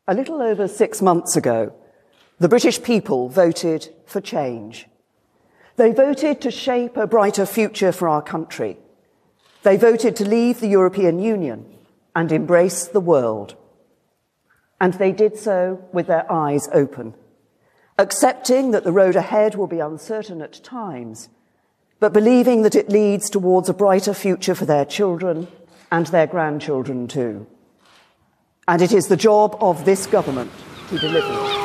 A little over 6 months ago, the British people voted for change. They voted to shape a brighter future for our country. They voted to leave the European Union and embrace the world. And they did so with their eyes open, accepting that the road ahead will be uncertain at times, but believing that it leads towards a brighter future for their children and their grandchildren too. And it is the job of this government to deliver.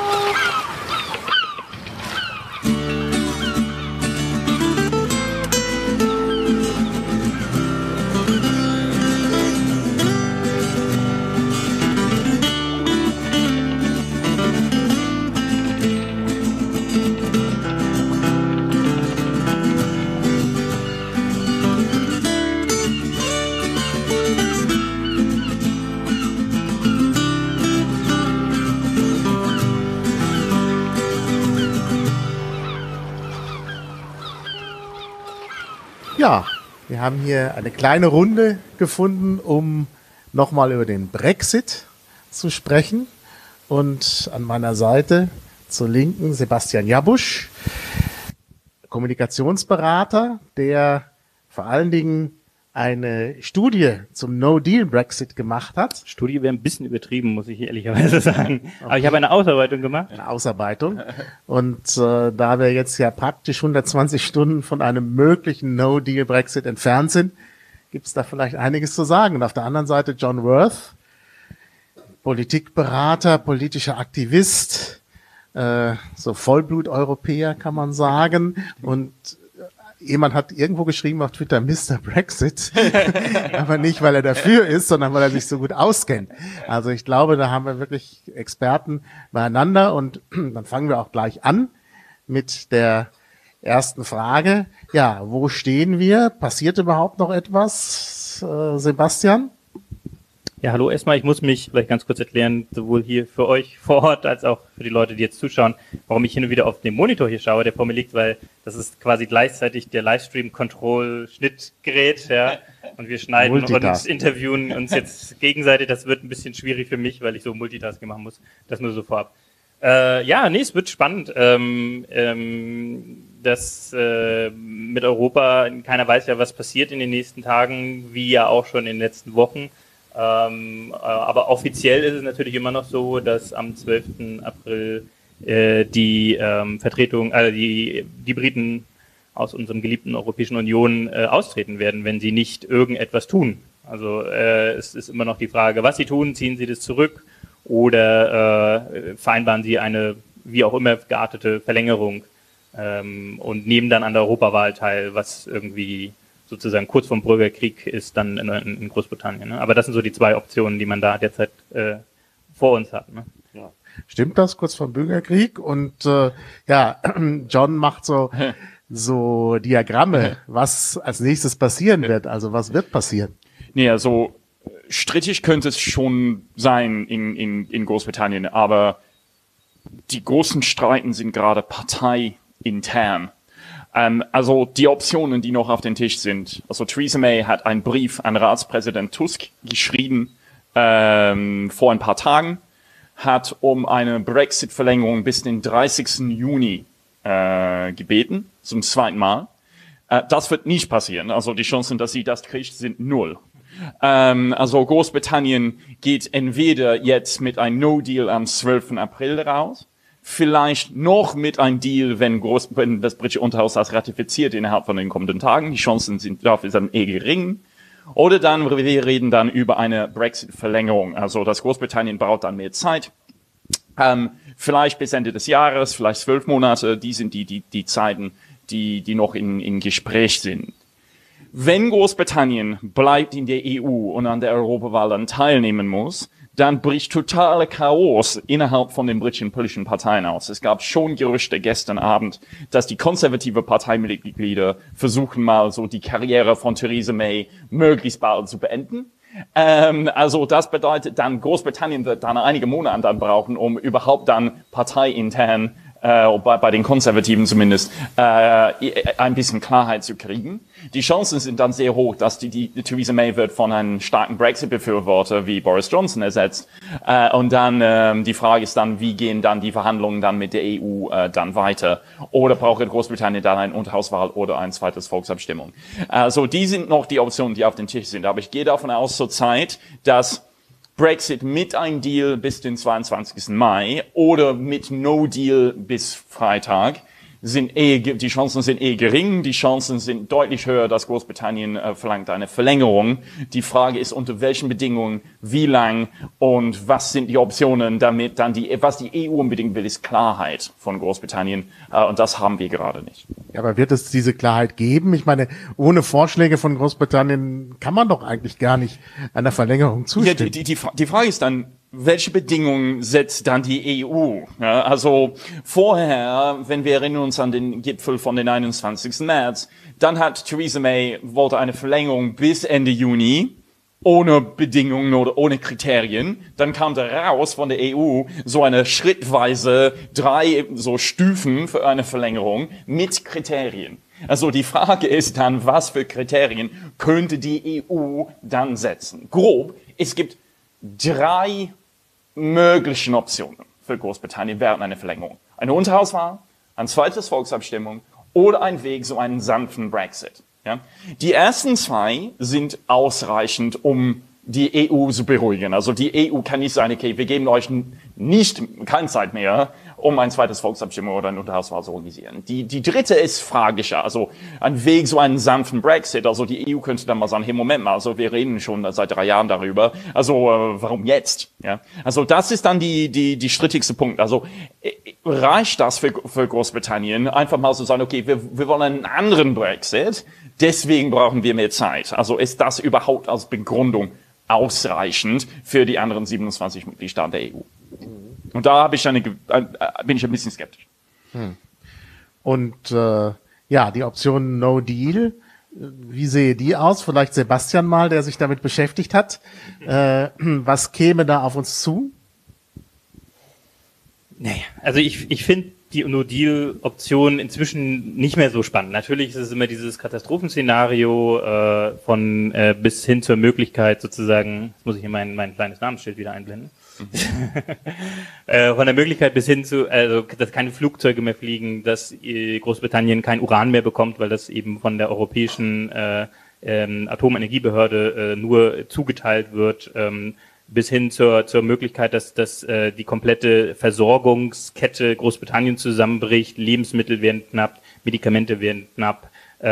Ja, wir haben hier eine kleine Runde gefunden, um nochmal über den Brexit zu sprechen. Und an meiner Seite zur Linken Sebastian Jabusch, Kommunikationsberater, der vor allen Dingen eine Studie zum No-Deal-Brexit gemacht hat. Studie wäre ein bisschen übertrieben, muss ich ehrlicherweise sagen. Okay. Aber ich habe eine Ausarbeitung gemacht. Eine Ausarbeitung. Und da wir jetzt ja praktisch 120 Stunden von einem möglichen No-Deal-Brexit entfernt sind, gibt es da vielleicht einiges zu sagen. Und auf der anderen Seite John Worth, Politikberater, politischer Aktivist, so Vollblut-Europäer kann man sagen. Und jemand hat irgendwo geschrieben auf Twitter, Mr. Brexit, aber nicht, weil er dafür ist, sondern weil er sich so gut auskennt. Also ich glaube, da haben wir wirklich Experten beieinander und dann fangen wir auch gleich an mit der ersten Frage. Ja, wo stehen wir? Passiert überhaupt noch etwas, Sebastian? Ja, hallo erstmal. Ich muss mich vielleicht ganz kurz erklären, sowohl hier für euch vor Ort als auch für die Leute, die jetzt zuschauen, warum ich hin und wieder auf den Monitor hier schaue, der vor mir liegt, weil das ist quasi gleichzeitig der Livestream-Control-Schnittgerät, ja, und wir schneiden und interviewen uns jetzt gegenseitig. Das wird ein bisschen schwierig für mich, weil ich so Multitasking machen muss. Das nur so vorab. Es wird spannend. Mit Europa, keiner weiß ja, was passiert in den nächsten Tagen, wie ja auch schon in den letzten Wochen. Aber offiziell ist es natürlich immer noch so, dass am 12. April die Briten aus unserem geliebten Europäischen Union austreten werden, wenn sie nicht irgendetwas tun. Also es ist immer noch die Frage, was sie tun, ziehen sie das zurück oder vereinbaren sie eine wie auch immer geartete Verlängerung und nehmen dann an der Europawahl teil, was irgendwie sozusagen kurz vorm Bürgerkrieg ist dann in Großbritannien. Ne? Aber das sind so die zwei Optionen, die man da derzeit vor uns hat. Ne? Ja. Stimmt das, kurz vorm Bürgerkrieg? Und John macht so Diagramme, was als nächstes passieren wird. Also was wird passieren? Nee, also strittig könnte es schon sein in Großbritannien, aber die großen Streiten sind gerade parteiintern. Also die Optionen, die noch auf dem Tisch sind. Also Theresa May hat einen Brief an Ratspräsident Tusk geschrieben vor ein paar Tagen, hat um eine Brexit-Verlängerung bis den 30. Juni gebeten, zum zweiten Mal. Das wird nicht passieren. Also die Chancen, dass sie das kriegt, sind 0. Also Großbritannien geht entweder jetzt mit einem No-Deal am 12. April raus, vielleicht noch mit einem Deal, wenn das britische Unterhaus das ratifiziert innerhalb von den kommenden Tagen. Die Chancen sind dafür dann gering. Oder dann, wir reden dann über eine Brexit-Verlängerung. Also das Großbritannien braucht dann mehr Zeit. Vielleicht bis Ende des Jahres, vielleicht 12 Monate. Die sind die Zeiten, die noch in Gespräch sind. Wenn Großbritannien bleibt in der EU und an der Europawahl dann teilnehmen muss, dann bricht totale Chaos innerhalb von den britischen politischen Parteien aus. Es gab schon Gerüchte gestern Abend, dass die konservative Parteimitglieder versuchen mal so die Karriere von Theresa May möglichst bald zu beenden. Also das bedeutet dann, Großbritannien wird dann einige Monate dann brauchen, um überhaupt dann parteiintern bei den Konservativen zumindest, ein bisschen Klarheit zu kriegen. Die Chancen sind dann sehr hoch, dass die Theresa May wird von einem starken Brexit-Befürworter wie Boris Johnson ersetzt. Und dann die Frage ist dann, wie gehen dann die Verhandlungen dann mit der EU dann weiter? Oder braucht Großbritannien dann eine Unterhauswahl oder ein zweites Volksabstimmung? Also die sind noch die Optionen, die auf dem Tisch sind. Aber ich gehe davon aus zurzeit, dass Brexit mit einem Deal bis den 22. Mai oder mit No Deal bis Freitag die Chancen sind gering, die Chancen sind deutlich höher, dass Großbritannien verlangt eine Verlängerung. Die Frage ist, unter welchen Bedingungen, wie lang und was sind die Optionen, damit dann was die EU unbedingt will, ist Klarheit von Großbritannien und das haben wir gerade nicht. Ja, aber wird es diese Klarheit geben? Ich meine, ohne Vorschläge von Großbritannien kann man doch eigentlich gar nicht einer Verlängerung zustimmen. Ja, die Frage ist dann, welche Bedingungen setzt dann die EU? Ja, also vorher, wenn wir erinnern uns an den Gipfel von den 21. März, dann hat Theresa May wollte eine Verlängerung bis Ende Juni, ohne Bedingungen oder ohne Kriterien. Dann kam da raus von der EU so eine schrittweise 3 so Stufen für eine Verlängerung mit Kriterien. Also die Frage ist dann, was für Kriterien könnte die EU dann setzen? Grob, es gibt 3 möglichen Optionen für Großbritannien während einer Verlängerung. Eine Unterhauswahl, ein zweites Volksabstimmung oder ein Weg zu einem sanften Brexit. Ja? Die ersten 2 sind ausreichend, um die EU zu beruhigen. Also die EU kann nicht sagen, okay, wir geben euch keine Zeit mehr, um ein zweites Volksabstimmung oder eine Unterhauswahl zu organisieren. Die dritte ist fragischer, also ein Weg zu einem sanften Brexit. Also die EU könnte dann mal sagen, hey, Moment mal, also wir reden schon seit 3 Jahren darüber, also warum jetzt? Ja, also das ist dann die strittigste Punkt. Also reicht das für Großbritannien, einfach mal zu sagen, okay, wir wollen einen anderen Brexit, deswegen brauchen wir mehr Zeit. Also ist das überhaupt als Begründung ausreichend für die anderen 27 Mitgliedstaaten der EU? Und da bin ich ein bisschen skeptisch. Und ja, die Option No Deal, wie sehe die aus? Vielleicht Sebastian mal, der sich damit beschäftigt hat. Was käme da auf uns zu? Naja, also ich finde die No-Deal-Option inzwischen nicht mehr so spannend. Natürlich ist es immer dieses Katastrophenszenario von bis hin zur Möglichkeit sozusagen, jetzt muss ich hier mein kleines Namensschild wieder einblenden, von der Möglichkeit bis hin zu, also dass keine Flugzeuge mehr fliegen, dass Großbritannien kein Uran mehr bekommt, weil das eben von der europäischen Atomenergiebehörde nur zugeteilt wird, bis hin zur Möglichkeit, dass die komplette Versorgungskette Großbritannien zusammenbricht, Lebensmittel werden knapp, Medikamente werden knapp,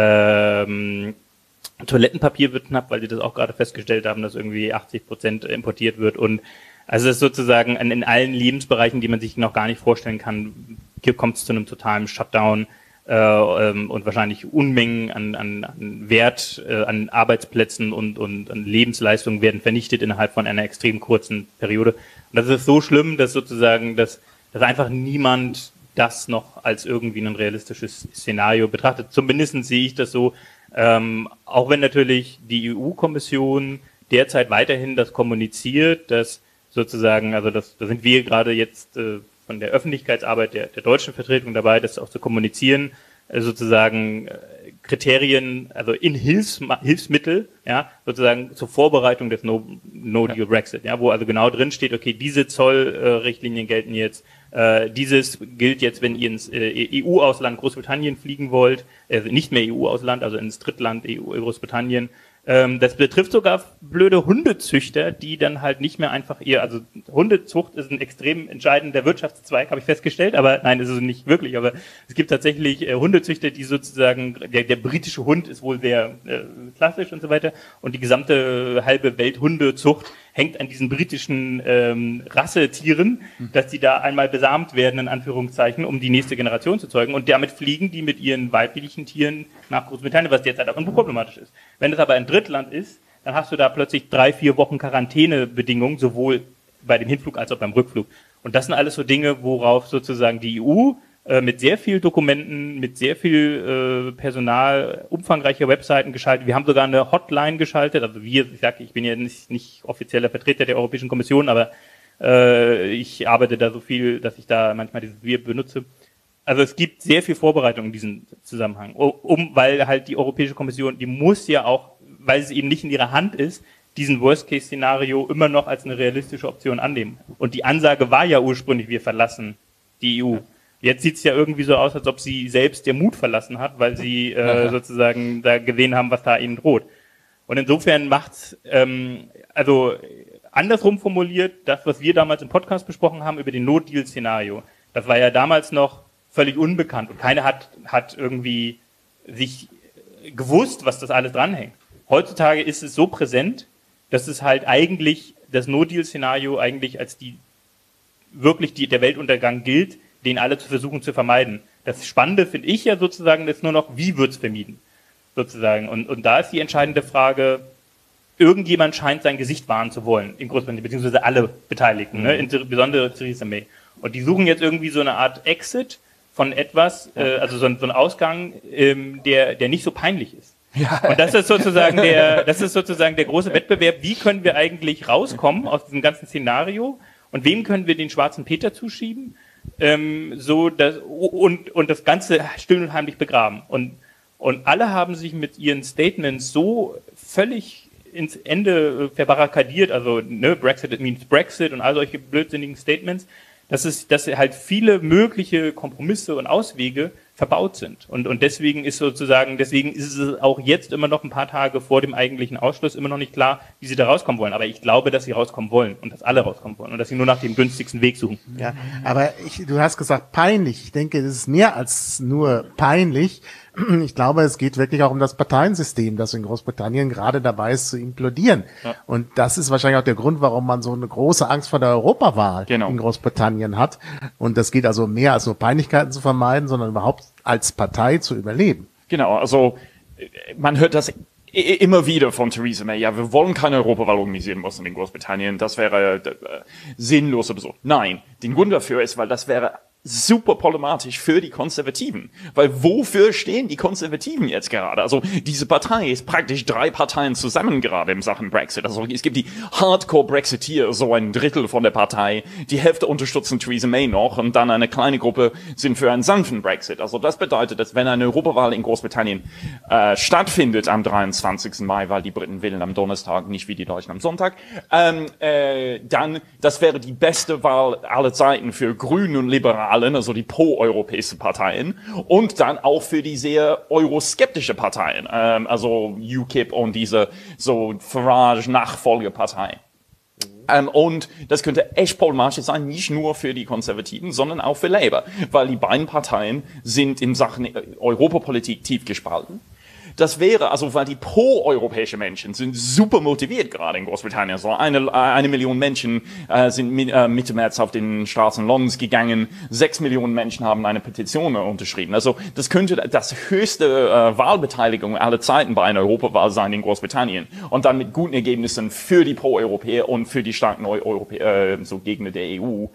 Toilettenpapier wird knapp, weil sie das auch gerade festgestellt haben, dass irgendwie 80% importiert wird und also es ist sozusagen in allen Lebensbereichen, die man sich noch gar nicht vorstellen kann, hier kommt es zu einem totalen Shutdown und wahrscheinlich Unmengen an Wert, an Arbeitsplätzen und an Lebensleistungen werden vernichtet innerhalb von einer extrem kurzen Periode. Und das ist so schlimm, dass sozusagen, dass einfach niemand das noch als irgendwie ein realistisches Szenario betrachtet. Zumindest sehe ich das so, auch wenn natürlich die EU-Kommission derzeit weiterhin das kommuniziert, dass sozusagen, also da sind wir gerade jetzt von der Öffentlichkeitsarbeit der deutschen Vertretung dabei, das auch zu kommunizieren, sozusagen Kriterien, also in Hilfsmittel, ja, sozusagen zur Vorbereitung des No-Deal Brexit, ja, wo also genau drin steht, okay, diese Zollrichtlinien gelten jetzt, dieses gilt jetzt, wenn ihr ins EU-Ausland Großbritannien fliegen wollt, nicht mehr EU-Ausland, also ins Drittland Großbritannien. Das betrifft sogar blöde Hundezüchter, die dann halt nicht mehr einfach also Hundezucht ist ein extrem entscheidender Wirtschaftszweig, habe ich festgestellt, aber nein, ist es nicht wirklich, aber es gibt tatsächlich Hundezüchter, die sozusagen, der britische Hund ist wohl sehr klassisch und so weiter und die gesamte halbe Welthundezucht hängt an diesen britischen Rassetieren, dass die da einmal besamt werden, in Anführungszeichen, um die nächste Generation zu zeugen. Und damit fliegen die mit ihren weiblichen Tieren nach Großbritannien, was derzeit auch unproblematisch ist. Wenn das aber ein Drittland ist, dann hast du da plötzlich 3-4 Wochen Quarantänebedingungen, sowohl bei dem Hinflug als auch beim Rückflug. Und das sind alles so Dinge, worauf sozusagen die EU mit sehr viel Dokumenten, mit sehr viel Personal, umfangreiche Webseiten geschaltet. Wir haben sogar eine Hotline geschaltet. Also ich bin ja nicht offizieller Vertreter der Europäischen Kommission, aber ich arbeite da so viel, dass ich da manchmal dieses Wir benutze. Also es gibt sehr viel Vorbereitung in diesem Zusammenhang, weil halt die Europäische Kommission, die muss ja auch, weil es eben nicht in ihrer Hand ist, diesen Worst-Case-Szenario immer noch als eine realistische Option annehmen. Und die Ansage war ja ursprünglich, wir verlassen die EU. Jetzt sieht es ja irgendwie so aus, als ob sie selbst den Mut verlassen hat, weil sie sozusagen da gesehen haben, was da ihnen droht. Und insofern macht's, also andersrum formuliert, das, was wir damals im Podcast besprochen haben über den No-Deal-Szenario, das war ja damals noch völlig unbekannt und keiner hat irgendwie sich gewusst, was das alles dranhängt. Heutzutage ist es so präsent, dass es halt eigentlich das No-Deal-Szenario eigentlich als der Weltuntergang gilt, den alle zu versuchen zu vermeiden. Das Spannende finde ich ja sozusagen ist nur noch, wie wird's vermieden? Sozusagen. Und da ist die entscheidende Frage, irgendjemand scheint sein Gesicht wahren zu wollen in Großbritannien, beziehungsweise alle Beteiligten, ne? Insbesondere Theresa May. Und die suchen jetzt irgendwie so eine Art Exit von etwas, also so ein Ausgang, der nicht so peinlich ist. Ja. Und das ist sozusagen der große Wettbewerb. Wie können wir eigentlich rauskommen aus diesem ganzen Szenario? Und wem können wir den schwarzen Peter zuschieben? Und das Ganze still und heimlich begraben. Und alle haben sich mit ihren Statements so völlig ins Ende verbarrikadiert, also ne, Brexit means Brexit und all solche blödsinnigen Statements, dass halt viele mögliche Kompromisse und Auswege verbaut sind. Und deswegen ist es auch jetzt immer noch ein paar Tage vor dem eigentlichen Ausschluss immer noch nicht klar, wie sie da rauskommen wollen. Aber ich glaube, dass sie rauskommen wollen und dass alle rauskommen wollen und dass sie nur nach dem günstigsten Weg suchen. Ja, aber du hast gesagt peinlich. Ich denke, es ist mehr als nur peinlich. Ich glaube, es geht wirklich auch um das Parteiensystem, das in Großbritannien gerade dabei ist zu implodieren. Ja. Und das ist wahrscheinlich auch der Grund, warum man so eine große Angst vor der Europawahl in Großbritannien hat. Und das geht also mehr als nur Peinlichkeiten zu vermeiden, sondern überhaupt als Partei zu überleben. Genau, also man hört das immer wieder von Theresa May. Ja, wir wollen keine Europawahl organisieren müssen in Großbritannien. Das wäre sinnlos oder so. Nein, den Grund dafür ist, weil das wäre super problematisch für die Konservativen. Weil wofür stehen die Konservativen jetzt gerade? Also diese Partei ist praktisch 3 Parteien zusammen gerade in Sachen Brexit. Also es gibt die Hardcore-Brexiteer, so ein Drittel von der Partei, die Hälfte unterstützen Theresa May noch und dann eine kleine Gruppe sind für einen sanften Brexit. Also das bedeutet, dass wenn eine Europawahl in Großbritannien stattfindet am 23. Mai, weil die Briten wählen am Donnerstag, nicht wie die Deutschen am Sonntag, dann das wäre die beste Wahl aller Zeiten für Grüne und Liberale, also die pro-europäische Parteien und dann auch für die sehr euroskeptische Parteien, also UKIP und diese so Farage-Nachfolgepartei. Und das könnte echt problematisch sein, nicht nur für die Konservativen, sondern auch für Labour, weil die beiden Parteien sind in Sachen Europapolitik tief gespalten. Das wäre, also weil die pro-europäische Menschen sind super motiviert gerade in Großbritannien. So eine Million Menschen sind Mitte März auf den Straßen Londons gegangen. 6 Millionen Menschen haben eine Petition unterschrieben. Also das könnte das höchste Wahlbeteiligung aller Zeiten bei einer Europawahl sein in Großbritannien. Und dann mit guten Ergebnissen für die Pro-Europäer und für die starken so Gegner der EU.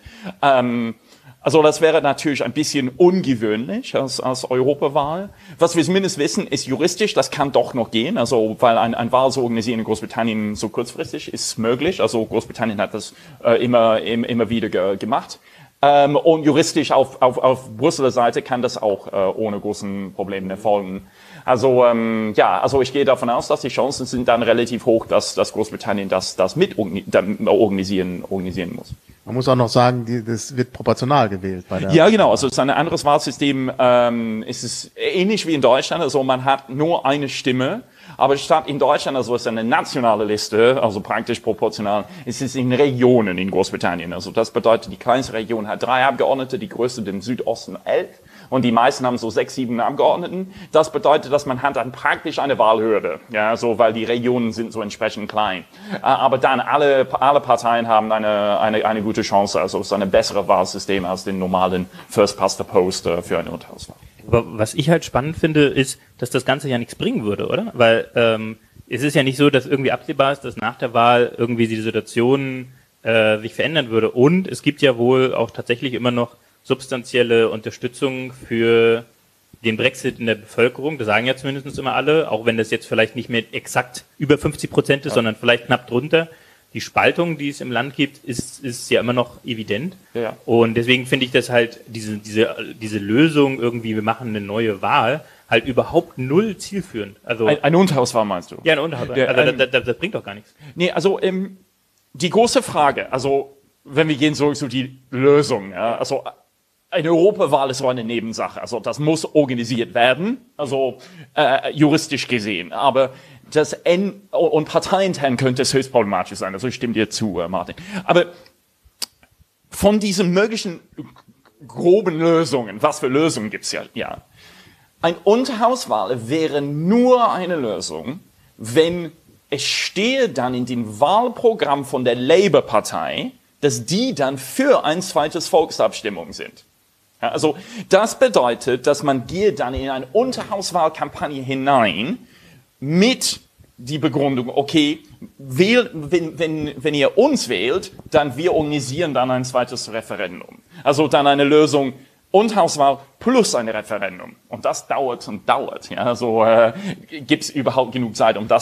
Also das wäre natürlich ein bisschen ungewöhnlich als Europawahl. Was wir zumindest wissen, ist juristisch, das kann doch noch gehen. Also weil ein Wahl zu organisieren in Großbritannien so kurzfristig ist möglich. Also Großbritannien hat das immer wieder gemacht. Und juristisch auf Brüsseler Seite kann das auch ohne großen Problemen erfolgen. Also also ich gehe davon aus, dass die Chancen sind dann relativ hoch, dass Großbritannien das mit organisieren muss. Man muss auch noch sagen, das wird proportional gewählt. Ja, genau. Also es ist ein anderes Wahlsystem. Es ist ähnlich wie in Deutschland. Also man hat nur eine Stimme. Aber statt in Deutschland, also es ist eine nationale Liste, also praktisch proportional, es ist in Regionen in Großbritannien. Also das bedeutet, die kleinste Region hat 3 Abgeordnete, die größte im Südosten 11. Und die meisten haben so 6, 7 Abgeordneten. Das bedeutet, dass man hat dann praktisch eine Wahlhürde, ja, so, weil die Regionen sind so entsprechend klein. Aber dann alle Parteien haben eine gute Chance. Also es ist ein besseres Wahlsystem als den normalen First Past the Post für eine Unterhauswahl. Aber was ich halt spannend finde, ist, dass das Ganze ja nichts bringen würde, oder? Weil es ist ja nicht so, dass irgendwie absehbar ist, dass nach der Wahl irgendwie die Situation sich verändern würde. Und es gibt ja wohl auch tatsächlich immer noch substanzielle Unterstützung für den Brexit in der Bevölkerung. Das sagen ja zumindest immer alle, auch wenn das jetzt vielleicht nicht mehr exakt über 50% ist, sondern vielleicht knapp drunter. die Spaltung, die es im Land gibt, ist ja immer noch evident. Ja. Und deswegen finde ich das halt, diese Lösung irgendwie, wir machen eine neue Wahl, halt überhaupt null zielführend. Also Eine Unterhauswahl meinst du? ja, eine Unterhauswahl. Ja, Also das bringt doch gar nichts. Nee, also die große Frage, also wenn wir gehen so die Lösung, ja, also eine Europawahl ist so eine Nebensache, also das muss organisiert werden, also juristisch gesehen, aber und parteiintern könnte es höchst problematisch sein, also ich stimme dir zu, Martin. Aber von diesen möglichen groben Lösungen, was für Lösungen gibt's ja. Ein Unterhauswahl wäre nur eine Lösung, wenn es stehe dann in dem Wahlprogramm von der Labour-Partei, dass die dann für ein zweites Volksabstimmung sind. Ja, also das bedeutet, dass man geht dann in eine Unterhauswahlkampagne hinein mit die Begründung, okay, wenn ihr uns wählt, dann wir organisieren dann ein zweites Referendum. Also dann eine Lösung Unterhauswahl plus ein Referendum. Und das dauert und dauert. Ja, also gibt es überhaupt genug Zeit, um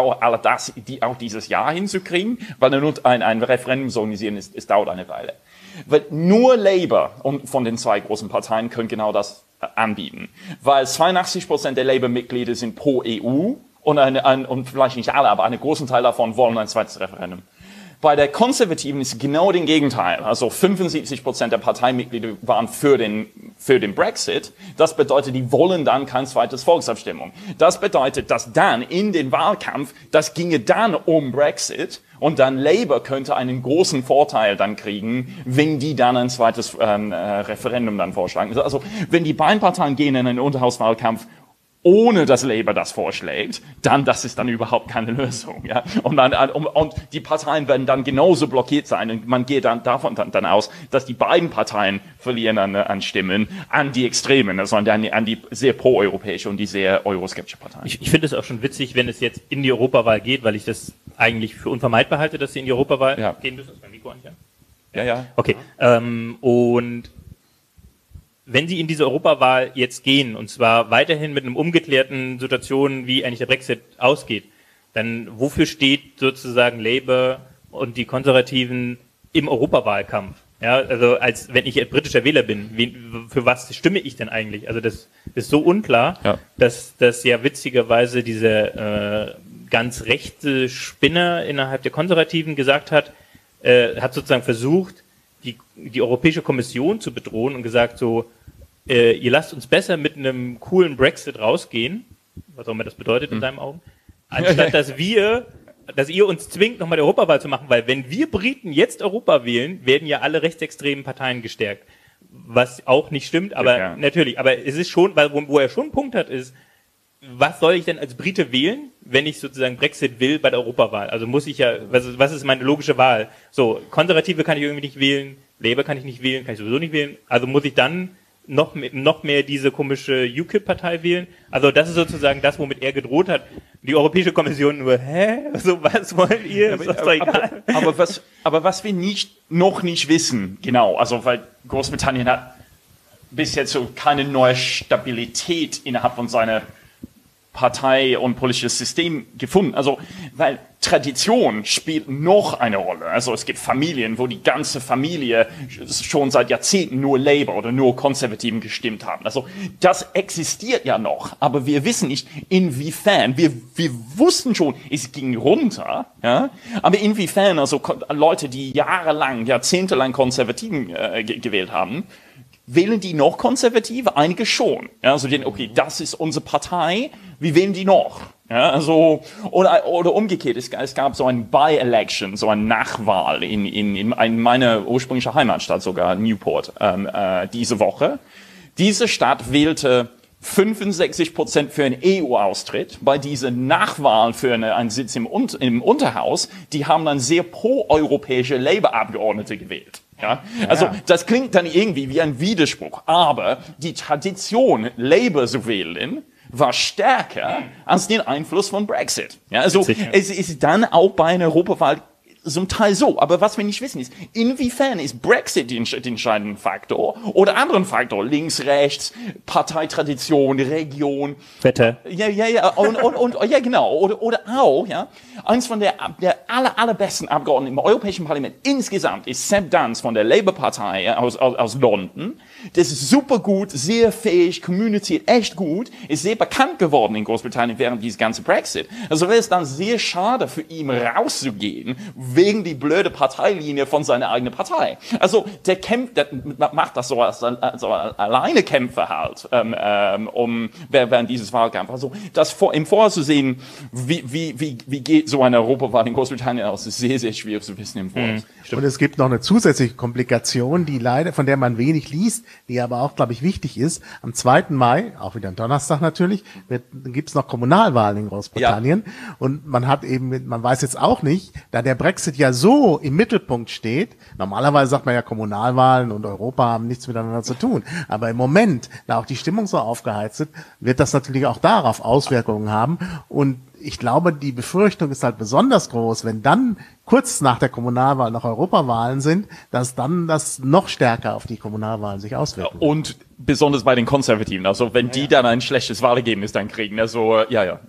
auch dieses Jahr hinzukriegen? Weil ein Referendum zu organisieren, es dauert eine Weile. Weil nur Labour und von den zwei großen Parteien können genau das anbieten. Weil 82% der Labour-Mitglieder sind pro EU und vielleicht nicht alle, aber einen großen Teil davon wollen ein zweites Referendum. Bei der Konservativen ist genau das Gegenteil. Also 75% der Parteimitglieder waren für den Brexit. Das bedeutet, die wollen dann kein zweites Volksabstimmung. Das bedeutet, dass dann in den Wahlkampf, das ginge dann um Brexit und dann Labour könnte einen großen Vorteil dann kriegen, wenn die dann ein zweites Referendum dann vorschlagen. Also wenn die beiden Parteien gehen in einen Unterhauswahlkampf ohne dass Labour das vorschlägt, dann, das ist dann überhaupt keine Lösung, ja. Und die Parteien werden dann genauso blockiert sein und man geht dann davon dann aus, dass die beiden Parteien verlieren an Stimmen an die Extremen, also an die sehr pro-europäische und die sehr euroskeptische Parteien. Ich finde es auch schon witzig, wenn es jetzt in die Europawahl geht, weil ich das eigentlich für unvermeidbar halte, dass sie in die Europawahl gehen müssen. Ist mein Mikro an, ja? Ja. Okay. Und wenn Sie in diese Europawahl jetzt gehen, und zwar weiterhin mit einem umgeklärten Situation, wie eigentlich der Brexit ausgeht, dann wofür steht sozusagen Labour und die Konservativen im Europawahlkampf? Ja, also wenn ich britischer Wähler bin, für was stimme ich denn eigentlich? Also das ist so unklar, dass ja witzigerweise dieser ganz rechte Spinner innerhalb der Konservativen gesagt hat sozusagen versucht, die Europäische Kommission zu bedrohen und gesagt so, ihr lasst uns besser mit einem coolen Brexit rausgehen, was auch immer das bedeutet in deinen Augen, anstatt dass ihr uns zwingt, nochmal die Europawahl zu machen, weil wenn wir Briten jetzt Europa wählen, werden ja alle rechtsextremen Parteien gestärkt. Was auch nicht stimmt, aber natürlich, aber es ist schon, weil wo er schon einen Punkt hat, ist, was soll ich denn als Brite wählen, wenn ich sozusagen Brexit will bei der Europawahl? Also muss ich ja, was ist meine logische Wahl? So, Konservative kann ich irgendwie nicht wählen, Labour kann ich nicht wählen, kann ich sowieso nicht wählen, also muss ich dann noch mehr diese komische UKIP-Partei wählen. Also das ist sozusagen das, womit er gedroht hat. Die Europäische Kommission nur, so was wollt ihr? Ist doch egal. Aber was wir noch nicht wissen, genau, also weil Großbritannien hat bis jetzt so keine neue Stabilität innerhalb von seiner Partei und politisches System gefunden. Also, weil Tradition spielt noch eine Rolle. Also es gibt Familien, wo die ganze Familie schon seit Jahrzehnten nur Labour oder nur Konservativen gestimmt haben. Also das existiert ja noch, aber wir wissen nicht, inwiefern. Wir wussten schon, es ging runter, ja, aber inwiefern, also Leute, die jahrzehntelang Konservativen gewählt haben, wählen die noch Konservative? Einige schon. Ja, also okay, das ist unsere Partei, wie wählen die noch? Ja, also, oder umgekehrt, es gab so ein By-Election, so eine Nachwahl in meiner ursprünglichen Heimatstadt sogar, Newport, diese Woche. Diese Stadt wählte 65% für einen EU-Austritt. Bei dieser Nachwahl für einen Sitz im Unterhaus, die haben dann sehr pro-europäische Labour-Abgeordnete gewählt. Ja, also das klingt dann irgendwie wie ein Widerspruch, aber die Tradition, Labour zu wählen, war stärker als den Einfluss von Brexit. Ja, also es ist dann auch bei einer Europawahl zum Teil so. Aber was wir nicht wissen ist, inwiefern ist Brexit der entscheidende Faktor oder anderen Faktor? Links, rechts, Parteitradition, Region. Wetter. Ja. Und ja, genau. Oder auch, ja. Eins von der allerbesten Abgeordneten im Europäischen Parlament insgesamt ist Seb Dance von der Labour-Partei aus London. Das ist super gut, sehr fähig, kommuniziert echt gut, ist sehr bekannt geworden in Großbritannien während dieses ganzen Brexit. Also wäre es dann sehr schade für ihn rauszugehen, wegen die blöde Parteilinie von seiner eigenen Partei. Also der macht das so als alleine Kämpfer halt, während dieses Wahlkampf. Also das im Vorher zu sehen, wie geht so eine Europawahl in Großbritannien aus, ist sehr, sehr schwierig zu wissen im Voraus. Und es gibt noch eine zusätzliche Komplikation, die leider, von der man wenig liest, die aber auch, glaube ich, wichtig ist. Am 2. Mai, auch wieder am Donnerstag natürlich, gibt es noch Kommunalwahlen in Großbritannien. Ja. Und man weiß jetzt auch nicht, da der Brexit ja so im Mittelpunkt steht, normalerweise sagt man ja, Kommunalwahlen und Europa haben nichts miteinander zu tun. Aber im Moment, da auch die Stimmung so aufgeheizt ist, wird das natürlich auch darauf Auswirkungen haben. Und ich glaube, die Befürchtung ist halt besonders groß, wenn dann kurz nach der Kommunalwahl noch Europawahlen sind, dass dann das noch stärker auf die Kommunalwahlen sich auswirkt. Und besonders bei den Konservativen, also wenn die dann ein schlechtes Wahlergebnis dann kriegen, also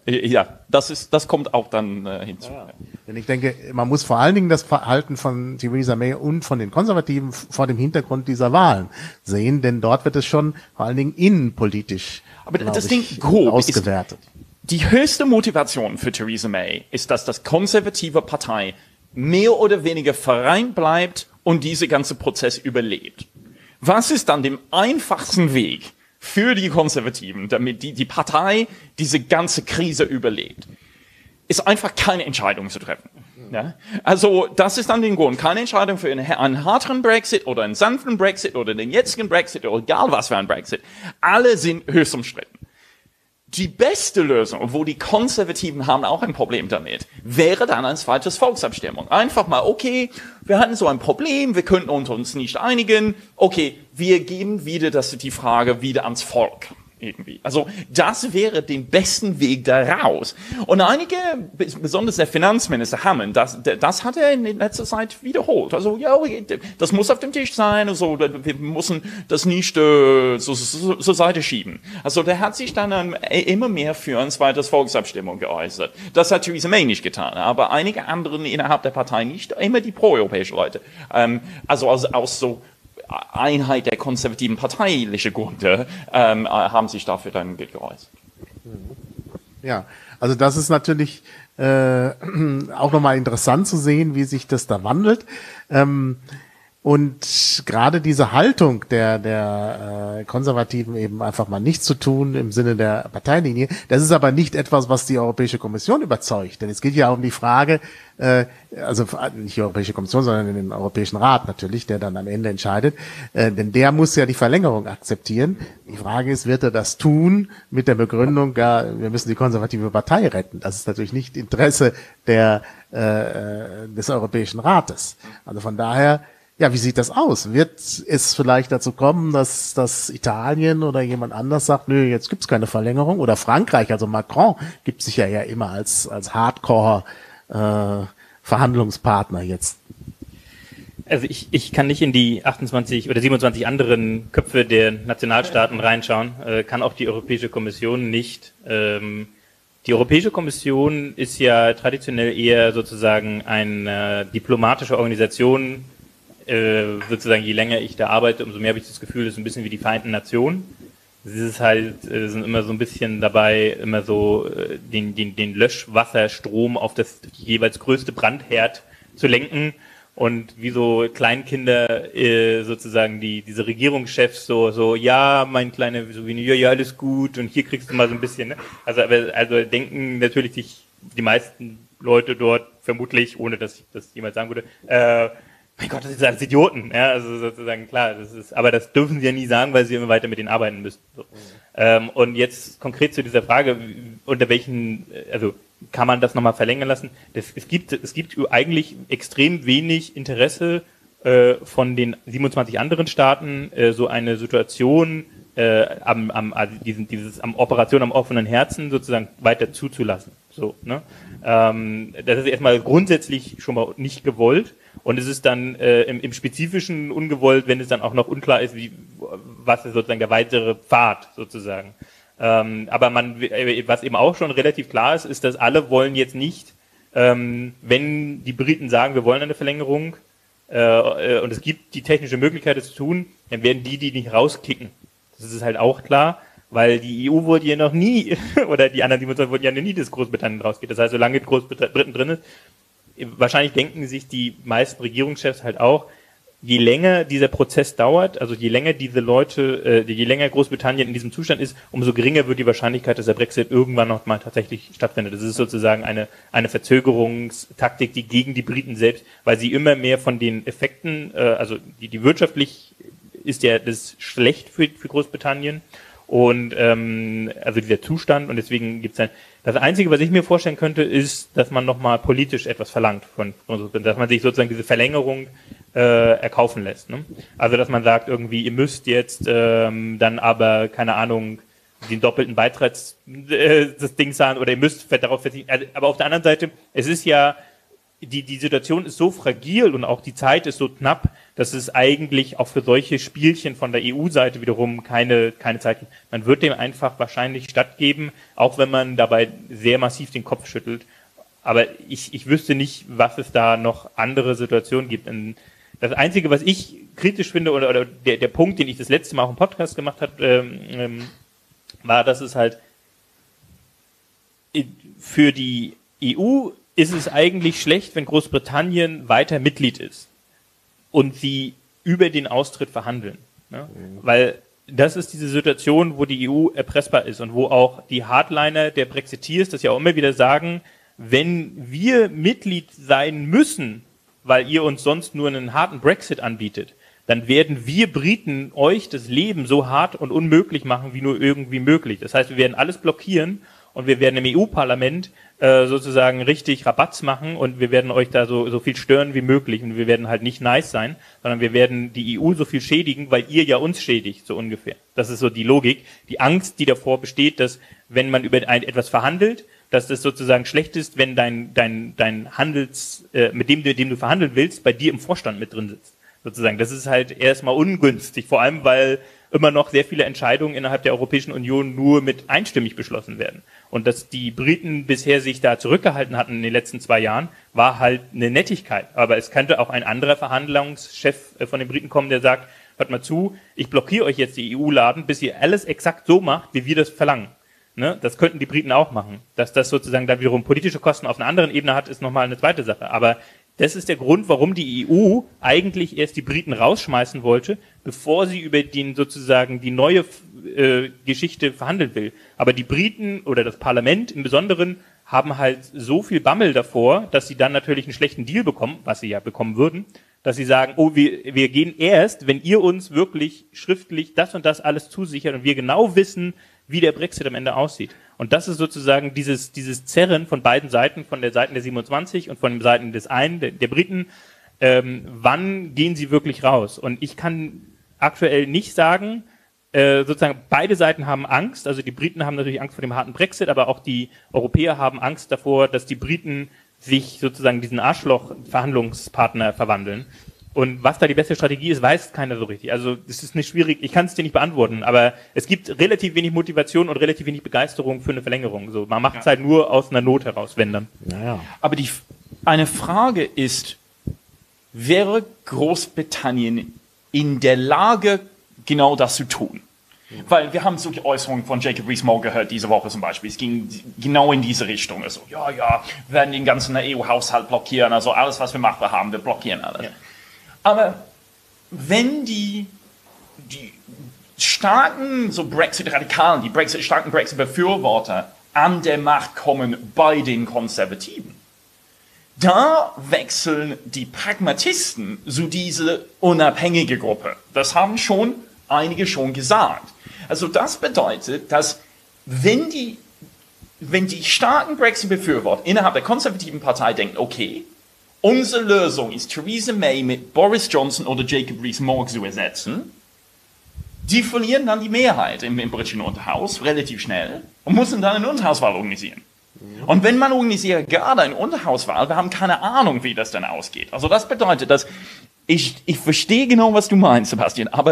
das kommt auch dann hinzu. Ja. Denn ich denke, man muss vor allen Dingen das Verhalten von Theresa May und von den Konservativen vor dem Hintergrund dieser Wahlen sehen, denn dort wird es schon vor allen Dingen innenpolitisch, ausgewertet. Die höchste Motivation für Theresa May ist, dass das konservative Partei mehr oder weniger vereint bleibt und diese ganze Prozess überlebt. Was ist dann der einfachsten Weg für die Konservativen, damit die Partei diese ganze Krise überlebt? Ist einfach keine Entscheidung zu treffen. Ja? Also das ist dann der Grund. Keine Entscheidung für einen harteren Brexit oder einen sanften Brexit oder den jetzigen Brexit oder egal was für ein Brexit. Alle sind höchst umstritten. Die beste Lösung, wo die Konservativen haben auch ein Problem damit, wäre dann ein zweites Volksabstimmung. Einfach mal, okay, wir hatten so ein Problem, wir könnten uns nicht einigen, okay, wir geben wieder die Frage wieder ans Volk. Irgendwie. Also das wäre den besten Weg da raus. Und einige, besonders der Finanzminister Hammond, das hat er in letzter Zeit wiederholt. Also ja, das muss auf dem Tisch sein. Also wir müssen das nicht zur Seite schieben. Also der hat sich dann immer mehr für ein zweites Volksabstimmung geäußert. Das hat Theresa May nicht getan, aber einige anderen innerhalb der Partei nicht, immer die pro-europäischen Leute. Also aus so Einheit der konservativen parteiliche Gründe haben sich dafür dann geäußert. Ja, also das ist natürlich auch nochmal interessant zu sehen, wie sich das da wandelt. Und gerade diese Haltung der Konservativen eben einfach mal nichts zu tun im Sinne der Parteilinie, das ist aber nicht etwas, was die Europäische Kommission überzeugt. Denn es geht ja um die Frage, also nicht die Europäische Kommission, sondern den Europäischen Rat natürlich, der dann am Ende entscheidet, denn der muss ja die Verlängerung akzeptieren. Die Frage ist, wird er das tun mit der Begründung, ja, wir müssen die konservative Partei retten? Das ist natürlich nicht Interesse des Europäischen Rates. Also von daher, ja, wie sieht das aus? Wird es vielleicht dazu kommen, dass Italien oder jemand anders sagt, nö, jetzt gibt's keine Verlängerung? Oder Frankreich, also Macron gibt sich ja immer als Hardcore Verhandlungspartner jetzt. Also ich kann nicht in die 28 oder 27 anderen Köpfe der Nationalstaaten reinschauen, kann auch die Europäische Kommission nicht. Die Europäische Kommission ist ja traditionell eher sozusagen eine diplomatische Organisation. Sozusagen, je länger ich da arbeite, umso mehr habe ich das Gefühl, das ist ein bisschen wie die Vereinten Nationen. Sie ist halt, sind immer so ein bisschen dabei, immer so den Löschwasserstrom auf das jeweils größte Brandherd zu lenken und wie so Kleinkinder sozusagen diese Regierungschefs so ja, mein kleiner Souvenir, ja, alles gut und hier kriegst du mal so ein bisschen, ne? Also denken natürlich die meisten Leute dort vermutlich, ohne dass ich das jemals sagen würde, mein Gott, das sind alles Idioten, ja, also sozusagen, klar, aber das dürfen sie ja nie sagen, weil sie immer weiter mit denen arbeiten müssen. So. Und jetzt konkret zu dieser Frage, unter welchen, also kann man das nochmal verlängern lassen? Es gibt eigentlich extrem wenig Interesse von den 27 anderen Staaten, so eine Situation Operation am offenen Herzen sozusagen weiter zuzulassen. So, ne? Das ist erstmal grundsätzlich schon mal nicht gewollt. Und es ist dann im Spezifischen ungewollt, wenn es dann auch noch unklar ist, was ist sozusagen der weitere Pfad sozusagen. Aber was eben auch schon relativ klar ist, ist, dass alle wollen jetzt nicht, wenn die Briten sagen, wir wollen eine Verlängerung und es gibt die technische Möglichkeit, das zu tun, dann werden die nicht rauskicken. Das ist halt auch klar, weil die EU wurde ja noch nie, oder die anderen 27 wurden ja nie, dass Großbritannien rausgeht. Das heißt, solange Großbritannien drin ist, wahrscheinlich denken sich die meisten Regierungschefs halt auch, je länger dieser Prozess dauert, also je länger diese Leute, je länger Großbritannien in diesem Zustand ist, umso geringer wird die Wahrscheinlichkeit, dass der Brexit irgendwann noch mal tatsächlich stattfindet. Das ist sozusagen eine Verzögerungstaktik, die gegen die Briten selbst, weil sie immer mehr von den Effekten, also die wirtschaftlich ist ja das schlecht für Großbritannien und also dieser Zustand und deswegen gibt es dann das Einzige, was ich mir vorstellen könnte, ist, dass man nochmal politisch etwas verlangt von Großbritannien, dass man sich sozusagen diese Verlängerung erkaufen lässt. Ne? Also dass man sagt irgendwie, ihr müsst jetzt dann aber, keine Ahnung, den doppelten Beitritts das Ding zahlen oder ihr müsst darauf verzichten. Also, aber auf der anderen Seite, es ist ja, die Situation ist so fragil und auch die Zeit ist so knapp, dass es eigentlich auch für solche Spielchen von der EU-Seite wiederum keine Zeit gibt. Man wird dem einfach wahrscheinlich stattgeben, auch wenn man dabei sehr massiv den Kopf schüttelt. Aber ich wüsste nicht, was es da noch andere Situationen gibt. Und das Einzige, was ich kritisch finde, oder der Punkt, den ich das letzte Mal auch im Podcast gemacht habe, war, dass es halt für die EU ist es eigentlich schlecht, wenn Großbritannien weiter Mitglied ist und sie über den Austritt verhandeln. Ne? Weil das ist diese Situation, wo die EU erpressbar ist und wo auch die Hardliner der Brexiteers das ja auch immer wieder sagen, wenn wir Mitglied sein müssen, weil ihr uns sonst nur einen harten Brexit anbietet, dann werden wir Briten euch das Leben so hart und unmöglich machen, wie nur irgendwie möglich. Das heißt, wir werden alles blockieren und wir werden im EU-Parlament sozusagen richtig Rabatz machen und wir werden euch da so viel stören wie möglich und wir werden halt nicht nice sein, sondern wir werden die EU so viel schädigen, weil ihr ja uns schädigt, so ungefähr. Das ist so die Logik, die Angst, die davor besteht, dass wenn man über etwas verhandelt, dass das sozusagen schlecht ist, wenn dein mit dem du verhandeln willst, bei dir im Vorstand mit drin sitzt. Sozusagen. Das ist halt erstmal ungünstig, vor allem weil immer noch sehr viele Entscheidungen innerhalb der Europäischen Union nur mit einstimmig beschlossen werden. Und dass die Briten bisher sich da zurückgehalten hatten in den letzten 2 Jahren, war halt eine Nettigkeit. Aber es könnte auch ein anderer Verhandlungschef von den Briten kommen, der sagt, hört mal zu, ich blockiere euch jetzt die EU-Laden, bis ihr alles exakt so macht, wie wir das verlangen. Ne? Das könnten die Briten auch machen. Dass das sozusagen dann wiederum politische Kosten auf einer anderen Ebene hat, ist nochmal eine zweite Sache. Aber das ist der Grund, warum die EU eigentlich erst die Briten rausschmeißen wollte, bevor sie über sozusagen die neue Geschichte verhandeln will. Aber die Briten oder das Parlament im Besonderen haben halt so viel Bammel davor, dass sie dann natürlich einen schlechten Deal bekommen, was sie ja bekommen würden, dass sie sagen, oh, wir gehen erst, wenn ihr uns wirklich schriftlich das und das alles zusichert und wir genau wissen, wie der Brexit am Ende aussieht. Und das ist sozusagen dieses Zerren von beiden Seiten, von der Seite der 27 und von den Seiten des einen, der Briten, wann gehen sie wirklich raus? Und ich kann aktuell nicht sagen, sozusagen beide Seiten haben Angst, also die Briten haben natürlich Angst vor dem harten Brexit, aber auch die Europäer haben Angst davor, dass die Briten sich sozusagen diesen Arschloch-Verhandlungspartner verwandeln. Und was da die beste Strategie ist, weiß keiner so richtig. Also das ist nicht schwierig, ich kann es dir nicht beantworten, aber es gibt relativ wenig Motivation und relativ wenig Begeisterung für eine Verlängerung. So, man macht es halt nur aus einer Not heraus, wenn dann. Naja. Aber eine Frage ist, wäre Großbritannien in der Lage, genau das zu tun? Weil wir haben solche Äußerungen von Jacob Rees-Mogg gehört diese Woche zum Beispiel. Es ging genau in diese Richtung. Also, ja, wir werden den ganzen EU-Haushalt blockieren, also alles, was wir machbar haben, wir blockieren alles. Ja. Aber wenn die starken so Brexit-Radikalen, die starken Brexit-Befürworter an der Macht kommen bei den Konservativen, da wechseln die Pragmatisten zu diese unabhängige Gruppe. Das haben einige schon gesagt. Also das bedeutet, dass wenn die starken Brexit-Befürworter innerhalb der konservativen Partei denken, okay, unsere Lösung ist, Theresa May mit Boris Johnson oder Jacob Rees-Mogg zu ersetzen, die verlieren dann die Mehrheit im britischen Unterhaus relativ schnell und müssen dann eine Unterhauswahl organisieren. Und wenn man organisiert gerade eine Unterhauswahl, wir haben keine Ahnung, wie das dann ausgeht. Also das bedeutet, dass ich verstehe genau, was du meinst, Sebastian, aber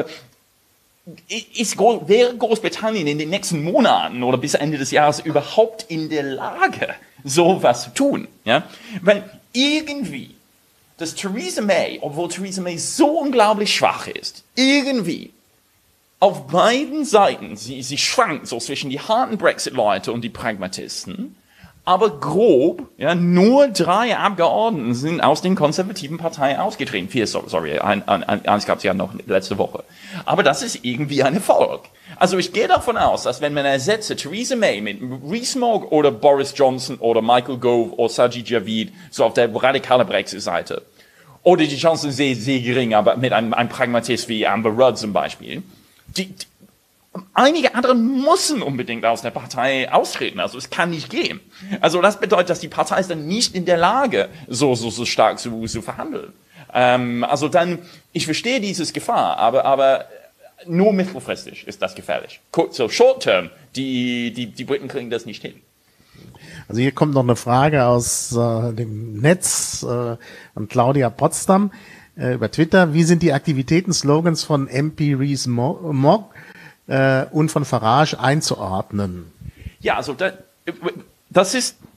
wäre Großbritannien in den nächsten Monaten oder bis Ende des Jahres überhaupt in der Lage, sowas zu tun? Ja? Weil irgendwie, dass Theresa May, obwohl Theresa May so unglaublich schwach ist, irgendwie auf beiden Seiten, sie schwankt so zwischen die harten Brexit-Leute und die Pragmatisten, aber grob, ja, nur 3 Abgeordneten sind aus den konservativen Parteien ausgetreten. 4, sorry, eins gab es ja noch letzte Woche. Aber das ist irgendwie ein Erfolg. Also ich gehe davon aus, dass wenn man ersetze Theresa May mit Rees-Mogg oder Boris Johnson oder Michael Gove oder Sajid Javid, so auf der radikalen Brexit-Seite, oder die Chancen sehr, sehr gering, aber mit einem Pragmatist wie Amber Rudd zum Beispiel, einige andere müssen unbedingt aus der Partei austreten. Also es kann nicht gehen. Also das bedeutet, dass die Partei ist dann nicht in der Lage, so stark zu verhandeln. Also dann, ich verstehe dieses Gefahr, aber nur mittelfristig ist das gefährlich. So short term, die Briten kriegen das nicht hin. Also hier kommt noch eine Frage aus dem Netz an Claudia Potsdam über Twitter. Wie sind die Aktivitäten-Slogans von MP Rees-Mogg und von Farage einzuordnen? Ja, also das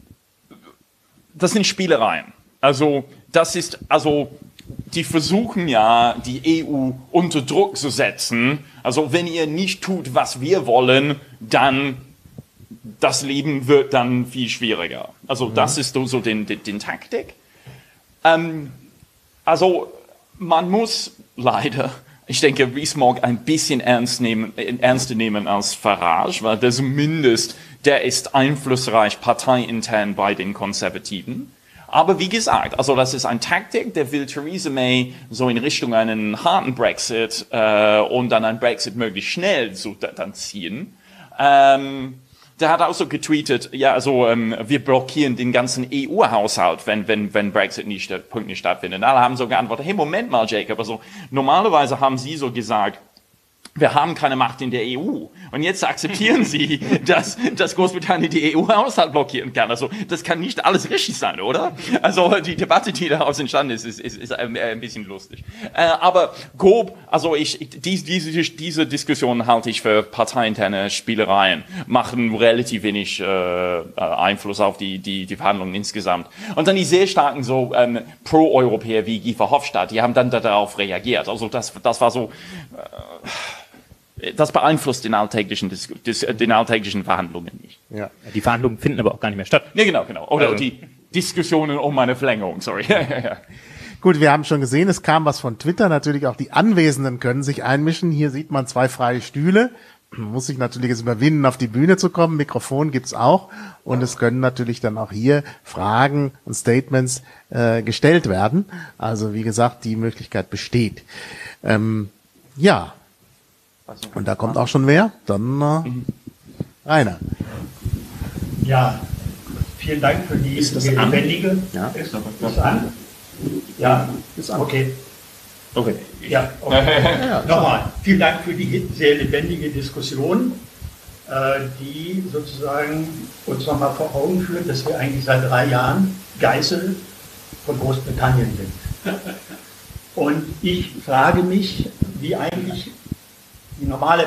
sind Spielereien. Also die versuchen ja, die EU unter Druck zu setzen. Also wenn ihr nicht tut, was wir wollen, dann das Leben wird dann viel schwieriger. Also das ist so den Taktik. Also man muss leider, ich denke, Rees-Mogg ein bisschen ernster nehmen als Farage, weil der zumindest, der ist einflussreich parteiintern bei den Konservativen. Aber wie gesagt, also das ist eine Taktik, der will Theresa May so in Richtung einen harten Brexit und dann ein Brexit möglichst schnell dann ziehen. Der hat auch so getweetet, ja, also wir blockieren den ganzen EU-Haushalt, wenn Brexit nicht pünktlich stattfindet. Alle haben so geantwortet, hey, Moment mal, Jacob, also normalerweise haben Sie so gesagt, wir haben keine Macht in der EU. Und jetzt akzeptieren Sie, dass Großbritannien die EU-Haushalt blockieren kann. Also das kann nicht alles richtig sein, oder? Also die Debatte, die daraus entstanden ist ein bisschen lustig. Aber grob, also diese Diskussion halte ich für parteiinterne Spielereien, machen relativ wenig Einfluss auf die Verhandlungen insgesamt. Und dann die sehr starken so Pro-Europäer wie Guy Verhofstadt, die haben dann darauf reagiert. Also das war so... Das beeinflusst den alltäglichen Verhandlungen nicht. Ja. Die Verhandlungen finden aber auch gar nicht mehr statt. Ja, genau. Oder die Diskussionen um eine Verlängerung, sorry. Gut, wir haben schon gesehen, es kam was von Twitter. Natürlich auch die Anwesenden können sich einmischen. Hier sieht man 2 freie Stühle. Man muss sich natürlich jetzt überwinden, auf die Bühne zu kommen. Mikrofon gibt's auch. Und es können natürlich dann auch hier Fragen und Statements gestellt werden. Also wie gesagt, die Möglichkeit besteht. Ja. Und da kommt auch schon wer. Dann Rainer. Ja, vielen Dank für die lebendige. Ja. Ist das an? Ja, ist an. Okay. Ja, okay. Ja, nochmal, vielen Dank für die sehr lebendige Diskussion, die sozusagen uns nochmal vor Augen führt, dass wir eigentlich seit 3 Jahren Geißel von Großbritannien sind. Und ich frage mich, wie eigentlich die normale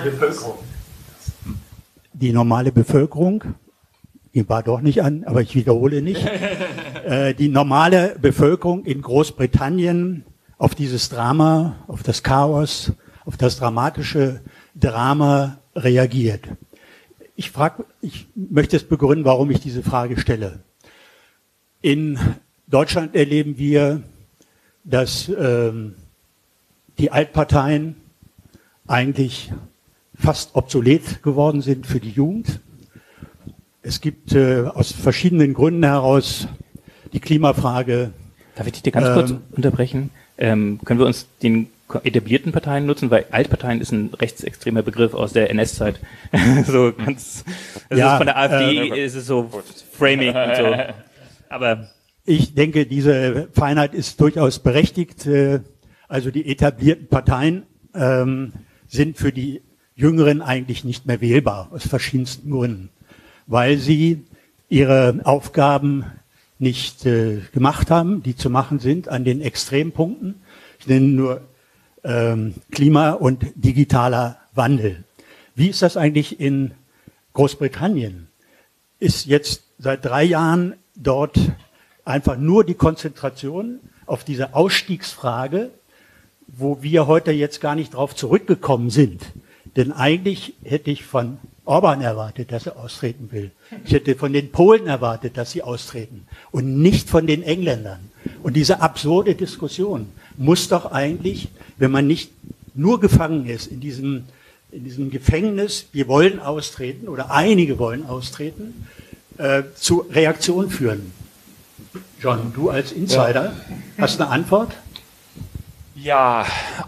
Bevölkerung, die war doch nicht an, aber ich wiederhole nicht, die normale Bevölkerung in Großbritannien auf dieses Drama, auf das Chaos, auf das dramatische Drama reagiert. Ich möchte es begründen, warum ich diese Frage stelle. In Deutschland erleben wir, dass die Altparteien eigentlich fast obsolet geworden sind für die Jugend. Es gibt aus verschiedenen Gründen heraus die Klimafrage. Darf ich dich ganz kurz unterbrechen? Können wir uns den etablierten Parteien nutzen? Weil Altparteien ist ein rechtsextremer Begriff aus der NS-Zeit. So ganz, ja, ist von der AfD ist es so Framing und so. Aber ich denke, diese Feinheit ist durchaus berechtigt. Also die etablierten Parteien sind für die Jüngeren eigentlich nicht mehr wählbar, aus verschiedensten Gründen. Weil sie ihre Aufgaben nicht gemacht haben, die zu machen sind an den Extrempunkten. Ich nenne nur Klima und digitaler Wandel. Wie ist das eigentlich in Großbritannien? Ist jetzt seit 3 Jahren dort einfach nur die Konzentration auf diese Ausstiegsfrage, wo wir heute jetzt gar nicht drauf zurückgekommen sind. Denn eigentlich hätte ich von Orban erwartet, dass er austreten will. Ich hätte von den Polen erwartet, dass sie austreten und nicht von den Engländern. Und diese absurde Diskussion muss doch eigentlich, wenn man nicht nur gefangen ist in diesem Gefängnis, wir wollen austreten oder einige wollen austreten, zu Reaktion führen. John, du als Insider, hast eine Antwort? Ja,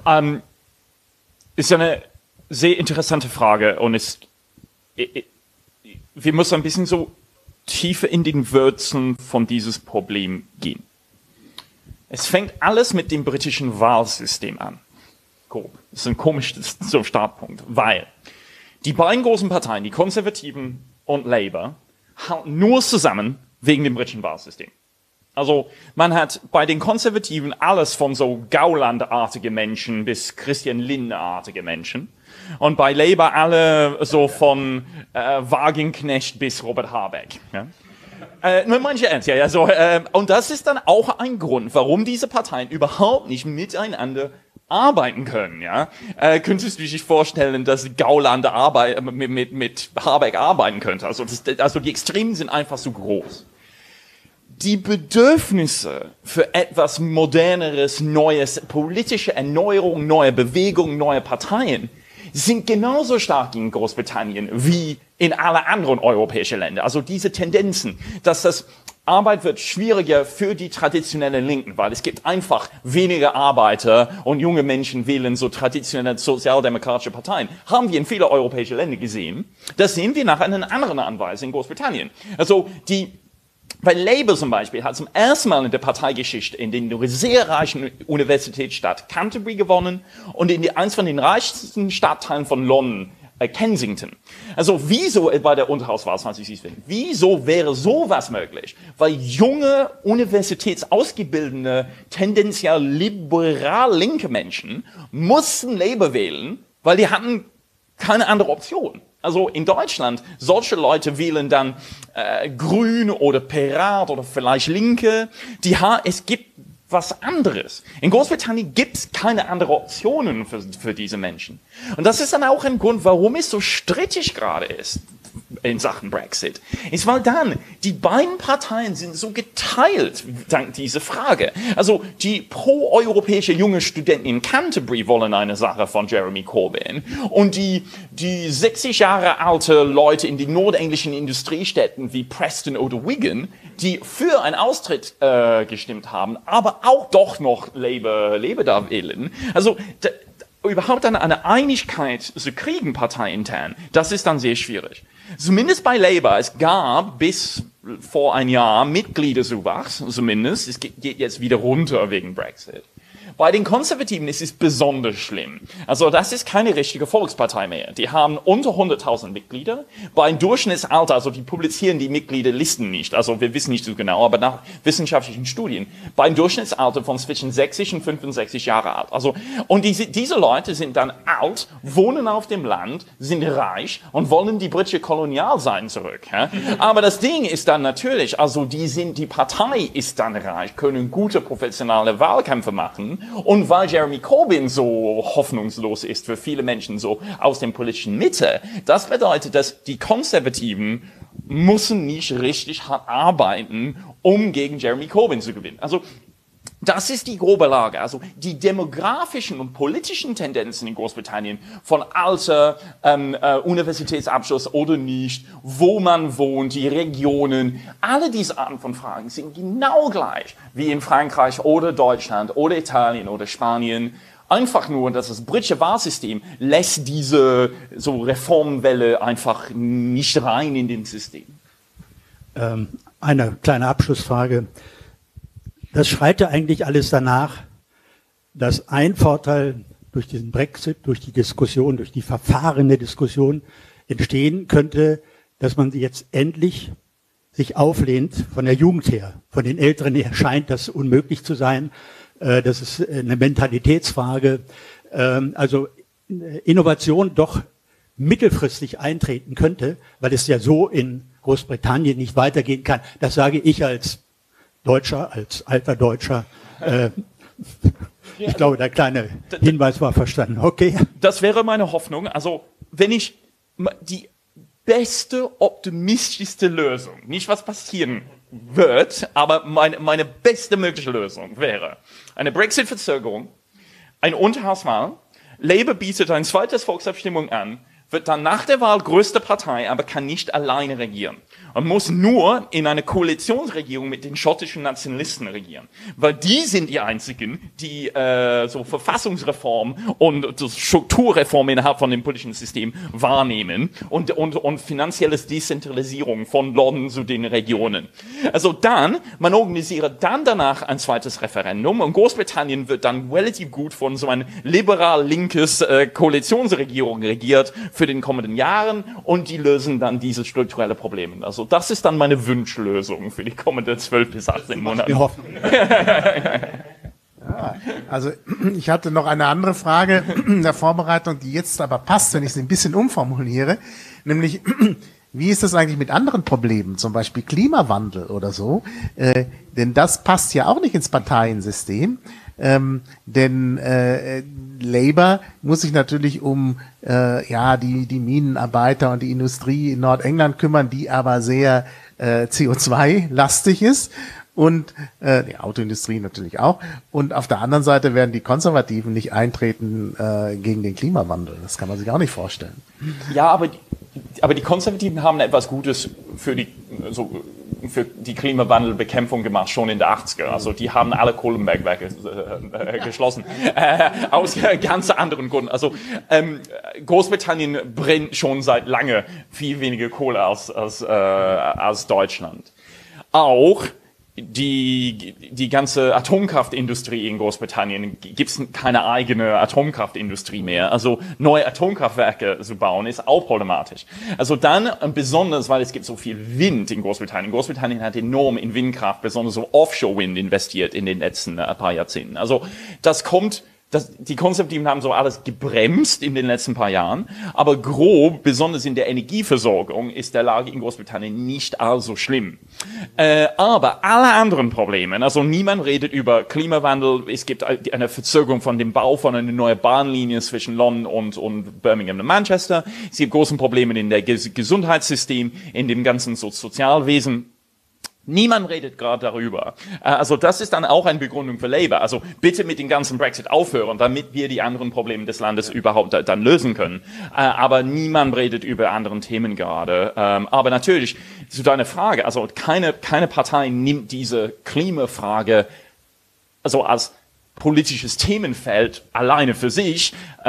ist eine sehr interessante Frage und wir müssen ein bisschen so tiefer in den Wurzeln von dieses Problem gehen. Es fängt alles mit dem britischen Wahlsystem an. Das ist ein komisches so Startpunkt, weil die beiden großen Parteien, die Konservativen und Labour, halten nur zusammen wegen dem britischen Wahlsystem. Also man hat bei den Konservativen alles von so Gauland-artige Menschen bis Christian Lindner-artige Menschen. Und bei Labour alle so von Wagenknecht bis Robert Habeck. Ja? Nur manche ernst, ja, so. Und das ist dann auch ein Grund, warum diese Parteien überhaupt nicht miteinander arbeiten können. Ja? Könntest du dich vorstellen, dass Gauland mit Habeck arbeiten könnte? Also die Extremen sind einfach so groß. Die Bedürfnisse für etwas Moderneres, Neues, politische Erneuerung, neue Bewegungen, neue Parteien sind genauso stark in Großbritannien wie in alle anderen europäischen Länder. Also diese Tendenzen, dass das Arbeit wird schwieriger für die traditionellen Linken, weil es gibt einfach weniger Arbeiter und junge Menschen wählen so traditionelle sozialdemokratische Parteien. Haben wir in vielen europäischen Ländern gesehen. Das sehen wir nach einer anderen Anweise in Großbritannien. Also bei Labour zum Beispiel hat zum ersten Mal in der Parteigeschichte in den sehr reichen Universitätsstadt Canterbury gewonnen und in eins von den reichsten Stadtteilen von London, Kensington. Also wieso bei der Unterhauswahl 2017, wieso wäre sowas möglich? Weil junge, universitätsausgebildete, tendenziell liberal linke Menschen mussten Labour wählen, weil die hatten keine andere Option. Also in Deutschland, solche Leute wählen dann Grün oder Pirat oder vielleicht Linke. Es gibt was anderes. In Großbritannien gibt es keine anderen Optionen für diese Menschen. Und das ist dann auch ein Grund, warum es so strittig gerade ist in Sachen Brexit. Ist, weil dann die beiden Parteien sind so geteilt dank dieser Frage. Also die pro-europäische junge Studenten in Canterbury wollen eine Sache von Jeremy Corbyn und die 60 Jahre alte Leute in den nordenglischen Industriestädten wie Preston oder Wigan, die für einen Austritt gestimmt haben, aber auch doch noch Labour da wählen. Also überhaupt eine Einigkeit zu kriegen, parteiintern, das ist dann sehr schwierig. Zumindest bei Labour, es gab bis vor ein Jahr Mitgliederzuwachs, zumindest, es geht jetzt wieder runter wegen Brexit. Bei den Konservativen ist es besonders schlimm. Also das ist keine richtige Volkspartei mehr. Die haben unter 100.000 Mitglieder. Beim Durchschnittsalter, also die publizieren die Mitgliederlisten nicht, also wir wissen nicht so genau, aber nach wissenschaftlichen Studien, beim Durchschnittsalter von zwischen 60 und 65 Jahre alt. Also, und diese Leute sind dann alt, wohnen auf dem Land, sind reich und wollen die britische Kolonialsein zurück. Ja? Aber das Ding ist dann natürlich, also die Partei ist dann reich, können gute professionelle Wahlkämpfe machen. Und weil Jeremy Corbyn so hoffnungslos ist für viele Menschen so aus der politischen Mitte, das bedeutet, dass die Konservativen müssen nicht richtig hart arbeiten, um gegen Jeremy Corbyn zu gewinnen. Also das ist die grobe Lage. Also die demografischen und politischen Tendenzen in Großbritannien von Alter, Universitätsabschluss oder nicht, wo man wohnt, die Regionen, alle diese Arten von Fragen sind genau gleich wie in Frankreich oder Deutschland oder Italien oder Spanien. Einfach nur, dass das britische Wahlsystem lässt diese so Reformwelle einfach nicht rein in den System. Eine kleine Abschlussfrage. Das schreit ja eigentlich alles danach, dass ein Vorteil durch diesen Brexit, durch die Diskussion, durch die verfahrene Diskussion entstehen könnte, dass man jetzt endlich sich auflehnt von der Jugend her. Von den Älteren her scheint das unmöglich zu sein. Das ist eine Mentalitätsfrage. Also Innovation doch mittelfristig eintreten könnte, weil es ja so in Großbritannien nicht weitergehen kann. Das sage ich als Deutscher, als alter Deutscher. Ich glaube, der kleine Hinweis war verstanden. Okay. Das wäre meine Hoffnung. Also, wenn ich die beste, optimistischste Lösung, nicht was passieren wird, aber meine beste mögliche Lösung wäre eine Brexit-Verzögerung, eine Unterhauswahl, Labour bietet eine zweite Volksabstimmung an, wird dann nach der Wahl größte Partei, aber kann nicht alleine regieren. Man muss nur in eine Koalitionsregierung mit den schottischen Nationalisten regieren. Weil die sind die einzigen, die so Verfassungsreform und Strukturreform innerhalb von dem politischen System wahrnehmen und finanzielles Dezentralisierung von London zu den Regionen. Also dann, man organisiert dann danach ein zweites Referendum und Großbritannien wird dann relativ gut von so ein liberal-linkes Koalitionsregierung regiert für den kommenden Jahren und die lösen dann diese strukturelle Probleme. Also das ist dann meine Wunschlösung für die kommenden 12 bis 18 Monate. Wir hoffen. Ja, also ich hatte noch eine andere Frage in der Vorbereitung, die jetzt aber passt, wenn ich sie ein bisschen umformuliere, nämlich wie ist das eigentlich mit anderen Problemen, zum Beispiel Klimawandel oder so, denn das passt ja auch nicht ins Parteiensystem. Denn Labour muss sich natürlich um die Minenarbeiter und die Industrie in Nordengland kümmern, die aber sehr CO2-lastig ist und die Autoindustrie natürlich auch. Und auf der anderen Seite werden die Konservativen nicht eintreten gegen den Klimawandel. Das kann man sich auch nicht vorstellen. Ja, aber die Konservativen haben etwas Gutes für die Klimawandelbekämpfung gemacht, schon in der 80er. Also die haben alle Kohlenbergwerke geschlossen. Aus ganz anderen Gründen. Also Großbritannien brennt schon seit lange viel weniger Kohle als Deutschland. Auch die ganze Atomkraftindustrie in Großbritannien gibt's keine eigene Atomkraftindustrie mehr. Also neue Atomkraftwerke zu bauen ist auch problematisch. Also dann besonders, weil es gibt so viel Wind in Großbritannien. Großbritannien hat enorm in Windkraft, besonders so Offshore-Wind investiert in den letzten paar Jahrzehnten. Also die Konservativen haben so alles gebremst in den letzten paar Jahren, aber grob, besonders in der Energieversorgung, ist der Lage in Großbritannien nicht allzu schlimm. Aber alle anderen Probleme, also niemand redet über Klimawandel, es gibt eine Verzögerung von dem Bau von einer neuen Bahnlinie zwischen London und Birmingham und Manchester, es gibt große Probleme in der Gesundheitssystem, in dem ganzen Sozialwesen. Niemand redet gerade darüber. Also das ist dann auch eine Begründung für Labour. Also bitte mit dem ganzen Brexit aufhören, damit wir die anderen Probleme des Landes überhaupt dann lösen können. Aber niemand redet über anderen Themen gerade. Aber natürlich, zu deiner Frage, also keine Partei nimmt diese Klimafrage also als politisches Themenfeld alleine für sich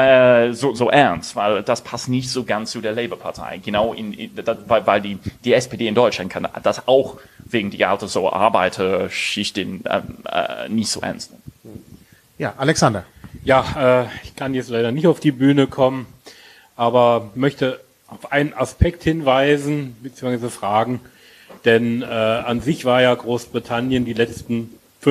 so ernst, weil das passt nicht so ganz zu der Labour-Partei. Genau weil die SPD in Deutschland kann das auch wegen die alte so Arbeiterschicht nicht so ernst nehmen. Ja, Alexander. Ja, ich kann jetzt leider nicht auf die Bühne kommen, aber möchte auf einen Aspekt hinweisen bzw. fragen, denn an sich war ja Großbritannien die letzten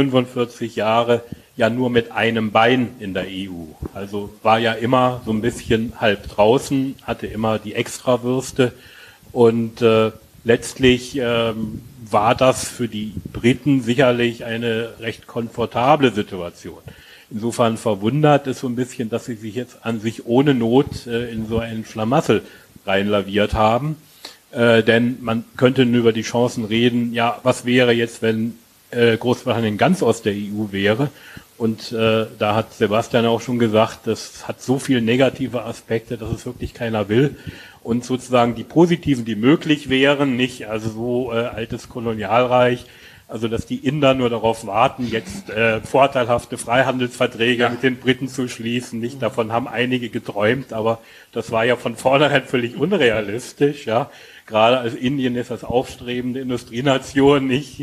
45 Jahre ja nur mit einem Bein in der EU. Also war ja immer so ein bisschen halb draußen, hatte immer die Extrawürste und letztlich war das für die Briten sicherlich eine recht komfortable Situation. Insofern verwundert es so ein bisschen, dass sie sich jetzt an sich ohne Not in so einen Schlamassel reinlaviert haben. Denn man könnte nur über die Chancen reden, ja, was wäre jetzt, wenn Großbritannien ganz aus der EU wäre? Und da hat Sebastian auch schon gesagt, das hat so viele negative Aspekte, dass es wirklich keiner will. Und sozusagen die positiven, die möglich wären, nicht also so altes Kolonialreich, also dass die Inder nur darauf warten, jetzt vorteilhafte Freihandelsverträge mit den Briten zu schließen. Nicht davon haben einige geträumt, aber das war ja von vornherein völlig unrealistisch. Ja, gerade als Indien ist das aufstrebende Industrienation nicht.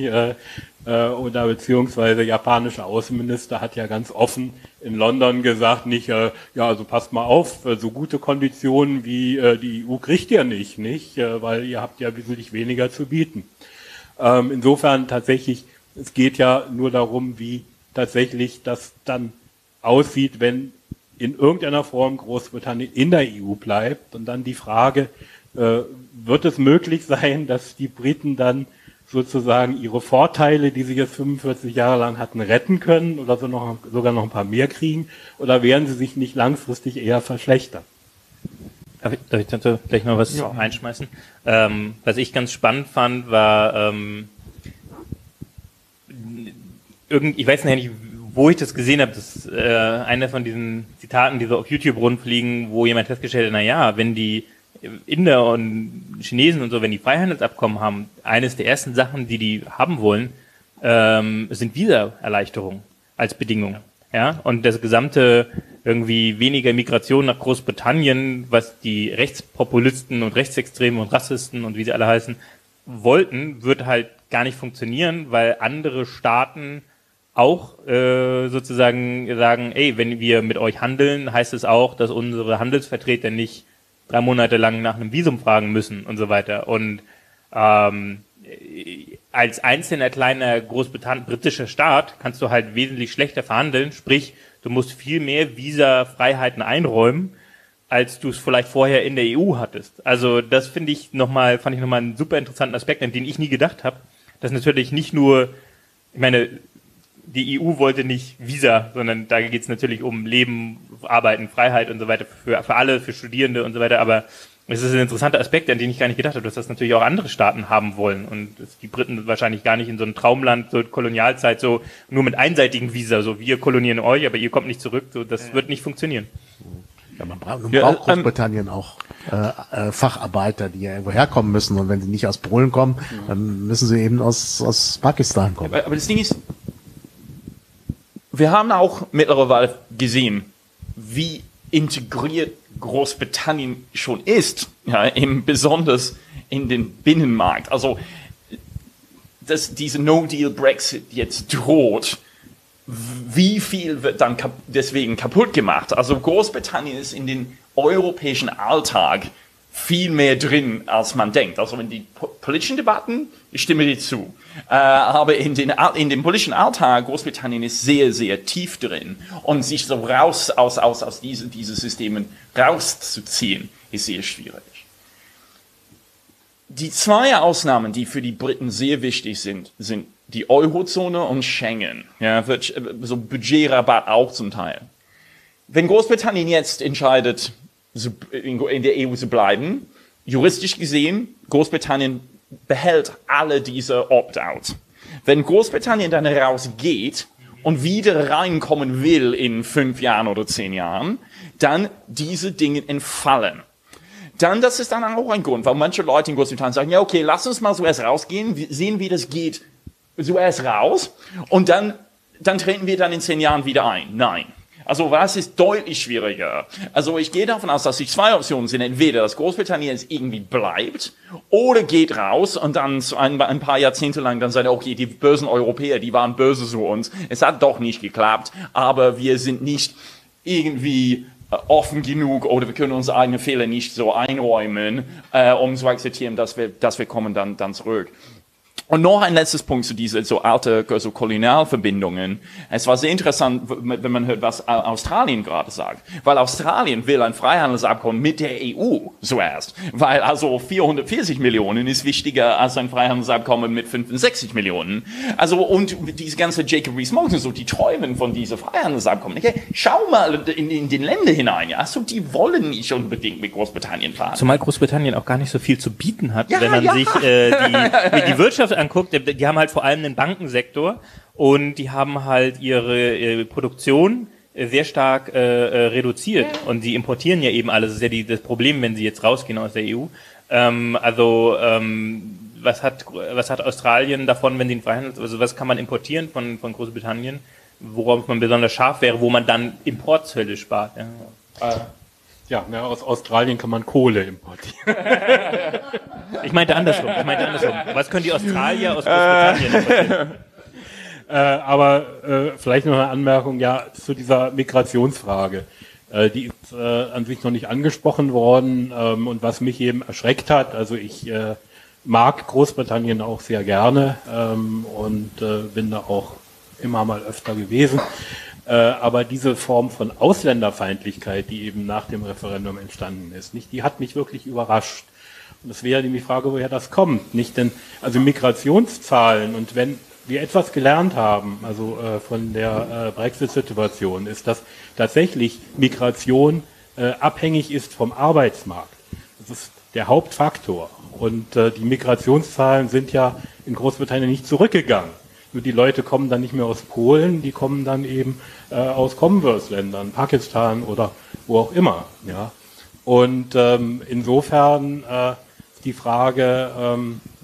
Oder beziehungsweise japanische Außenminister hat ja ganz offen in London gesagt, nicht, ja, also passt mal auf, so gute Konditionen wie die EU kriegt ihr nicht, weil ihr habt ja wesentlich weniger zu bieten. Insofern tatsächlich, es geht ja nur darum, wie tatsächlich das dann aussieht, wenn in irgendeiner Form Großbritannien in der EU bleibt. Und dann die Frage, wird es möglich sein, dass die Briten dann sozusagen ihre Vorteile, die sie jetzt 45 Jahre lang hatten, retten können oder sogar noch ein paar mehr kriegen? Oder werden sie sich nicht langfristig eher verschlechtern? Darf ich dazu gleich noch was einschmeißen? Was ich ganz spannend fand, war ich weiß nicht, wo ich das gesehen habe, das ist einer von diesen Zitaten, die so auf YouTube rundfliegen, wo jemand festgestellt hat, naja, wenn die Inder und Chinesen und so, wenn die Freihandelsabkommen haben, eines der ersten Sachen, die haben wollen, sind Visa-Erleichterungen als Bedingung. Ja, und das gesamte irgendwie weniger Migration nach Großbritannien, was die Rechtspopulisten und Rechtsextremen und Rassisten und wie sie alle heißen, wollten, wird halt gar nicht funktionieren, weil andere Staaten auch sozusagen sagen, ey, wenn wir mit euch handeln, heißt es auch, dass unsere Handelsvertreter nicht 3 Monate lang nach einem Visum fragen müssen und so weiter. Und als einzelner kleiner britischer Staat kannst du halt wesentlich schlechter verhandeln, sprich, du musst viel mehr Visa-Freiheiten einräumen, als du es vielleicht vorher in der EU hattest. Also das fand ich nochmal einen super interessanten Aspekt, an den ich nie gedacht habe, dass natürlich nicht nur, ich meine, die EU wollte nicht Visa, sondern da geht es natürlich um Leben, Arbeiten, Freiheit und so weiter für alle, für Studierende und so weiter, aber es ist ein interessanter Aspekt, an den ich gar nicht gedacht habe, dass das natürlich auch andere Staaten haben wollen und die Briten wahrscheinlich gar nicht in so einem Traumland, so Kolonialzeit, so nur mit einseitigen Visa, so wir kolonieren euch, aber ihr kommt nicht zurück, so das wird nicht funktionieren. Ja, man braucht Großbritannien auch Facharbeiter, die ja irgendwo herkommen müssen und wenn sie nicht aus Polen kommen, dann müssen sie eben aus Pakistan kommen. Aber das Ding ist, wir haben auch mittlerweile gesehen, wie integriert Großbritannien schon ist, ja, besonders in den Binnenmarkt. Also, dass diese No-Deal-Brexit jetzt droht, wie viel wird dann deswegen kaputt gemacht? Also Großbritannien ist in den europäischen Alltag viel mehr drin, als man denkt. Also in die politischen Debatten, ich stimme dir zu. Aber in dem politischen Alltag, Großbritannien ist sehr, sehr tief drin. Und sich so raus aus diesen Systemen rauszuziehen, ist sehr schwierig. Die 2 Ausnahmen, die für die Briten sehr wichtig sind die Eurozone und Schengen. Ja, so Budgetrabatt auch zum Teil. Wenn Großbritannien jetzt entscheidet, in der EU zu bleiben, juristisch gesehen, Großbritannien behält alle diese Opt-out. Wenn Großbritannien dann rausgeht und wieder reinkommen will in 5 Jahren oder 10 Jahren, dann diese Dinge entfallen. Das ist dann auch ein Grund, weil manche Leute in Großbritannien sagen, ja okay, lass uns mal zuerst rausgehen, sehen wie das geht, zuerst raus und dann treten wir dann in 10 Jahren wieder ein. Nein. Also was ist deutlich schwieriger? Also ich gehe davon aus, dass die 2 Optionen sind. Entweder, dass Großbritannien jetzt irgendwie bleibt oder geht raus und dann ein paar Jahrzehnte lang dann sagt, okay, die bösen Europäer, die waren böse zu uns. Es hat doch nicht geklappt, aber wir sind nicht irgendwie offen genug oder wir können unsere eigenen Fehler nicht so einräumen, um zu akzeptieren, dass wir kommen dann zurück. Und noch ein letztes Punkt zu diese so alte so Kolonialverbindungen. Es war sehr interessant, wenn man hört, was Australien gerade sagt. Weil Australien will ein Freihandelsabkommen mit der EU zuerst. Weil also 440 Millionen ist wichtiger als ein Freihandelsabkommen mit 65 Millionen. Also und diese ganze Jacob Rees-Mogg, so die träumen von dieser Freihandelsabkommen. Okay? Schau mal in den Länder hinein. Ja? Also die wollen nicht unbedingt mit Großbritannien fahren. Zumal Großbritannien auch gar nicht so viel zu bieten hat, wenn man sich die Wirtschaft anguckt, die haben halt vor allem einen Bankensektor und die haben halt ihre Produktion sehr stark reduziert und sie importieren ja eben alles. Das ist ja das Problem, wenn sie jetzt rausgehen aus der EU. Was hat Australien davon, wenn sie einen Freihandel, also was kann man importieren von Großbritannien, worauf man besonders scharf wäre, wo man dann Importzölle spart? Ja. Aus Australien kann man Kohle importieren. Ich meinte andersrum. Was können die Australier aus Großbritannien importieren? Aber vielleicht noch eine Anmerkung, zu dieser Migrationsfrage. Die ist an sich noch nicht angesprochen worden und was mich eben erschreckt hat, also ich mag Großbritannien auch sehr gerne und bin da auch immer mal öfter gewesen. Aber diese Form von Ausländerfeindlichkeit, die eben nach dem Referendum entstanden ist, die hat mich wirklich überrascht. Und es wäre die Frage, woher das kommt. Nicht denn, also Migrationszahlen, und wenn wir etwas gelernt haben, also von der Brexit-Situation, ist, dass tatsächlich Migration abhängig ist vom Arbeitsmarkt. Das ist der Hauptfaktor. Und die Migrationszahlen sind ja in Großbritannien nicht zurückgegangen. Nur die Leute kommen dann nicht mehr aus Polen, die kommen dann eben aus Commonwealth-Ländern, Pakistan oder wo auch immer. Ja. Und insofern die Frage,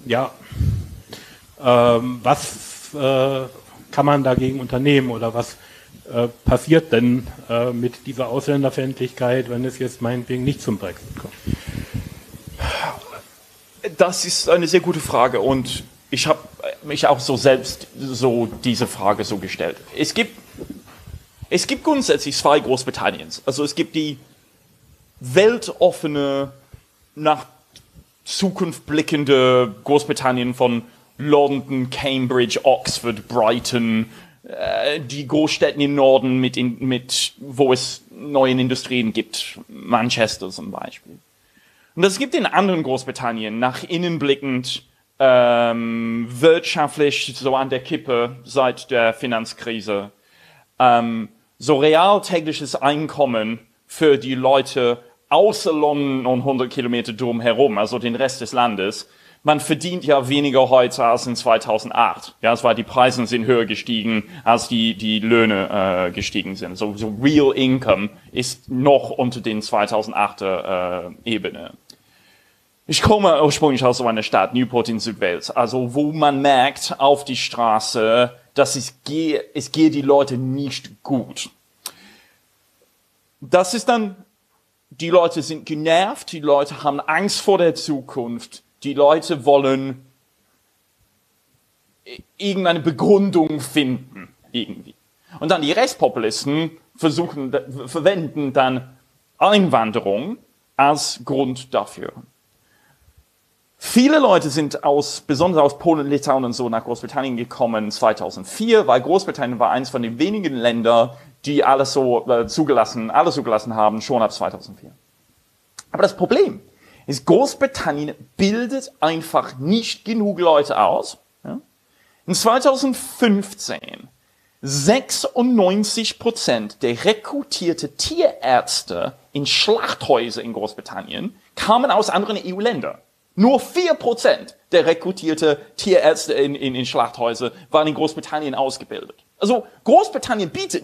was kann man dagegen unternehmen oder was passiert denn mit dieser Ausländerfeindlichkeit, wenn es jetzt meinetwegen nicht zum Brexit kommt? Das ist eine sehr gute Frage und ich habe mich auch so selbst so diese Frage so gestellt. Es gibt grundsätzlich zwei Großbritanniens. Also es gibt die weltoffene, nach Zukunft blickende Großbritannien von London, Cambridge, Oxford, Brighton, die Großstädte im Norden wo es neue Industrien gibt, Manchester zum Beispiel. Und es gibt den anderen Großbritannien, nach innen blickend, wirtschaftlich so an der Kippe seit der Finanzkrise, so real tägliches Einkommen für die Leute außer London und 100 Kilometer drumherum, also den Rest des Landes. Man verdient ja weniger heute als in 2008. Ja, es war, die Preise sind höher gestiegen, als die Löhne gestiegen sind. So Real Income ist noch unter den 2008er Ebene. Ich komme ursprünglich aus so einer Stadt, Newport in Südwales, also wo man merkt auf die Straße, dass es geht die Leute nicht gut. Das ist dann, die Leute sind genervt, die Leute haben Angst vor der Zukunft, die Leute wollen irgendeine Begründung finden, irgendwie. Und dann die Rechtspopulisten verwenden dann Einwanderung als Grund dafür. Viele Leute sind besonders aus Polen, Litauen und so nach Großbritannien gekommen 2004, weil Großbritannien war eines von den wenigen Ländern, die alles zugelassen haben, schon ab 2004. Aber das Problem ist, Großbritannien bildet einfach nicht genug Leute aus. Ja? In 2015 96% der rekrutierten Tierärzte in Schlachthäuser in Großbritannien kamen aus anderen EU-Ländern. Nur 4% der rekrutierten Tierärzte in Schlachthäuser waren in Großbritannien ausgebildet. Also Großbritannien bietet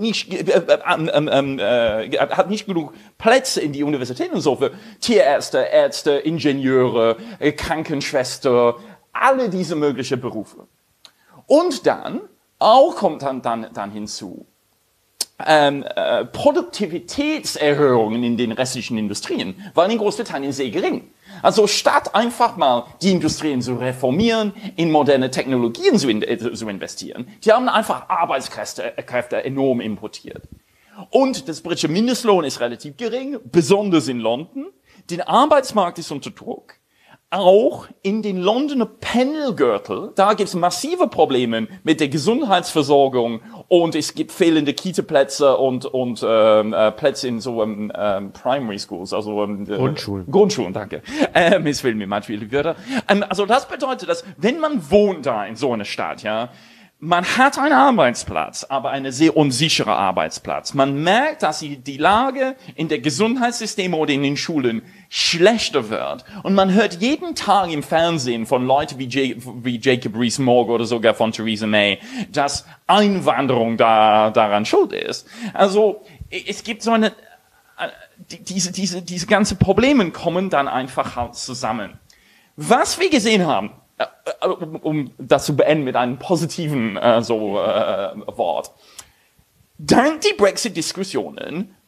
hat nicht genug Plätze in die Universitäten und so für Tierärzte, Ärzte, Ingenieure, Krankenschwester, alle diese möglichen Berufe. Und dann auch kommt dann hinzu Produktivitätserhöhungen in den restlichen Industrien waren in Großbritannien sehr gering. Also statt einfach mal die Industrien zu reformieren, in moderne Technologien zu investieren, die haben einfach Arbeitskräfte enorm importiert. Und das britische Mindestlohn ist relativ gering, besonders in London. Der Arbeitsmarkt ist unter Druck. Auch in den Londoner Pendelgürtel, da gibt es massive Probleme mit der Gesundheitsversorgung und es gibt fehlende Kita-Plätze und Plätze in so Primary Schools, also Grundschulen, danke. Es fehlen mir manchmal die Wörter. Also das bedeutet, dass wenn man wohnt da in so einer Stadt, ja, man hat einen Arbeitsplatz, aber einen sehr unsicheren Arbeitsplatz. Man merkt, dass die Lage in der Gesundheitssysteme oder in den Schulen schlechter wird. Und man hört jeden Tag im Fernsehen von Leuten wie Jacob Rees-Mogg oder sogar von Theresa May, dass Einwanderung daran schuld ist. Also es gibt so diese ganzen Probleme kommen dann einfach halt zusammen. Was wir gesehen haben, um das zu beenden mit einem positiven Wort. Dank die Brexit-Diskussionen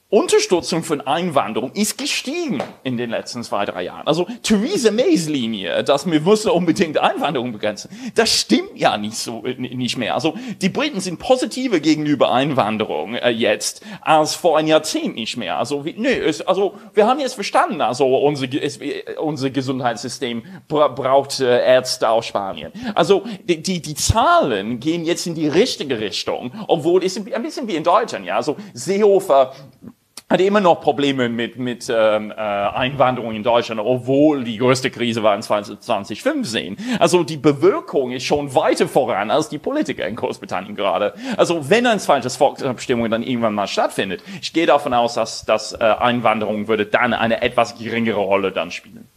Unterstützung von Einwanderung ist gestiegen in den letzten 2-3 Jahren. Also Theresa Mays Linie, dass wir müssen unbedingt Einwanderung begrenzen, das stimmt ja nicht mehr. Also die Briten sind positiver gegenüber Einwanderung jetzt als vor ein Jahrzehnt nicht mehr. Also wir haben jetzt verstanden, also unser Gesundheitssystem braucht Ärzte aus Spanien. Also die Zahlen gehen jetzt in die richtige Richtung, obwohl es ein bisschen wie in Deutschland, ja. Also Seehofer hatte immer noch Probleme mit Einwanderung in Deutschland, obwohl die größte Krise war in 2015. Also die Bewirkung ist schon weiter voran als die Politiker in Großbritannien gerade. Also wenn ein zweites Volksabstimmung dann irgendwann mal stattfindet, ich gehe davon aus, dass Einwanderung würde dann eine etwas geringere Rolle dann spielen.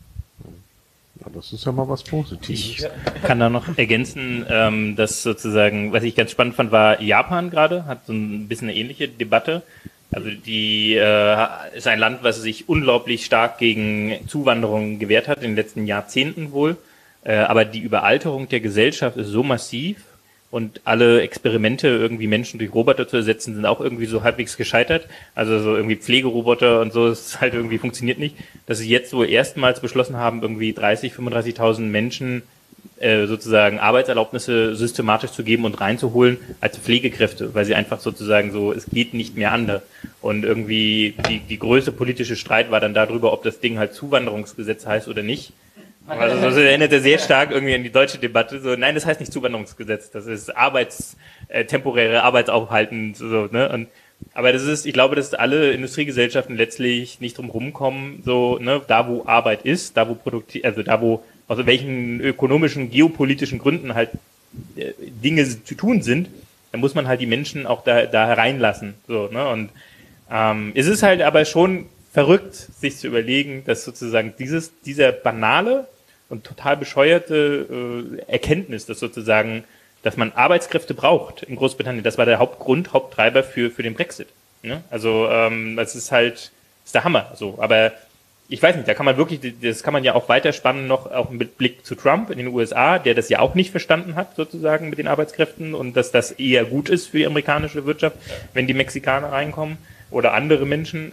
Ja, das ist ja mal was Positives. Ich kann da noch ergänzen, dass sozusagen, was ich ganz spannend fand, war Japan gerade, hat so ein bisschen eine ähnliche Debatte. Also die ist ein Land, was sich unglaublich stark gegen Zuwanderung gewehrt hat, in den letzten Jahrzehnten wohl. Aber die Überalterung der Gesellschaft ist so massiv und alle Experimente, irgendwie Menschen durch Roboter zu ersetzen, sind auch irgendwie so halbwegs gescheitert. Also so irgendwie Pflegeroboter und so, ist halt irgendwie funktioniert nicht. Dass sie jetzt wohl erstmals beschlossen haben, irgendwie 35.000 Menschen sozusagen Arbeitserlaubnisse systematisch zu geben und reinzuholen als Pflegekräfte, weil sie einfach sozusagen so, es geht nicht mehr anders. Und irgendwie die größte politische Streit war dann darüber, ob das Ding halt Zuwanderungsgesetz heißt oder nicht. Also das erinnerte sehr stark irgendwie an die deutsche Debatte. So, nein, das heißt nicht Zuwanderungsgesetz, das ist temporäre Arbeitsaufhalten, so, ne? Aber das ist, ich glaube, dass alle Industriegesellschaften letztlich nicht drum rumkommen, so, ne, da wo Arbeit ist, da wo aus welchen ökonomischen, geopolitischen Gründen halt Dinge zu tun sind, dann muss man halt die Menschen auch da hereinlassen, so, ne? Und es ist halt aber schon verrückt, sich zu überlegen, dass sozusagen dieser banale und total bescheuerte Erkenntnis, dass man Arbeitskräfte braucht in Großbritannien, das war der Haupttreiber für den Brexit. Ne? Also das ist der Hammer. So, aber ich weiß nicht, das kann man ja auch weiterspannen noch, auch mit Blick zu Trump in den USA, der das ja auch nicht verstanden hat, sozusagen mit den Arbeitskräften und dass das eher gut ist für die amerikanische Wirtschaft, wenn die Mexikaner reinkommen oder andere Menschen.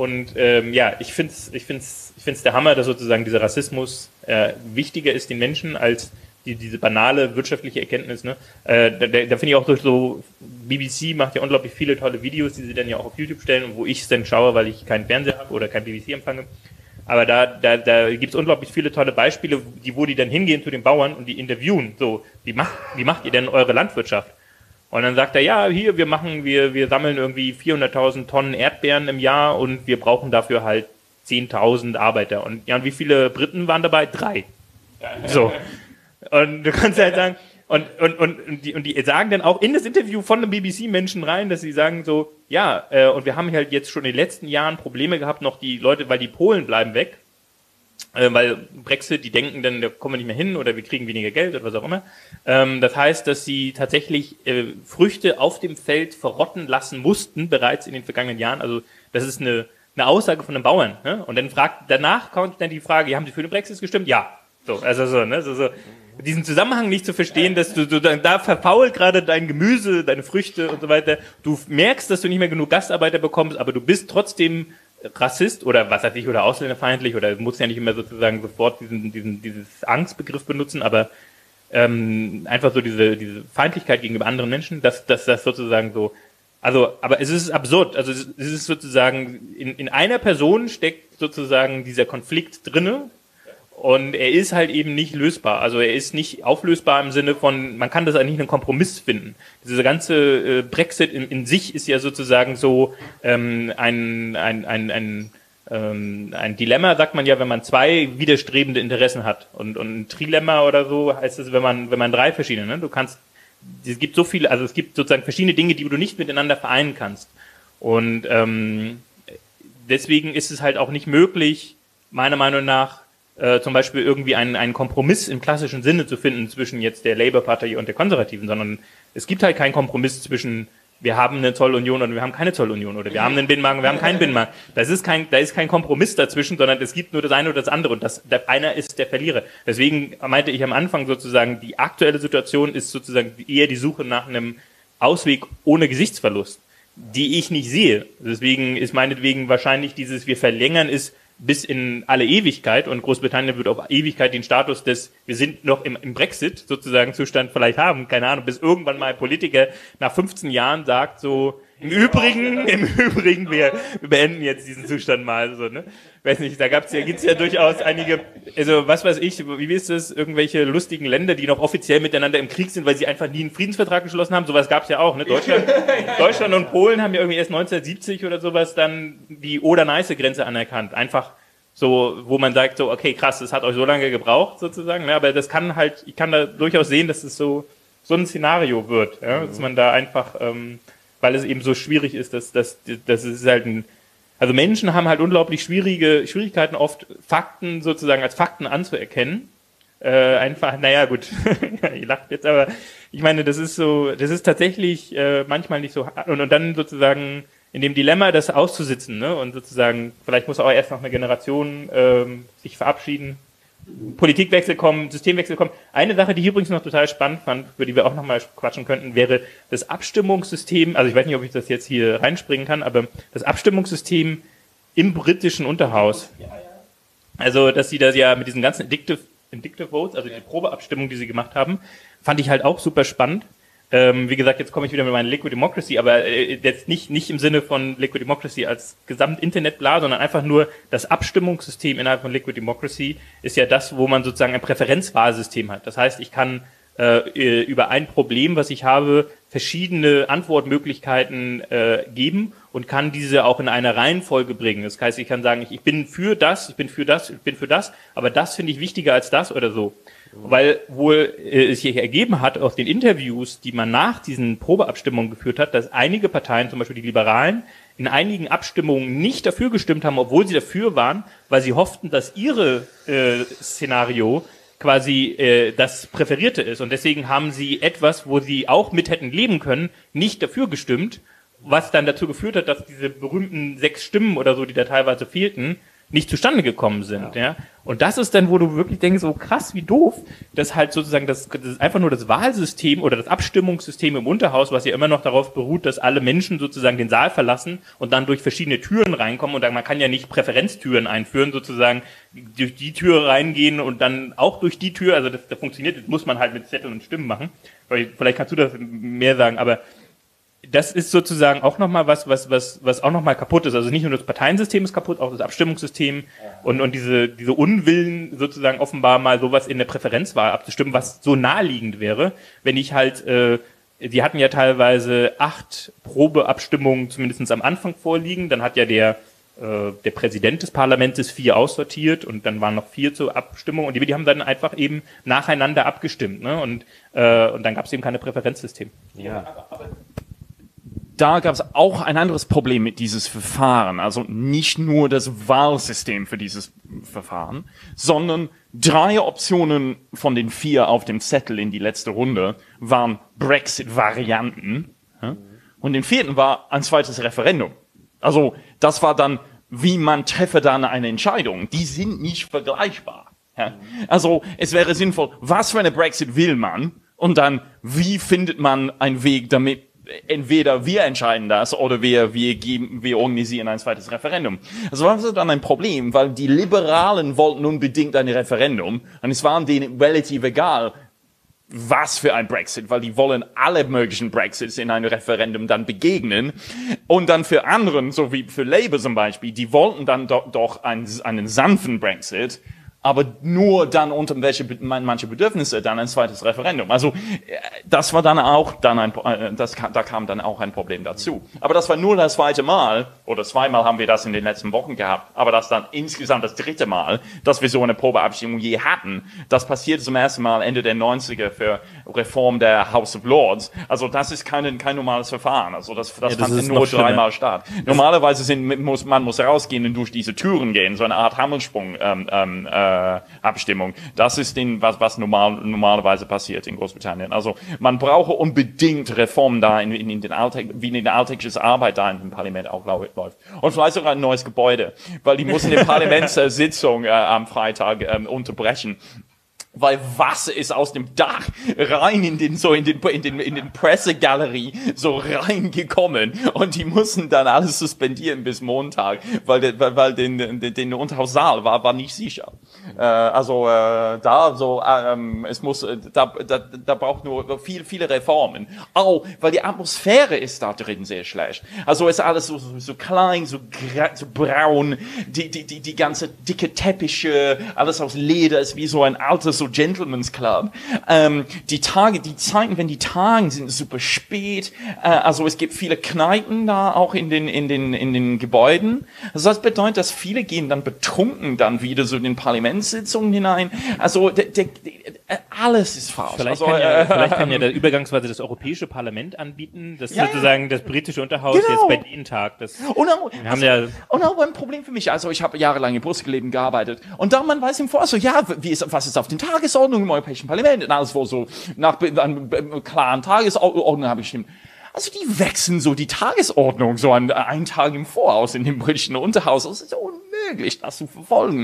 Ja, ich find's der Hammer, dass sozusagen dieser Rassismus wichtiger ist den Menschen als diese banale wirtschaftliche Erkenntnis. Ne? Da finde ich auch so, BBC macht ja unglaublich viele tolle Videos, die sie dann ja auch auf YouTube stellen und wo ich es dann schaue, weil ich keinen Fernseher habe oder kein BBC empfange. Aber da gibt es unglaublich viele tolle Beispiele, wo die dann hingehen zu den Bauern und die interviewen. So, wie macht ihr denn eure Landwirtschaft? Und dann sagt er, ja, hier, wir sammeln irgendwie 400.000 Tonnen Erdbeeren im Jahr und wir brauchen dafür halt 10.000 Arbeiter. Und ja, und wie viele Briten waren dabei? 3. So. Und du kannst halt sagen, und die sagen dann auch in das Interview von einem BBC-Menschen rein, dass sie sagen so, ja, und wir haben halt jetzt schon in den letzten Jahren Probleme gehabt, noch die Leute, weil die Polen bleiben weg, weil Brexit, die denken dann, da kommen wir nicht mehr hin oder wir kriegen weniger Geld oder was auch immer. Das heißt, dass sie tatsächlich Früchte auf dem Feld verrotten lassen mussten, bereits in den vergangenen Jahren. Also das ist eine Aussage von einem Bauern. Ne? Und dann danach kommt dann die Frage, ja, haben Sie für den Brexit gestimmt? Ja. So, also so, ne, so diesen Zusammenhang nicht zu verstehen, dass du da verfault gerade dein Gemüse, deine Früchte und so weiter. Du merkst, dass du nicht mehr genug Gastarbeiter bekommst, aber du bist trotzdem Rassist oder was weiß ich, oder ausländerfeindlich oder du musst ja nicht immer sozusagen sofort dieses Angstbegriff benutzen, aber einfach so diese Feindlichkeit gegenüber anderen Menschen, dass das sozusagen so, also, aber es ist absurd, also es ist sozusagen, in einer Person steckt sozusagen dieser Konflikt drinne. Und er ist halt eben nicht lösbar. Also er ist nicht auflösbar im Sinne von, man kann das eigentlich einen Kompromiss finden. Dieser ganze Brexit in sich ist ja sozusagen so ein Dilemma, sagt man ja, wenn man 2 widerstrebende Interessen hat. Und ein Trilemma oder so heißt es, wenn man 3 verschiedene, ne? Es gibt so viele, also es gibt sozusagen verschiedene Dinge, die du nicht miteinander vereinen kannst. Und deswegen ist es halt auch nicht möglich, meiner Meinung nach, zum Beispiel irgendwie einen Kompromiss im klassischen Sinne zu finden zwischen jetzt der Labour-Partei und der Konservativen, sondern es gibt halt keinen Kompromiss zwischen wir haben eine Zollunion oder wir haben keine Zollunion oder wir haben einen Binnenmarkt und wir haben keinen Binnenmarkt. Da ist kein Kompromiss dazwischen, sondern es gibt nur das eine oder das andere und einer ist der Verlierer. Deswegen meinte ich am Anfang sozusagen, die aktuelle Situation ist sozusagen eher die Suche nach einem Ausweg ohne Gesichtsverlust. die ich nicht sehe. Deswegen ist meinetwegen wahrscheinlich dieses, wir verlängern es bis in alle Ewigkeit, und Großbritannien wird auf Ewigkeit den Status des, wir sind noch im Brexit sozusagen Zustand vielleicht haben, keine Ahnung, bis irgendwann mal ein Politiker nach 15 Jahren sagt so, im Übrigen, wir beenden jetzt diesen Zustand mal, so, ne? Weiß nicht, da gibt's ja durchaus einige, also was weiß ich, wie ist das, irgendwelche lustigen Länder, die noch offiziell miteinander im Krieg sind, weil sie einfach nie einen Friedensvertrag geschlossen haben, sowas gab's ja auch, ne? Deutschland und Polen haben ja irgendwie erst 1970 oder sowas dann die Oder-Neiße-Grenze anerkannt, einfach so, wo man sagt so, okay, krass, das hat euch so lange gebraucht, sozusagen, ne? Aber das kann halt, ich kann da durchaus sehen, dass es so ein Szenario wird, ja? Dass man da einfach, weil es eben so schwierig ist, dass es halt also Menschen haben halt unglaublich Schwierigkeiten oft, Fakten sozusagen als Fakten anzuerkennen. Einfach, naja, gut, ihr lacht jetzt, aber ich meine, das ist tatsächlich manchmal nicht so, und dann sozusagen in dem Dilemma, das auszusitzen, ne, und sozusagen, vielleicht muss auch erst noch eine Generation sich verabschieden, Politikwechsel kommen, Systemwechsel kommen. Eine Sache, die ich übrigens noch total spannend fand, über die wir auch nochmal quatschen könnten, wäre das Abstimmungssystem, also ich weiß nicht, ob ich das jetzt hier reinspringen kann, aber das Abstimmungssystem im britischen Unterhaus. Also, dass sie das ja mit diesen ganzen Indicative Votes, also die Probeabstimmung, die sie gemacht haben, fand ich halt auch super spannend. Wie gesagt, jetzt komme ich wieder mit meiner Liquid Democracy, aber jetzt nicht im Sinne von Liquid Democracy als Gesamt-Internet bla, sondern einfach nur das Abstimmungssystem innerhalb von Liquid Democracy ist ja das, wo man sozusagen ein Präferenzwahlsystem hat. Das heißt, ich kann über ein Problem, was ich habe, verschiedene Antwortmöglichkeiten geben und kann diese auch in eine Reihenfolge bringen. Das heißt, ich kann sagen, ich bin für das, ich bin für das, ich bin für das, aber das finde ich wichtiger als das oder so. Weil wohl es sich ergeben hat aus den Interviews, die man nach diesen Probeabstimmungen geführt hat, dass einige Parteien, zum Beispiel die Liberalen, in einigen Abstimmungen nicht dafür gestimmt haben, obwohl sie dafür waren, weil sie hofften, dass ihre Szenario quasi das Präferierte ist. Und deswegen haben sie etwas, wo sie auch mit hätten leben können, nicht dafür gestimmt, was dann dazu geführt hat, dass diese berühmten 6 Stimmen oder so, die da teilweise fehlten, nicht zustande gekommen sind, ja. Und das ist dann, wo du wirklich denkst, so krass, wie doof, dass halt sozusagen das ist einfach nur das Wahlsystem oder das Abstimmungssystem im Unterhaus, was ja immer noch darauf beruht, dass alle Menschen sozusagen den Saal verlassen und dann durch verschiedene Türen reinkommen, und dann, man kann ja nicht Präferenztüren einführen, sozusagen durch die Tür reingehen und dann auch durch die Tür, also das funktioniert, das muss man halt mit Zetteln und Stimmen machen. Vielleicht kannst du das mehr sagen, aber das ist sozusagen auch nochmal was auch nochmal kaputt ist. Also nicht nur das Parteiensystem ist kaputt, auch das Abstimmungssystem und diese Unwillen sozusagen offenbar mal sowas in der Präferenzwahl abzustimmen, was so naheliegend wäre, wenn ich halt, die hatten ja teilweise 8 Probeabstimmungen zumindest am Anfang vorliegen, dann hat ja der Präsident des Parlaments 4 aussortiert und dann waren noch 4 zur Abstimmung und die haben dann einfach eben nacheinander abgestimmt, ne? Und dann gab es eben keine Präferenzsystem. Ja. Da gab es auch ein anderes Problem mit dieses Verfahren. Also nicht nur das Wahlsystem für dieses Verfahren, sondern 3 Optionen von den 4 auf dem Zettel in die letzte Runde waren Brexit-Varianten. Ja? Und den 4. war ein zweites Referendum. Also das war dann, wie man treffe dann eine Entscheidung. Die sind nicht vergleichbar. Ja? Also es wäre sinnvoll, was für eine Brexit will man? Und dann, wie findet man einen Weg, damit entweder wir entscheiden das oder wir organisieren ein zweites Referendum. Also war das dann ein Problem, weil die Liberalen wollten unbedingt ein Referendum und es war denen relativ egal, was für ein Brexit, weil die wollen alle möglichen Brexits in einem Referendum dann begegnen. Und dann für anderen, so wie für Labour zum Beispiel, die wollten dann doch einen sanften Brexit, aber nur dann unter manche Bedürfnisse dann ein zweites Referendum. Also das war dann auch da kam dann auch ein Problem dazu. Aber das war nur das zweite Mal, oder 2-mal haben wir das in den letzten Wochen gehabt, aber das dann insgesamt das 3. Mal, dass wir so eine Probeabstimmung je hatten. Das passierte zum ersten Mal Ende der 90er für Reform der House of Lords. Also das ist kein normales Verfahren. Also das fand nur 3-mal statt. Normalerweise muss man rausgehen und durch diese Türen gehen, so eine Art Hammelsprung Abstimmung. Das ist was normalerweise passiert in Großbritannien. Also man brauche unbedingt Reformen da in den Alltag, wie in der alltägliche Arbeit da in dem Parlament auch läuft. Und vielleicht sogar ein neues Gebäude, weil die mussten die Parlamentssitzung am Freitag unterbrechen. weil Wasser ist aus dem Dach rein in den Pressegalerie so reingekommen und die mussten dann alles suspendieren bis Montag, weil den Unterhaussaal war nicht sicher. Da braucht nur viele Reformen. Auch weil die Atmosphäre ist da drin sehr schlecht. Also ist alles so klein, so braun, die ganze dicke Teppiche, alles aus Leder, ist wie so ein altes so Gentleman's Club. Die Zeiten, wenn die Tagen sind super spät. Also es gibt viele Kneipen da auch in den Gebäuden. Also das bedeutet, dass viele gehen dann betrunken dann wieder so in den Parlamentssitzungen hinein. Also alles ist falsch. Vielleicht kann ja der übergangsweise das Europäische Parlament anbieten, das sozusagen das britische Unterhaus jetzt bei denen tagt. Und auch ein Problem für mich. Also ich habe jahrelang in Brüssel gelebt, gearbeitet. Und dann man weiß im Voraus so, was ist auf den Tagesordnung im Europäischen Parlament und alles, wo so nach einer klaren Tagesordnung habe ich gestimmt. Also die wechseln so die Tagesordnung so an einen Tag im Voraus in dem britischen Unterhaus. Das ist unmöglich, das zu verfolgen.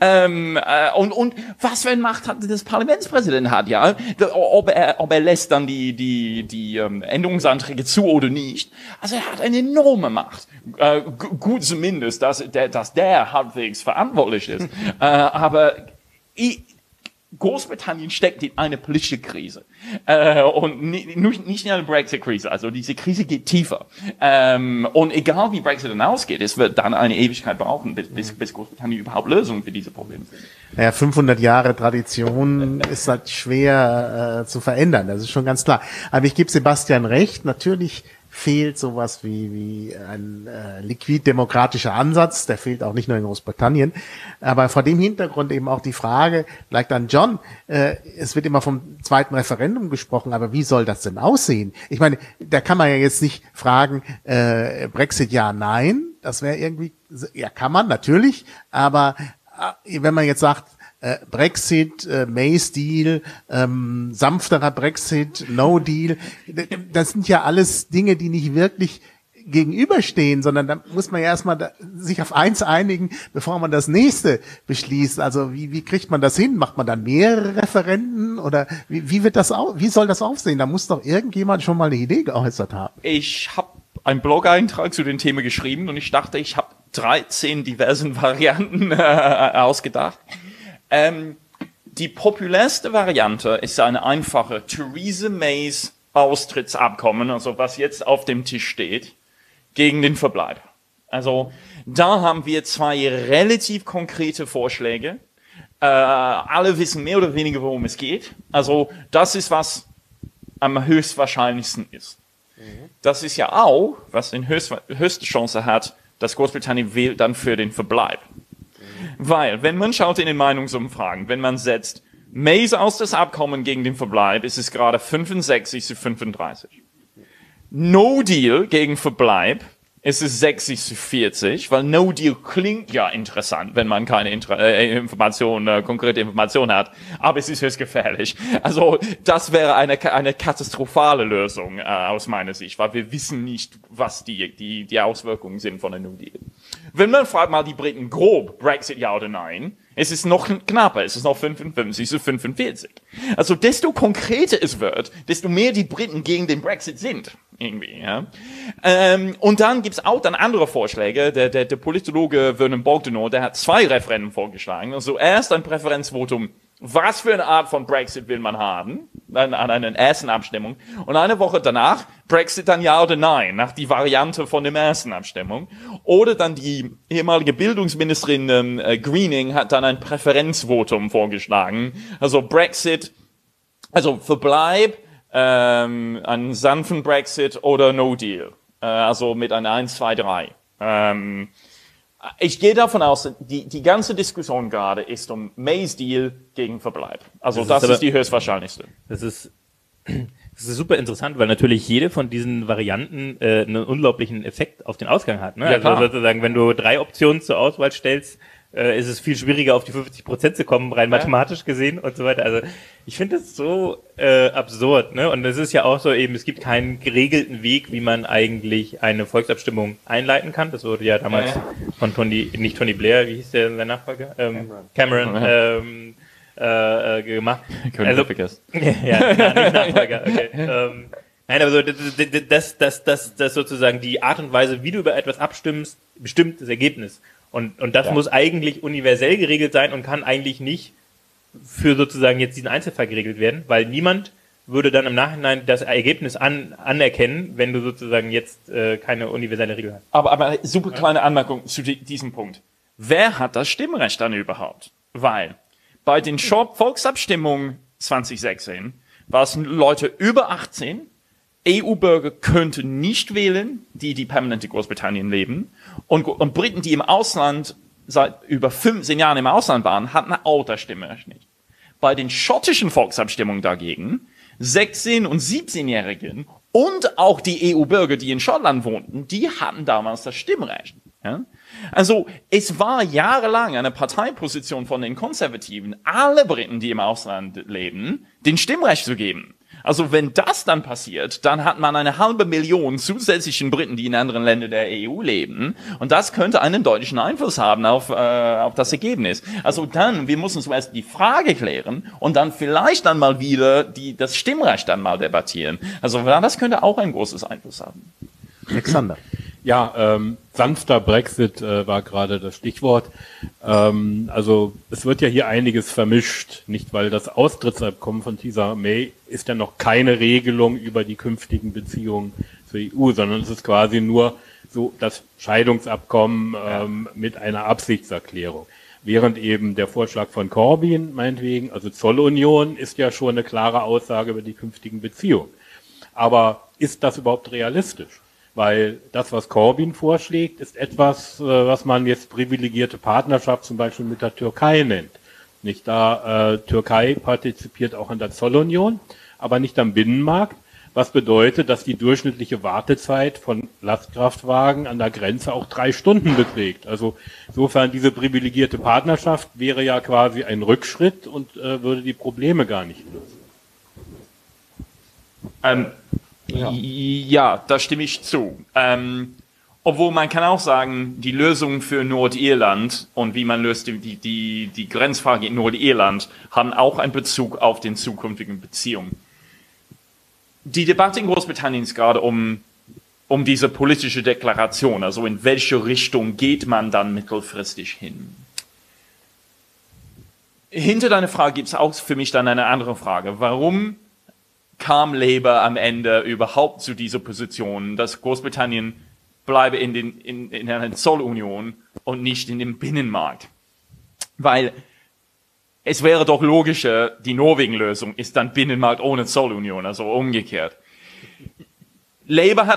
Und was für eine Macht hat das Parlamentspräsident hat, ja? Ob er lässt dann die Änderungsanträge zu oder nicht. Also er hat eine enorme Macht. Gut zumindest, dass der halbwegs verantwortlich ist. Aber Großbritannien steckt in eine politische Krise. Und nicht in eine Brexit-Krise. Also diese Krise geht tiefer. Und egal wie Brexit dann ausgeht, es wird dann eine Ewigkeit brauchen, bis Großbritannien überhaupt Lösungen für diese Probleme findet. Naja, 500 Jahre Tradition ist halt schwer zu verändern. Das ist schon ganz klar. Aber ich gebe Sebastian recht. Natürlich fehlt sowas wie ein liquid-demokratischer Ansatz. Der fehlt auch nicht nur in Großbritannien. Aber vor dem Hintergrund eben auch die Frage, vielleicht an John, es wird immer vom zweiten Referendum gesprochen, aber wie soll das denn aussehen? Ich meine, da kann man ja jetzt nicht fragen, Brexit ja, nein. Das wäre irgendwie, ja, kann man natürlich, aber wenn man jetzt sagt, Brexit, May's Deal, sanfterer Brexit, No Deal, das sind ja alles Dinge, die nicht wirklich gegenüberstehen, sondern da muss man ja erstmal sich auf eins einigen, bevor man das nächste beschließt. Also wie kriegt man das hin? Macht man dann mehrere Referenden oder wie soll das aussehen? Da muss doch irgendjemand schon mal eine Idee geäußert haben. Ich habe einen Blog-Eintrag zu dem Thema geschrieben und ich dachte, ich habe 13 diversen Varianten ausgedacht. Die populärste Variante ist eine einfache Theresa Mays Austrittsabkommen, also was jetzt auf dem Tisch steht, gegen den Verbleib. Also da haben wir zwei relativ konkrete Vorschläge. Alle wissen mehr oder weniger, worum es geht. Also das ist, was am höchstwahrscheinlichsten ist. Das ist ja auch, was die höchste Chance hat, dass Großbritannien wählt dann für den Verbleib. Weil, wenn man schaut in den Meinungsumfragen, wenn man setzt Mays aus das Abkommen gegen den Verbleib, ist es gerade 65 zu 35. No Deal gegen Verbleib ist es 60 zu 40, weil No Deal klingt ja interessant, wenn man keine konkrete Information hat, aber es ist höchst gefährlich. Also das wäre eine katastrophale Lösung aus meiner Sicht, weil wir wissen nicht, was die Auswirkungen sind von einem No Deal. Wenn man fragt mal die Briten grob, Brexit ja oder nein, es ist noch knapper, es ist noch 55 zu 45. Also desto konkreter es wird, desto mehr die Briten gegen den Brexit sind. Irgendwie, ja. Und dann gibt's auch dann andere Vorschläge. Der Politologe Vernon Bogdanor, der hat 2 Referenden vorgeschlagen. Also erst ein Präferenzvotum, was für eine Art von Brexit will man haben, an einer ersten Abstimmung. Und eine Woche danach, Brexit dann ja oder nein, nach die Variante von der ersten Abstimmung. Oder dann die ehemalige Bildungsministerin Greening hat dann ein Präferenzvotum vorgeschlagen. Also Brexit, also Verbleib, einen sanften Brexit oder No Deal. Also mit einer 1, 2, 3. Ich gehe davon aus, die ganze Diskussion gerade ist um May's Deal gegen Verbleib. Also das ist die höchstwahrscheinlichste. Das ist super interessant, weil natürlich jede von diesen Varianten einen unglaublichen Effekt auf den Ausgang hat. Ne? Ja, also sozusagen, wenn du 3 Optionen zur Auswahl stellst, ist es viel schwieriger, auf die 50% zu kommen, rein mathematisch gesehen und so weiter. Also ich finde das so absurd, ne? Und es ist ja auch so eben, es gibt keinen geregelten Weg, wie man eigentlich eine Volksabstimmung einleiten kann. Das wurde ja damals von nicht Tony Blair, wie hieß der sein Nachfolger? Cameron. gemacht. Können wir vergessen. Ja, nicht Nachfolger. Okay. Nein, aber so, das sozusagen die Art und Weise, wie du über etwas abstimmst, bestimmt das Ergebnis. Und das muss eigentlich universell geregelt sein und kann eigentlich nicht für sozusagen jetzt diesen Einzelfall geregelt werden, weil niemand würde dann im Nachhinein das Ergebnis anerkennen, wenn du sozusagen jetzt keine universelle Regel hast. Aber super kleine Anmerkung zu diesem Punkt. Wer hat das Stimmrecht dann überhaupt? Weil bei den Volksabstimmungen 2016 war es Leute über 18, EU-Bürger könnten nicht wählen, die permanent in Großbritannien leben, und Briten, die im Ausland seit über 15 Jahren im Ausland waren, hatten auch das Stimmrecht nicht. Bei den schottischen Volksabstimmungen dagegen 16- und 17-Jährigen und auch die EU-Bürger, die in Schottland wohnten, die hatten damals das Stimmrecht. Ja? Also es war jahrelang eine Parteiposition von den Konservativen, alle Briten, die im Ausland leben, den Stimmrecht zu geben. Also wenn das dann passiert, dann hat man 500.000 zusätzlichen Briten, die in anderen Ländern der EU leben. Und das könnte einen deutlichen Einfluss haben auf das Ergebnis. Also dann, wir müssen zuerst die Frage klären und dann vielleicht dann mal wieder das Stimmrecht dann mal debattieren. Also das könnte auch einen großen Einfluss haben. Alexander. Ja, sanfter Brexit war gerade das Stichwort. Also es wird ja hier einiges vermischt, nicht, weil das Austrittsabkommen von Theresa May ist ja noch keine Regelung über die künftigen Beziehungen zur EU, sondern es ist quasi nur so das Scheidungsabkommen mit einer Absichtserklärung. Während eben der Vorschlag von Corbyn, meinetwegen, also Zollunion, ist ja schon eine klare Aussage über die künftigen Beziehungen. Aber ist das überhaupt realistisch? Weil das, was Corbyn vorschlägt, ist etwas, was man jetzt privilegierte Partnerschaft zum Beispiel mit der Türkei nennt. Nicht da, Türkei partizipiert auch an der Zollunion, aber nicht am Binnenmarkt, was bedeutet, dass die durchschnittliche Wartezeit von Lastkraftwagen an der Grenze auch 3 Stunden beträgt. Also insofern diese privilegierte Partnerschaft wäre ja quasi ein Rückschritt und würde die Probleme gar nicht lösen. Ja, da stimme ich zu. Obwohl man kann auch sagen, die Lösung für Nordirland und wie man löst die Grenzfrage in Nordirland haben auch einen Bezug auf den zukünftigen Beziehungen. Die Debatte in Großbritannien ist gerade um diese politische Deklaration, also in welche Richtung geht man dann mittelfristig hin. Hinter deiner Frage gibt es auch für mich dann eine andere Frage. Warum kam Labour am Ende überhaupt zu dieser Position, dass Großbritannien bleibe in einer Zollunion und nicht in dem Binnenmarkt? Weil es wäre doch logischer, die Norwegen-Lösung ist dann Binnenmarkt ohne Zollunion, also umgekehrt. Labour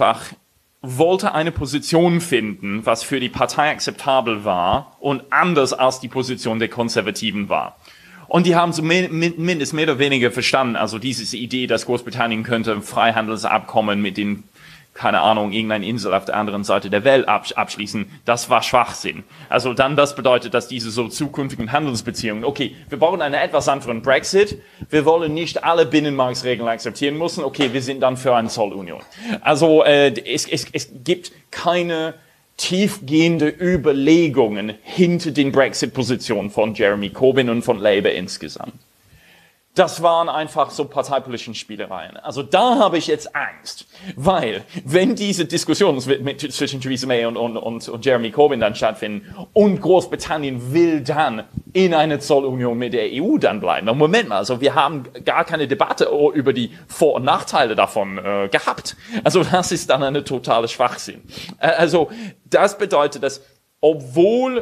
wollte eine Position finden, was für die Partei akzeptabel war und anders als die Position der Konservativen war. Und die haben zumindest mehr oder weniger verstanden, also diese Idee, dass Großbritannien könnte ein Freihandelsabkommen mit den, keine Ahnung, irgendeine Insel auf der anderen Seite der Welt abschließen, das war Schwachsinn. Also dann, das bedeutet, dass diese so zukünftigen Handelsbeziehungen, okay, wir brauchen einen etwas sanfteren Brexit, wir wollen nicht alle Binnenmarktregeln akzeptieren müssen, okay, wir sind dann für eine Zollunion. Also es gibt keine tiefgehende Überlegungen hinter den Brexit-Positionen von Jeremy Corbyn und von Labour insgesamt. Das waren einfach so parteipolitischen Spielereien. Also da habe ich jetzt Angst, weil wenn diese Diskussionen zwischen Theresa May und Jeremy Corbyn dann stattfinden und Großbritannien will dann in eine Zollunion mit der EU dann bleiben. Moment mal, also wir haben gar keine Debatte über die Vor- und Nachteile davon gehabt. Also das ist dann eine totale Schwachsinn. Also das bedeutet, dass obwohl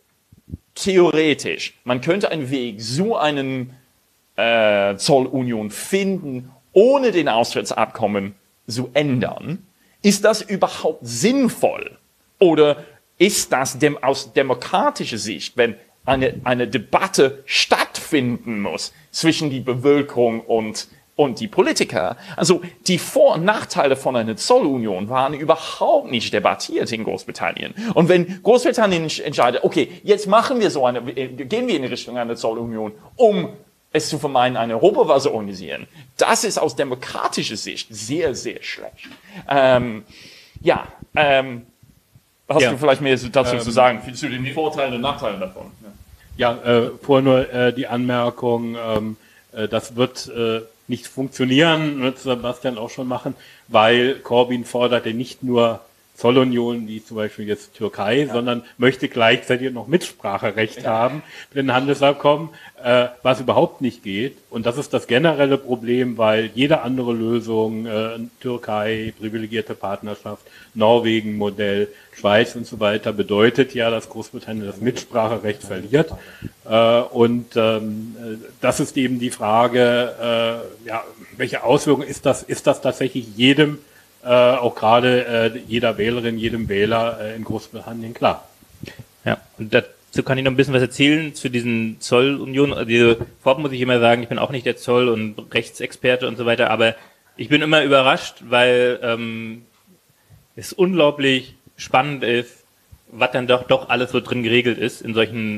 theoretisch man könnte einen Weg zu einen Zollunion finden, ohne den Austrittsabkommen zu ändern, ist das überhaupt sinnvoll? Oder ist das aus demokratischer Sicht, wenn eine Debatte stattfinden muss zwischen die Bevölkerung und die Politiker? Also die Vor- und Nachteile von einer Zollunion waren überhaupt nicht debattiert in Großbritannien. Und wenn Großbritannien entscheidet, okay, jetzt machen wir gehen wir in Richtung einer Zollunion, um es zu vermeiden, eine Europawahl zu organisieren. Das ist aus demokratischer Sicht sehr, sehr schlecht. Hast du vielleicht mehr dazu zu sagen, zu den Vorteilen und Nachteilen davon? Ja, vorher nur die Anmerkung, das wird nicht funktionieren, wird Sebastian auch schon machen, weil Corbyn forderte nicht nur Zollunion, wie zum Beispiel jetzt Türkei, sondern möchte gleichzeitig noch Mitspracherecht haben für den Handelsabkommen, was überhaupt nicht geht. Und das ist das generelle Problem, weil jede andere Lösung, Türkei, privilegierte Partnerschaft, Norwegen-Modell, Schweiz und so weiter, bedeutet ja, dass Großbritannien das Mitspracherecht verliert. Und das ist eben die Frage, ja, welche Auswirkungen ist das tatsächlich jedem, auch gerade jeder Wählerin, jedem Wähler in Großbritannien klar. Ja, und dazu kann ich noch ein bisschen was erzählen zu diesen Zollunion. Also vorab muss ich immer sagen, ich bin auch nicht der Zoll- und Rechtsexperte und so weiter, aber ich bin immer überrascht, weil es unglaublich spannend ist, was dann doch alles so drin geregelt ist in solchen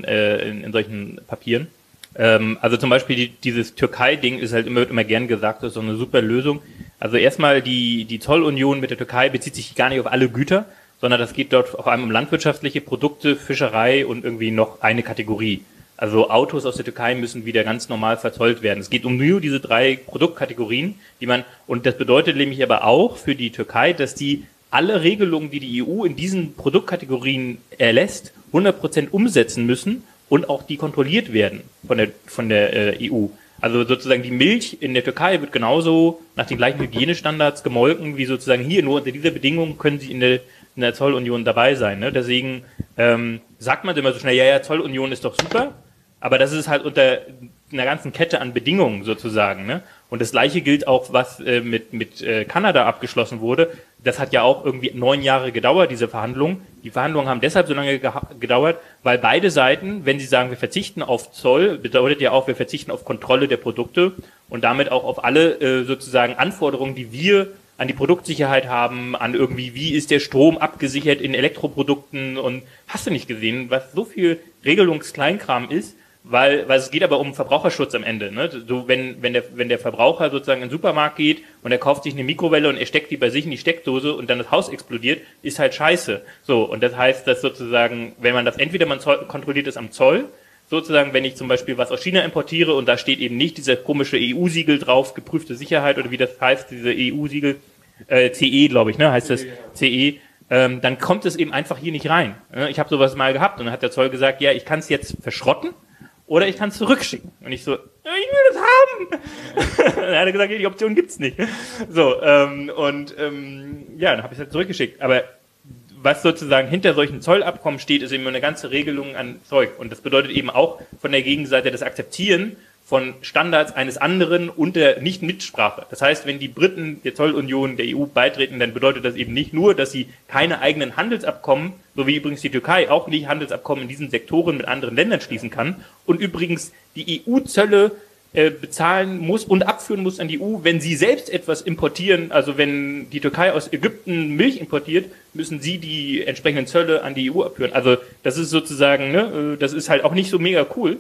Papieren. Also zum Beispiel dieses Türkei-Ding ist halt wird immer gern gesagt, das ist so eine super Lösung. Also erstmal die Zollunion mit der Türkei bezieht sich gar nicht auf alle Güter, sondern das geht dort vor allem um landwirtschaftliche Produkte, Fischerei und irgendwie noch eine Kategorie. Also Autos aus der Türkei müssen wieder ganz normal verzollt werden. Es geht um nur diese 3 Produktkategorien, und das bedeutet nämlich aber auch für die Türkei, dass die alle Regelungen, die die EU in diesen Produktkategorien erlässt, 100% umsetzen müssen und auch die kontrolliert werden von der EU. Also sozusagen die Milch in der Türkei wird genauso nach den gleichen Hygienestandards gemolken wie sozusagen hier. Nur unter dieser Bedingung können sie in der Zollunion dabei sein. Ne? Deswegen sagt man immer so schnell, ja, Zollunion ist doch super, aber das ist halt unter einer ganzen Kette an Bedingungen sozusagen. Ne? Und das Gleiche gilt auch, was mit Kanada abgeschlossen wurde. Das hat ja auch irgendwie 9 Jahre gedauert, diese Verhandlungen. Die Verhandlungen haben deshalb so lange gedauert, weil beide Seiten, wenn sie sagen, wir verzichten auf Zoll, bedeutet ja auch, wir verzichten auf Kontrolle der Produkte und damit auch auf alle sozusagen Anforderungen, die wir an die Produktsicherheit haben, an irgendwie, wie ist der Strom abgesichert in Elektroprodukten und hast du nicht gesehen, was so viel Regelungskleinkram ist, weil es geht aber um Verbraucherschutz am Ende. Ne? So, wenn der Verbraucher sozusagen in den Supermarkt geht und er kauft sich eine Mikrowelle und er steckt die bei sich in die Steckdose und dann das Haus explodiert, ist halt scheiße. So, und das heißt, dass sozusagen, wenn man das entweder kontrolliert ist am Zoll, sozusagen, wenn ich zum Beispiel was aus China importiere und da steht eben nicht dieser komische EU-Siegel drauf, geprüfte Sicherheit oder wie das heißt, diese EU-Siegel, CE, glaube ich, ne, heißt das CE, dann kommt es eben einfach hier nicht rein. Ich habe sowas mal gehabt und dann hat der Zoll gesagt, ja, ich kann es jetzt verschrotten oder ich kann es zurückschicken. Und ich so, ich will das haben. Dann hat er gesagt, die Option gibt's nicht. So, ja, dann habe ich es halt zurückgeschickt. Aber was sozusagen hinter solchen Zollabkommen steht, ist eben eine ganze Regelung an Zeug. Und das bedeutet eben auch von der Gegenseite das Akzeptieren von Standards eines anderen unter Nicht-Mitsprache. Das heißt, wenn die Briten der Zollunion der EU beitreten, dann bedeutet das eben nicht nur, dass sie keine eigenen Handelsabkommen, so wie übrigens die Türkei auch nicht Handelsabkommen in diesen Sektoren mit anderen Ländern schließen kann und übrigens die EU-Zölle bezahlen muss und abführen muss an die EU, wenn sie selbst etwas importieren, also wenn die Türkei aus Ägypten Milch importiert, müssen sie die entsprechenden Zölle an die EU abführen. Also das ist sozusagen, ne, das ist halt auch nicht so mega cool.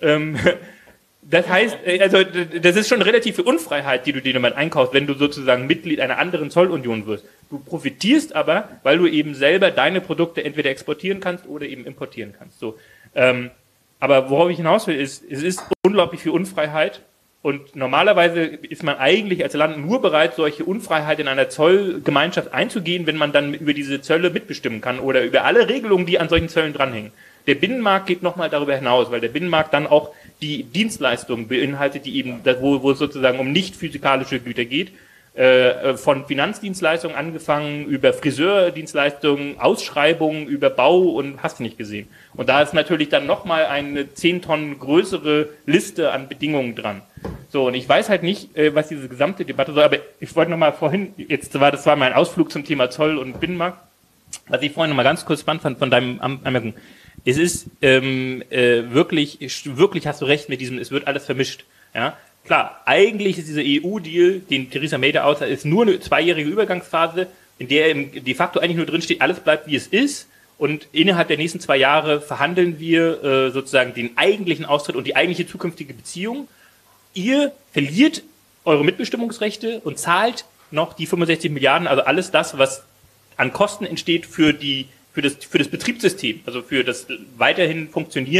Das heißt, also das ist schon relativ viel Unfreiheit, die du dir damit einkaufst, wenn du sozusagen Mitglied einer anderen Zollunion wirst. Du profitierst aber, weil du eben selber deine Produkte entweder exportieren kannst oder eben importieren kannst. So, aber worauf ich hinaus will, ist, es ist unglaublich viel Unfreiheit und normalerweise ist man eigentlich als Land nur bereit, solche Unfreiheit in einer Zollgemeinschaft einzugehen, wenn man dann über diese Zölle mitbestimmen kann oder über alle Regelungen, die an solchen Zöllen dranhängen. Der Binnenmarkt geht nochmal darüber hinaus, weil der Binnenmarkt dann auch die Dienstleistungen beinhaltet, die eben, wo es sozusagen um nicht physikalische Güter geht, von Finanzdienstleistungen angefangen, über Friseurdienstleistungen, Ausschreibungen, über Bau und hast du nicht gesehen. Und da ist natürlich dann nochmal eine 10 Tonnen größere Liste an Bedingungen dran. So, und ich weiß halt nicht, was diese gesamte Debatte soll, aber ich wollte nochmal vorhin, das war mein Ausflug zum Thema Zoll und Binnenmarkt, was ich vorhin nochmal ganz kurz spannend fand von deinem Anmerkung. Es ist wirklich hast du recht mit diesem, es wird alles vermischt. Ja, klar, eigentlich ist dieser EU-Deal, den Theresa May da aussah, ist nur eine 2-jährige Übergangsphase, in der de facto eigentlich nur drin steht, alles bleibt wie es ist und innerhalb der nächsten 2 Jahre verhandeln wir sozusagen den eigentlichen Austritt und die eigentliche zukünftige Beziehung. Ihr verliert eure Mitbestimmungsrechte und zahlt noch die 65 Milliarden, also alles das, was an Kosten entsteht für das Betriebssystem, also für das weiterhin Funktionieren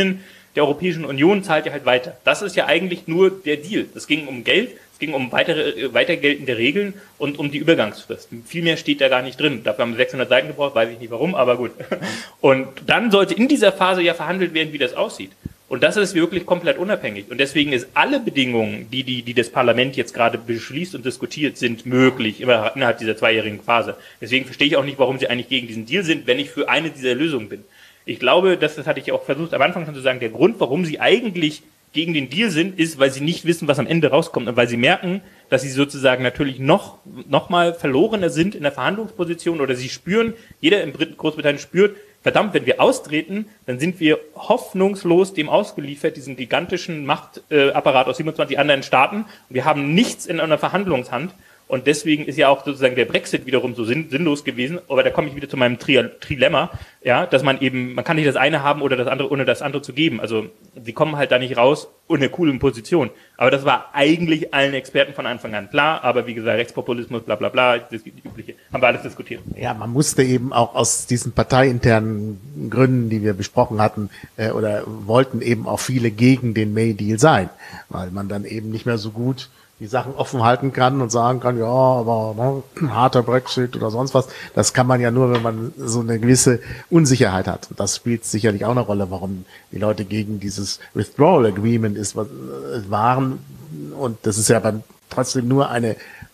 der Europäischen Union zahlt ja halt weiter. Das ist ja eigentlich nur der Deal. Es ging um Geld, es ging um weiter geltende Regeln und um die Übergangsfrist. Viel mehr steht da gar nicht drin. Dafür haben wir 600 Seiten gebraucht, weiß ich nicht warum, aber gut. Und dann sollte in dieser Phase ja verhandelt werden, wie das aussieht. Und das ist wirklich komplett unabhängig. Und deswegen ist alle Bedingungen, die das Parlament jetzt gerade beschließt und diskutiert, sind möglich innerhalb dieser 2-jährigen Phase. Deswegen verstehe ich auch nicht, warum sie eigentlich gegen diesen Deal sind, wenn ich für eine dieser Lösungen bin. Ich glaube, das hatte ich auch versucht am Anfang schon zu sagen, der Grund, warum sie eigentlich gegen den Deal sind, ist, weil sie nicht wissen, was am Ende rauskommt und weil sie merken, dass sie sozusagen natürlich noch mal verlorener sind in der Verhandlungsposition oder sie spüren, jeder in Großbritannien spürt, verdammt, wenn wir austreten, dann sind wir hoffnungslos dem ausgeliefert, diesen gigantischen Machtapparat aus 27 anderen Staaten. Und wir haben nichts in einer Verhandlungshand. Und deswegen ist ja auch sozusagen der Brexit wiederum so sinnlos gewesen. Aber da komme ich wieder zu meinem Trilemma, ja, dass man kann nicht das eine haben oder das andere, ohne das andere zu geben. Also sie kommen halt da nicht raus in einer coolen Position. Aber das war eigentlich allen Experten von Anfang an klar. Aber wie gesagt, Rechtspopulismus, bla bla bla, das übliche, haben wir alles diskutiert. Ja, man musste eben auch aus diesen parteiinternen Gründen, die wir besprochen hatten, oder wollten eben auch viele gegen den May-Deal sein, weil man dann eben nicht mehr so gut die Sachen offen halten kann und sagen kann, ja, aber harter Brexit oder sonst was, das kann man ja nur, wenn man so eine gewisse Unsicherheit hat. Und das spielt sicherlich auch eine Rolle, warum die Leute gegen dieses Withdrawal Agreement waren. Und das ist ja dann trotzdem nur eine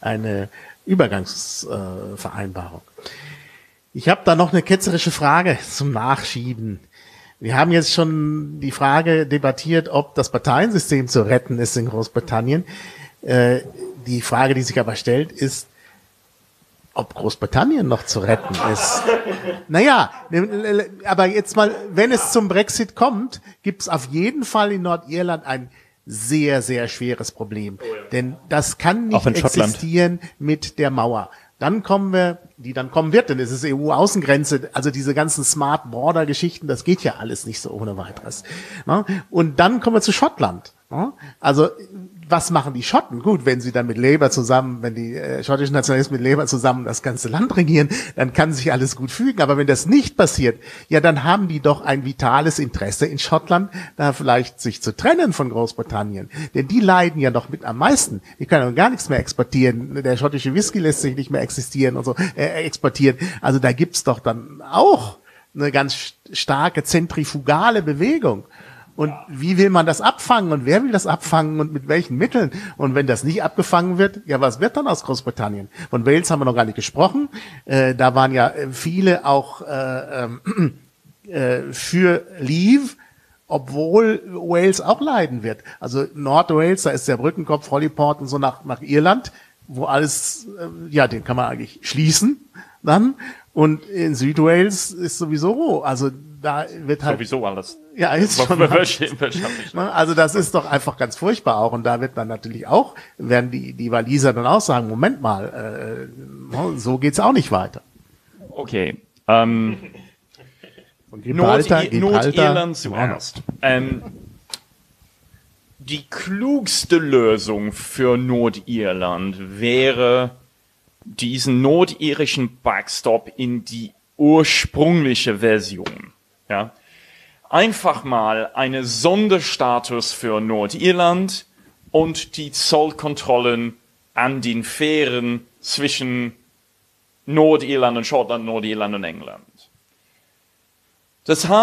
Übergangsvereinbarung. Ich habe da noch eine ketzerische Frage zum Nachschieben. Wir haben jetzt schon die Frage debattiert, ob das Parteiensystem zu retten ist in Großbritannien. Die Frage, die sich aber stellt, ist, ob Großbritannien noch zu retten ist. Naja, aber jetzt mal, wenn es zum Brexit kommt, gibt es auf jeden Fall in Nordirland ein sehr, sehr schweres Problem. Denn das kann nicht existieren mit der Mauer. Dann kommen wir, die dann kommen wird, denn es ist EU-Außengrenze, also diese ganzen Smart Border-Geschichten, das geht ja alles nicht so ohne weiteres. Und dann kommen wir zu Schottland. Also, was machen die Schotten? Gut, wenn sie dann mit Labour zusammen, wenn die schottischen Nationalisten mit Labour zusammen das ganze Land regieren, dann kann sich alles gut fügen. Aber wenn das nicht passiert, ja, dann haben die doch ein vitales Interesse in Schottland, da vielleicht sich zu trennen von Großbritannien. Denn die leiden ja doch mit am meisten. Die können gar nichts mehr exportieren. Der schottische Whisky lässt sich nicht mehr existieren und so exportieren. Also da gibt's doch dann auch eine ganz starke zentrifugale Bewegung. Und wie will man das abfangen und wer will das abfangen und mit welchen Mitteln? Und wenn das nicht abgefangen wird, ja, was wird dann aus Großbritannien? Von Wales haben wir noch gar nicht gesprochen. Da waren ja viele auch für Leave, obwohl Wales auch leiden wird. Also Nord-Wales, da ist der Brückenkopf Holyport und so nach Irland, wo alles, ja, den kann man eigentlich schließen dann. Und in Südwales ist sowieso, also da wird halt sowieso alles. Ja, ist schon also das ist doch einfach ganz furchtbar auch. Und da wird dann natürlich auch, werden die Waliser dann auch sagen, Moment mal, so geht's auch nicht weiter. Okay. Nordirland zuerst. Die klugste Lösung für Nordirland wäre, diesen nordirischen Backstop in die ursprüngliche Version. Ja, einfach mal einen Sonderstatus für Nordirland und die Zollkontrollen an den Fähren zwischen Nordirland und Schottland, Nordirland und England. Das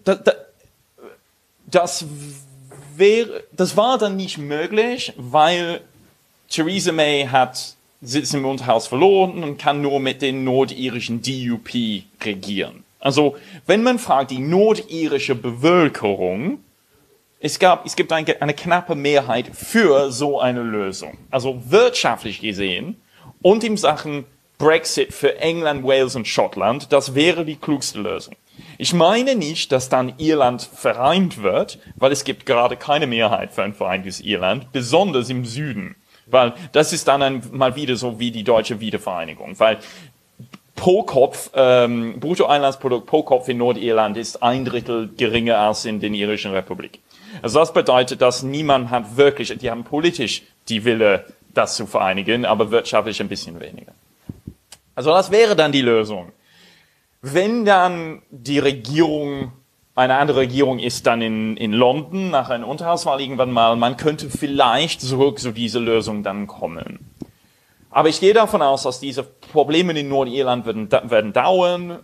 war dann nicht möglich, weil Theresa May hat Sitz im Unterhaus verloren und kann nur mit den nordirischen DUP regieren. Also, wenn man fragt, die nordirische Bevölkerung, es gibt eine knappe Mehrheit für so eine Lösung. Also wirtschaftlich gesehen und in Sachen Brexit für England, Wales und Schottland, das wäre die klugste Lösung. Ich meine nicht, dass dann Irland vereint wird, weil es gibt gerade keine Mehrheit für ein vereintes Irland, besonders im Süden. Weil das ist dann mal wieder so wie die deutsche Wiedervereinigung. Weil pro Kopf, Bruttoinlandsprodukt pro Kopf in Nordirland ist 1/3 geringer als in der irischen Republik. Also das bedeutet, dass niemand hat wirklich, die haben politisch die Wille, das zu vereinigen, aber wirtschaftlich ein bisschen weniger. Also das wäre dann die Lösung. Wenn dann die Regierung eine andere Regierung ist dann in London nach einer Unterhauswahl irgendwann mal. Man könnte vielleicht zurück zu dieser Lösung dann kommen. Aber ich gehe davon aus, dass diese Probleme in Nordirland werden dauern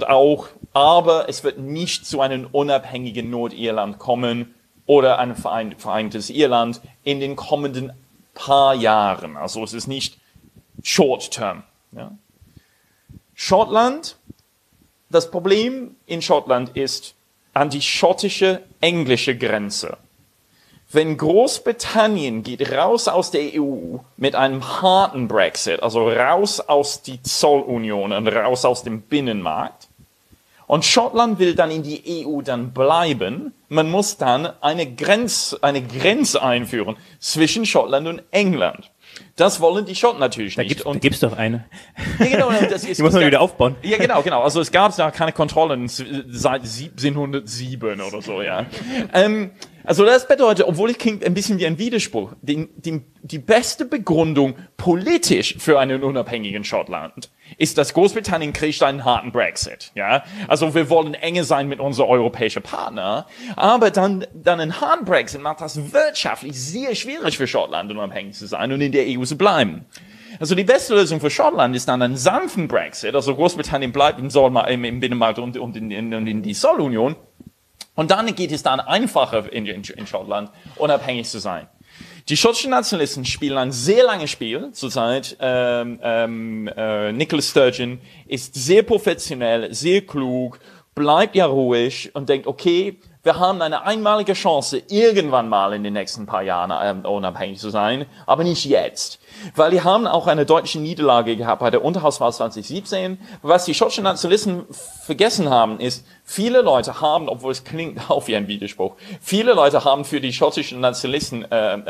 aber es wird nicht zu einem unabhängigen Nordirland kommen oder ein vereintes Irland in den kommenden paar Jahren. Also es ist nicht short term. Ja. Schottland, das Problem in Schottland ist an die schottische englische Grenze. Wenn Großbritannien geht raus aus der EU mit einem harten Brexit, also raus aus die Zollunion und raus aus dem Binnenmarkt, und Schottland will dann in die EU dann bleiben, man muss dann eine Grenze einführen zwischen Schottland und England. Das wollen die Schotten natürlich nicht. Da gibt's doch eine. Ja, genau, die muss man wieder aufbauen. Ja, genau. Also es gab da keine Kontrollen seit 1707 oder so, ja. Also das bedeutet, obwohl es klingt ein bisschen wie ein Widerspruch, die beste Begründung politisch für einen unabhängigen Schottland ist, dass Großbritannien kriegt einen harten Brexit, ja. Also wir wollen enge sein mit unseren europäischen Partnern, aber dann ein harten Brexit macht das wirtschaftlich sehr schwierig für Schottland, unabhängig zu sein und in der EU zu bleiben. Also die beste Lösung für Schottland ist dann ein sanften Brexit, also Großbritannien bleibt im Binnenmarkt und in die Zollunion. Und dann geht es dann einfacher in Schottland, unabhängig zu sein. Die schottischen Nationalisten spielen ein sehr langes Spiel zurzeit. Nicola Sturgeon ist sehr professionell, sehr klug, bleibt ja ruhig und denkt, okay, wir haben eine einmalige Chance, irgendwann mal in den nächsten paar Jahren unabhängig zu sein, aber nicht jetzt. Weil die haben auch eine deutliche Niederlage gehabt bei der Unterhauswahl 2017. Was die schottischen Nationalisten vergessen haben, ist, viele Leute haben, obwohl es klingt auch wie ein Widerspruch, viele Leute haben für die schottischen Nationalisten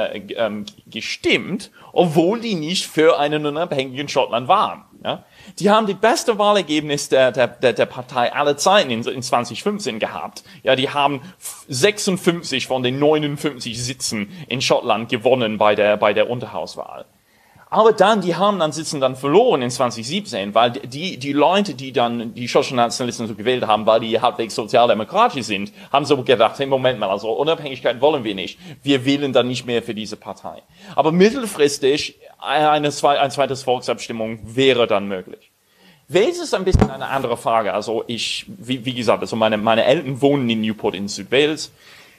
gestimmt, obwohl die nicht für einen unabhängigen Schottland waren. Ja? Die haben die beste Wahlergebnis der Partei aller Zeiten in 2015 gehabt. Ja, die haben 56 von den 59 Sitzen in Schottland gewonnen bei der Unterhauswahl. Aber die haben dann Sitzen dann verloren in 2017, weil die Leute, die dann die schottischen Nationalisten so gewählt haben, weil die halbwegs sozialdemokratisch sind, haben so gedacht, hey, Moment mal, also Unabhängigkeit wollen wir nicht. Wir wählen dann nicht mehr für diese Partei. Aber mittelfristig ein zweites Volksabstimmung wäre dann möglich. Wales ist ein bisschen eine andere Frage. Also wie gesagt, also meine Eltern wohnen in Newport in Südwales.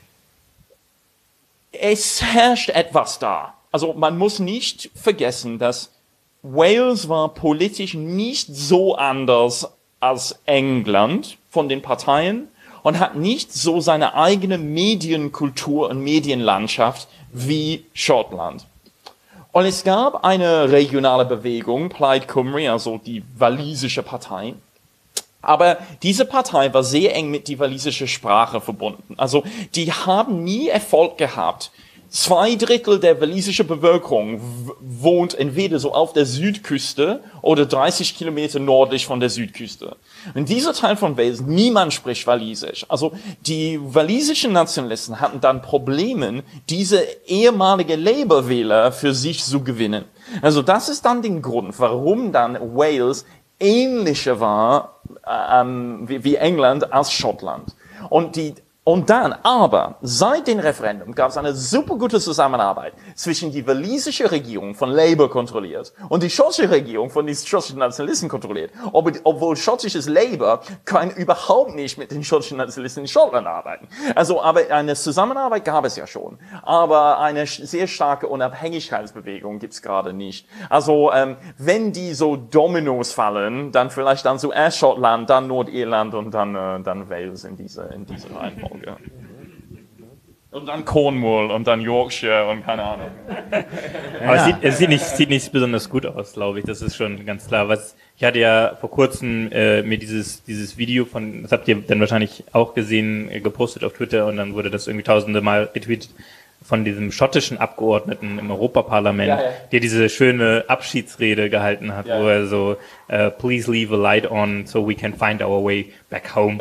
Es herrscht etwas da. Also man muss nicht vergessen, dass Wales war politisch nicht so anders als England von den Parteien und hat nicht so seine eigene Medienkultur und Medienlandschaft wie Schottland. Und es gab eine regionale Bewegung, Plaid Cymru, also die walisische Partei. Aber diese Partei war sehr eng mit der walisischen Sprache verbunden. Also die haben nie Erfolg gehabt. 2/3 der walisischen Bevölkerung wohnt entweder so auf der Südküste oder 30 Kilometer nördlich von der Südküste. In dieser Teil von Wales, niemand spricht Walisisch. Also die walisischen Nationalisten hatten dann Probleme, diese ehemalige Labour-Wähler für sich zu gewinnen. Also das ist dann der Grund, warum dann Wales ähnlicher war wie England als Schottland. Und dann, aber seit dem Referendum gab es eine super gute Zusammenarbeit zwischen die walisische Regierung von Labour kontrolliert und die schottische Regierung von den schottischen Nationalisten kontrolliert. Obwohl schottisches Labour kann überhaupt nicht mit den schottischen Nationalisten in Schottland arbeiten. Also, aber eine Zusammenarbeit gab es ja schon. Aber eine sehr starke Unabhängigkeitsbewegung gibt's gerade nicht. Also, wenn die so Dominos fallen, dann vielleicht dann zuerst Schottland, dann Nordirland und dann Wales in diese Reihenfolge. Ja. Und dann Cornwall und dann Yorkshire und keine Ahnung. Aber es sieht nicht besonders gut aus, glaube ich. Das ist schon ganz klar. Ich hatte ja vor kurzem mir dieses Video das habt ihr dann wahrscheinlich auch gesehen, gepostet auf Twitter und dann wurde das irgendwie tausende Mal retweetet von diesem schottischen Abgeordneten im Europaparlament, der diese schöne Abschiedsrede gehalten hat, wo er so please leave a light on so we can find our way back home.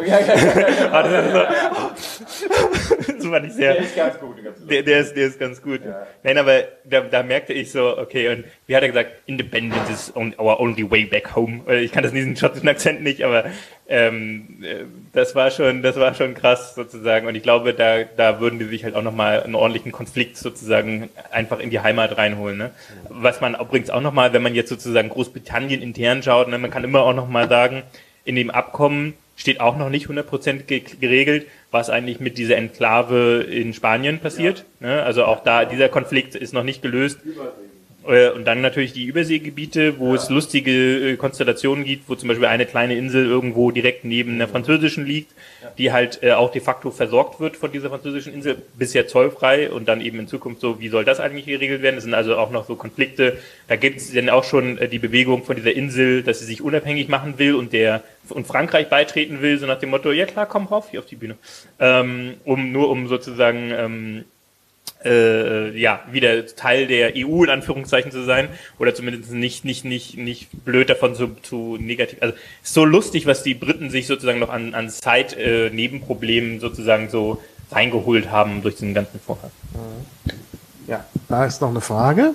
Das fand ich sehr. Der ist ganz gut. Der ist ganz gut. Ja. Nein, aber da merkte ich so, okay, und wie hat er gesagt, Independence is our only way back home. Ich kann das in diesem schottischen Akzent nicht, aber Das war schon krass sozusagen, und ich glaube, da würden die sich halt auch nochmal einen ordentlichen Konflikt sozusagen einfach in die Heimat reinholen, ne? Was man übrigens auch nochmal, wenn man jetzt sozusagen Großbritannien intern schaut, ne, man kann immer auch nochmal sagen, in dem Abkommen steht auch noch nicht 100% geregelt, was eigentlich mit dieser Enklave in Spanien passiert, ne? Also auch da, dieser Konflikt ist noch nicht gelöst. Und dann natürlich die Überseegebiete, wo es lustige Konstellationen gibt, wo zum Beispiel eine kleine Insel irgendwo direkt neben der französischen liegt, die halt auch de facto versorgt wird von dieser französischen Insel, bisher zollfrei, und dann eben in Zukunft so, wie soll das eigentlich geregelt werden? Das sind also auch noch so Konflikte. Da gibt es dann auch schon die Bewegung von dieser Insel, dass sie sich unabhängig machen will und Frankreich beitreten will, so nach dem Motto, ja klar, komm rauf hier auf die Bühne. Um sozusagen wieder Teil der EU in Anführungszeichen zu sein, oder zumindest nicht blöd davon zu negativ. Also ist so lustig, was die Briten sich sozusagen noch an Side-Nebenproblemen sozusagen so reingeholt haben durch den ganzen Vorfall. Ja, da ist noch eine Frage.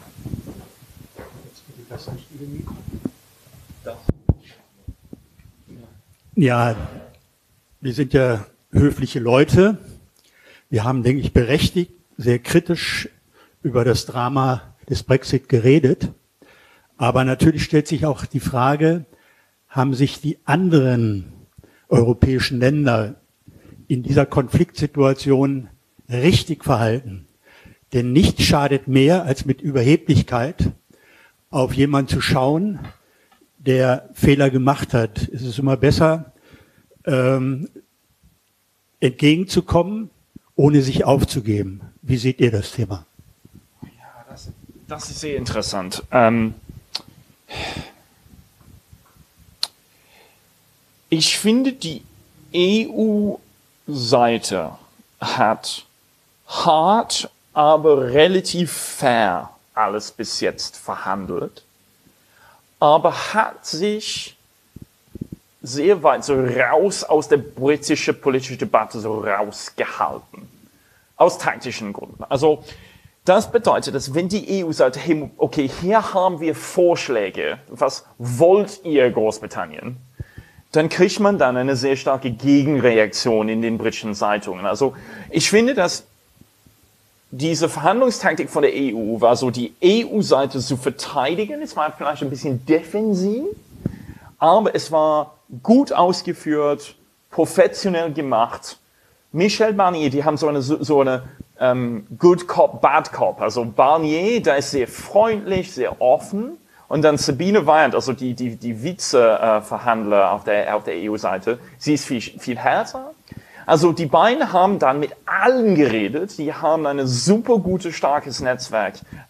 Ja, wir sind ja höfliche Leute. Wir haben, denke ich, berechtigt sehr kritisch über das Drama des Brexit geredet. Aber natürlich stellt sich auch die Frage, haben sich die anderen europäischen Länder in dieser Konfliktsituation richtig verhalten? Denn nichts schadet mehr, als mit Überheblichkeit auf jemanden zu schauen, der Fehler gemacht hat. Es ist immer besser, entgegenzukommen, ohne sich aufzugeben. Wie seht ihr das Thema? Ja, das ist sehr interessant. Ich finde, die EU-Seite hat hart, aber relativ fair alles bis jetzt verhandelt, aber hat sich sehr weit so raus aus der britischen politischen Debatte so rausgehalten. Aus taktischen Gründen. Also, das bedeutet, dass wenn die EU sagt, hey, okay, hier haben wir Vorschläge, was wollt ihr, Großbritannien? Dann kriegt man dann eine sehr starke Gegenreaktion in den britischen Zeitungen. Also, ich finde, dass diese Verhandlungstaktik von der EU war so, die EU-Seite zu verteidigen. Es war vielleicht ein bisschen defensiv, aber es war gut ausgeführt, professionell gemacht. Michel Barnier, die haben so eine Good Cop, Bad Cop. Also Barnier, der ist sehr freundlich, sehr offen. Und dann Sabine Weyand, also die Vize-Verhandler auf der EU-Seite, sie ist viel härter. Also die beiden haben dann mit allen geredet. Die haben ein super gutes, starkes Netzwerk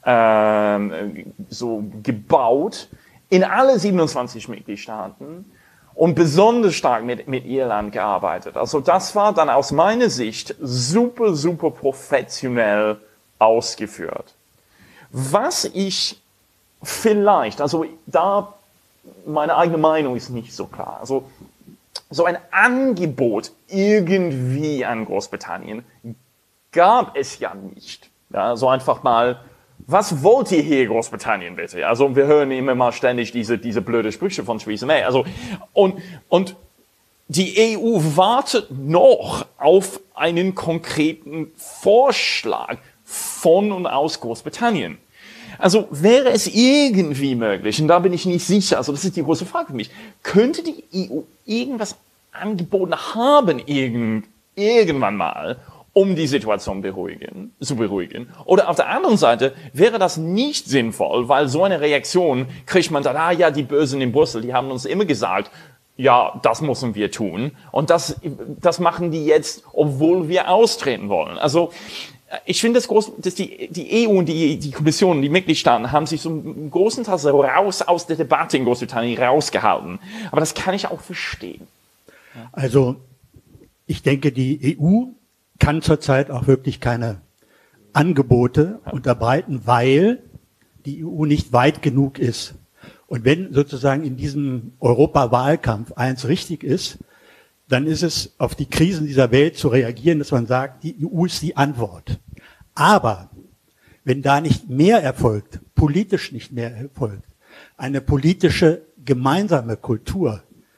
so gebaut in alle 27 Mitgliedstaaten. Und besonders stark mit Irland gearbeitet. Also das war dann aus meiner Sicht super, super professionell ausgeführt. Was ich vielleicht, also da meine eigene Meinung ist nicht so klar, also so ein Angebot irgendwie an Großbritannien gab es ja nicht. Ja, so einfach mal, was wollt ihr hier, Großbritannien, bitte? Also, wir hören immer mal ständig diese blöde Sprüche von Theresa May. Also, und die EU wartet noch auf einen konkreten Vorschlag von und aus Großbritannien. Also, wäre es irgendwie möglich, und da bin ich nicht sicher, also das ist die große Frage für mich, könnte die EU irgendwas angeboten haben, irgendwann mal, um die Situation zu beruhigen. Oder auf der anderen Seite wäre das nicht sinnvoll, weil so eine Reaktion kriegt man dann, die Bösen in Brüssel, die haben uns immer gesagt, ja, das müssen wir tun. Und das machen die jetzt, obwohl wir austreten wollen. Also, ich finde dass die EU und die Kommission, die Mitgliedstaaten haben sich so einen großen Teil raus aus der Debatte in Großbritannien rausgehalten. Aber das kann ich auch verstehen. Also, ich denke, die EU kann zurzeit auch wirklich keine Angebote unterbreiten, weil die EU nicht weit genug ist. Und wenn sozusagen in diesem Europawahlkampf eins richtig ist, dann ist es, auf die Krisen dieser Welt zu reagieren, dass man sagt, die EU ist die Antwort. Aber wenn da nicht mehr erfolgt, politisch nicht mehr erfolgt, eine politische gemeinsame Kultur,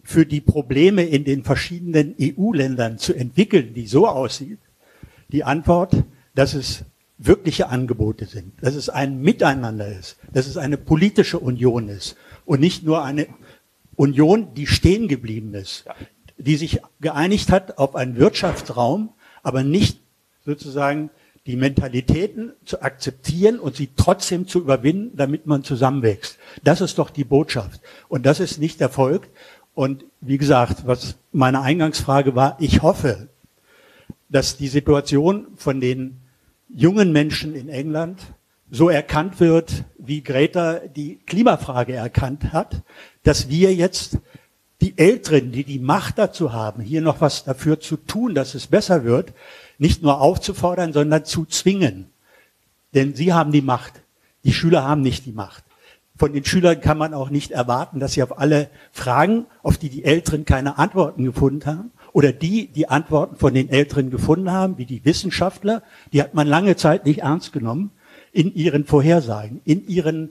für die Probleme in den verschiedenen EU-Ländern zu entwickeln, die so aussieht? Die Antwort, dass es wirkliche Angebote sind, dass es ein Miteinander ist, dass es eine politische Union ist und nicht nur eine Union, die stehen geblieben ist, die sich geeinigt hat auf einen Wirtschaftsraum, aber nicht sozusagen die Mentalitäten zu akzeptieren und sie trotzdem zu überwinden, damit man zusammenwächst. Das ist doch die Botschaft. Und das ist nicht erfolgt. Und wie gesagt, was meine Eingangsfrage war, ich hoffe, dass die Situation von den jungen Menschen in England so erkannt wird, wie Greta die Klimafrage erkannt hat, dass wir jetzt die Älteren, die die Macht dazu haben, hier noch was dafür zu tun, dass es besser wird, nicht nur aufzufordern, sondern zu zwingen. Denn sie haben die Macht. Die Schüler haben nicht die Macht. Von den Schülern kann man auch nicht erwarten, dass sie auf alle Fragen, auf die die Älteren keine Antworten gefunden haben, oder die Antworten von den Älteren gefunden haben, wie die Wissenschaftler, die hat man lange Zeit nicht ernst genommen, in ihren Vorhersagen, in ihren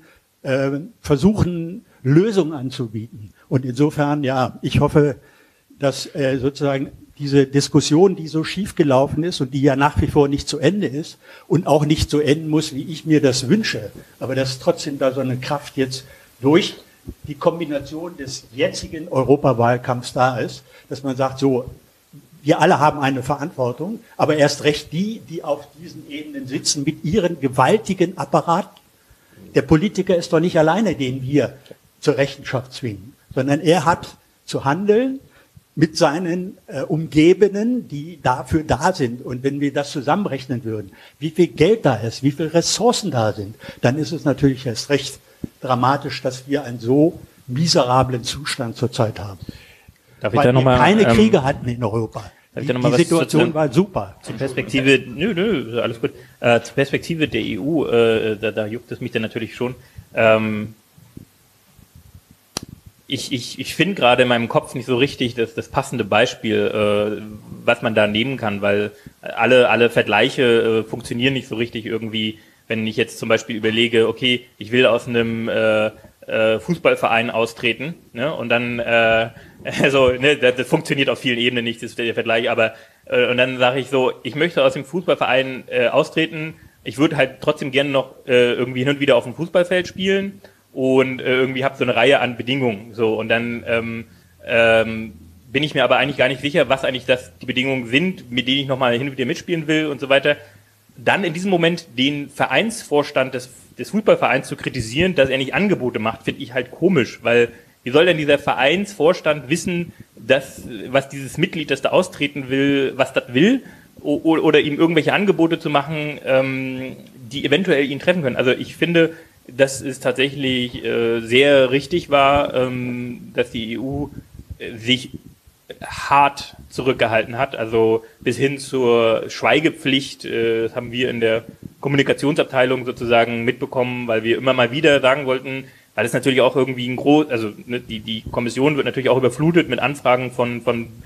Versuchen, Lösungen anzubieten. Und insofern, ja, ich hoffe, dass sozusagen diese Diskussion, die so schiefgelaufen ist und die ja nach wie vor nicht zu Ende ist und auch nicht so enden muss, wie ich mir das wünsche, aber dass trotzdem da so eine Kraft jetzt durch die Kombination des jetzigen Europawahlkampfs da ist, dass man sagt, so, wir alle haben eine Verantwortung, aber erst recht die, die auf diesen Ebenen sitzen mit ihren gewaltigen Apparat. Der Politiker ist doch nicht alleine, den wir zur Rechenschaft zwingen, sondern er hat zu handeln mit seinen Umgebenen, die dafür da sind. Und wenn wir das zusammenrechnen würden, wie viel Geld da ist, wie viele Ressourcen da sind, dann ist es natürlich erst recht dramatisch, dass wir einen so miserablen Zustand zurzeit haben. Darf Weil ich da noch wir mal, keine Kriege hatten in Europa. Die Situation war super. Zur Perspektive, alles gut. Zur Perspektive der EU, da juckt es mich dann natürlich schon. Ich finde gerade in meinem Kopf nicht so richtig das passende Beispiel, was man da nehmen kann, weil alle Vergleiche funktionieren nicht so richtig irgendwie. Wenn ich jetzt zum Beispiel überlege, okay, ich will aus einem Fußballverein austreten, ne, und dann das funktioniert auf vielen Ebenen nicht, das ist der Vergleich, aber und dann sage ich so, ich möchte aus dem Fußballverein austreten, ich würde halt trotzdem gerne noch irgendwie hin und wieder auf dem Fußballfeld spielen und irgendwie habe so eine Reihe an Bedingungen, so, und dann bin ich mir aber eigentlich gar nicht sicher, was eigentlich die Bedingungen sind, mit denen ich nochmal hin und wieder mitspielen will und so weiter. Dann in diesem Moment den Vereinsvorstand des Fußballvereins zu kritisieren, dass er nicht Angebote macht, finde ich halt komisch, weil wie soll denn dieser Vereinsvorstand wissen, was dieses Mitglied, das da austreten will, was das will, oder ihm irgendwelche Angebote zu machen, die eventuell ihn treffen können. Also ich finde, dass es tatsächlich sehr richtig war, dass die EU sich hart zurückgehalten hat, also bis hin zur Schweigepflicht, das haben wir in der Kommunikationsabteilung sozusagen mitbekommen, weil wir immer mal wieder sagen wollten, weil es natürlich auch irgendwie die Kommission wird natürlich auch überflutet mit Anfragen von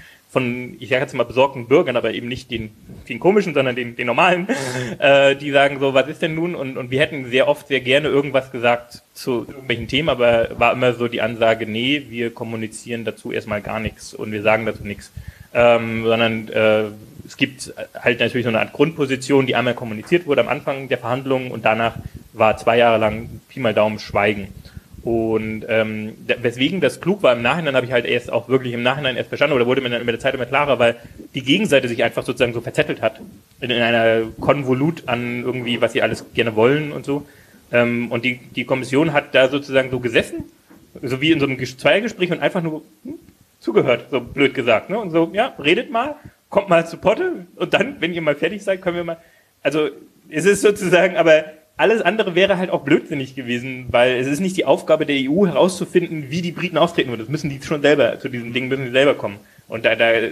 ich sage jetzt mal besorgten Bürgern, aber eben nicht den komischen, sondern den normalen, die sagen so, was ist denn nun? Und wir hätten sehr oft sehr gerne irgendwas gesagt zu irgendwelchen Themen, aber war immer so die Ansage, nee, wir kommunizieren dazu erstmal gar nichts und wir sagen dazu nichts. Sondern es gibt halt natürlich so eine Art Grundposition, die einmal kommuniziert wurde am Anfang der Verhandlungen und danach war 2 Jahre lang Pi mal Daumen Schweigen. Und weswegen das klug war im Nachhinein, habe ich halt erst verstanden, oder wurde mir dann mit der Zeit immer klarer, weil die Gegenseite sich einfach sozusagen so verzettelt hat in einer Konvolut an irgendwie, was sie alles gerne wollen und so. Und die Kommission hat da sozusagen so gesessen, so wie in so einem Zweiergespräch und einfach nur zugehört, so blöd gesagt, ne? Und so, ja, redet mal, kommt mal zu Potte und dann, wenn ihr mal fertig seid, können wir mal, also es ist sozusagen, aber alles andere wäre halt auch blödsinnig gewesen, weil es ist nicht die Aufgabe der EU herauszufinden, wie die Briten austreten würden. Das müssen die schon selber, zu diesen Dingen müssen die selber kommen. Und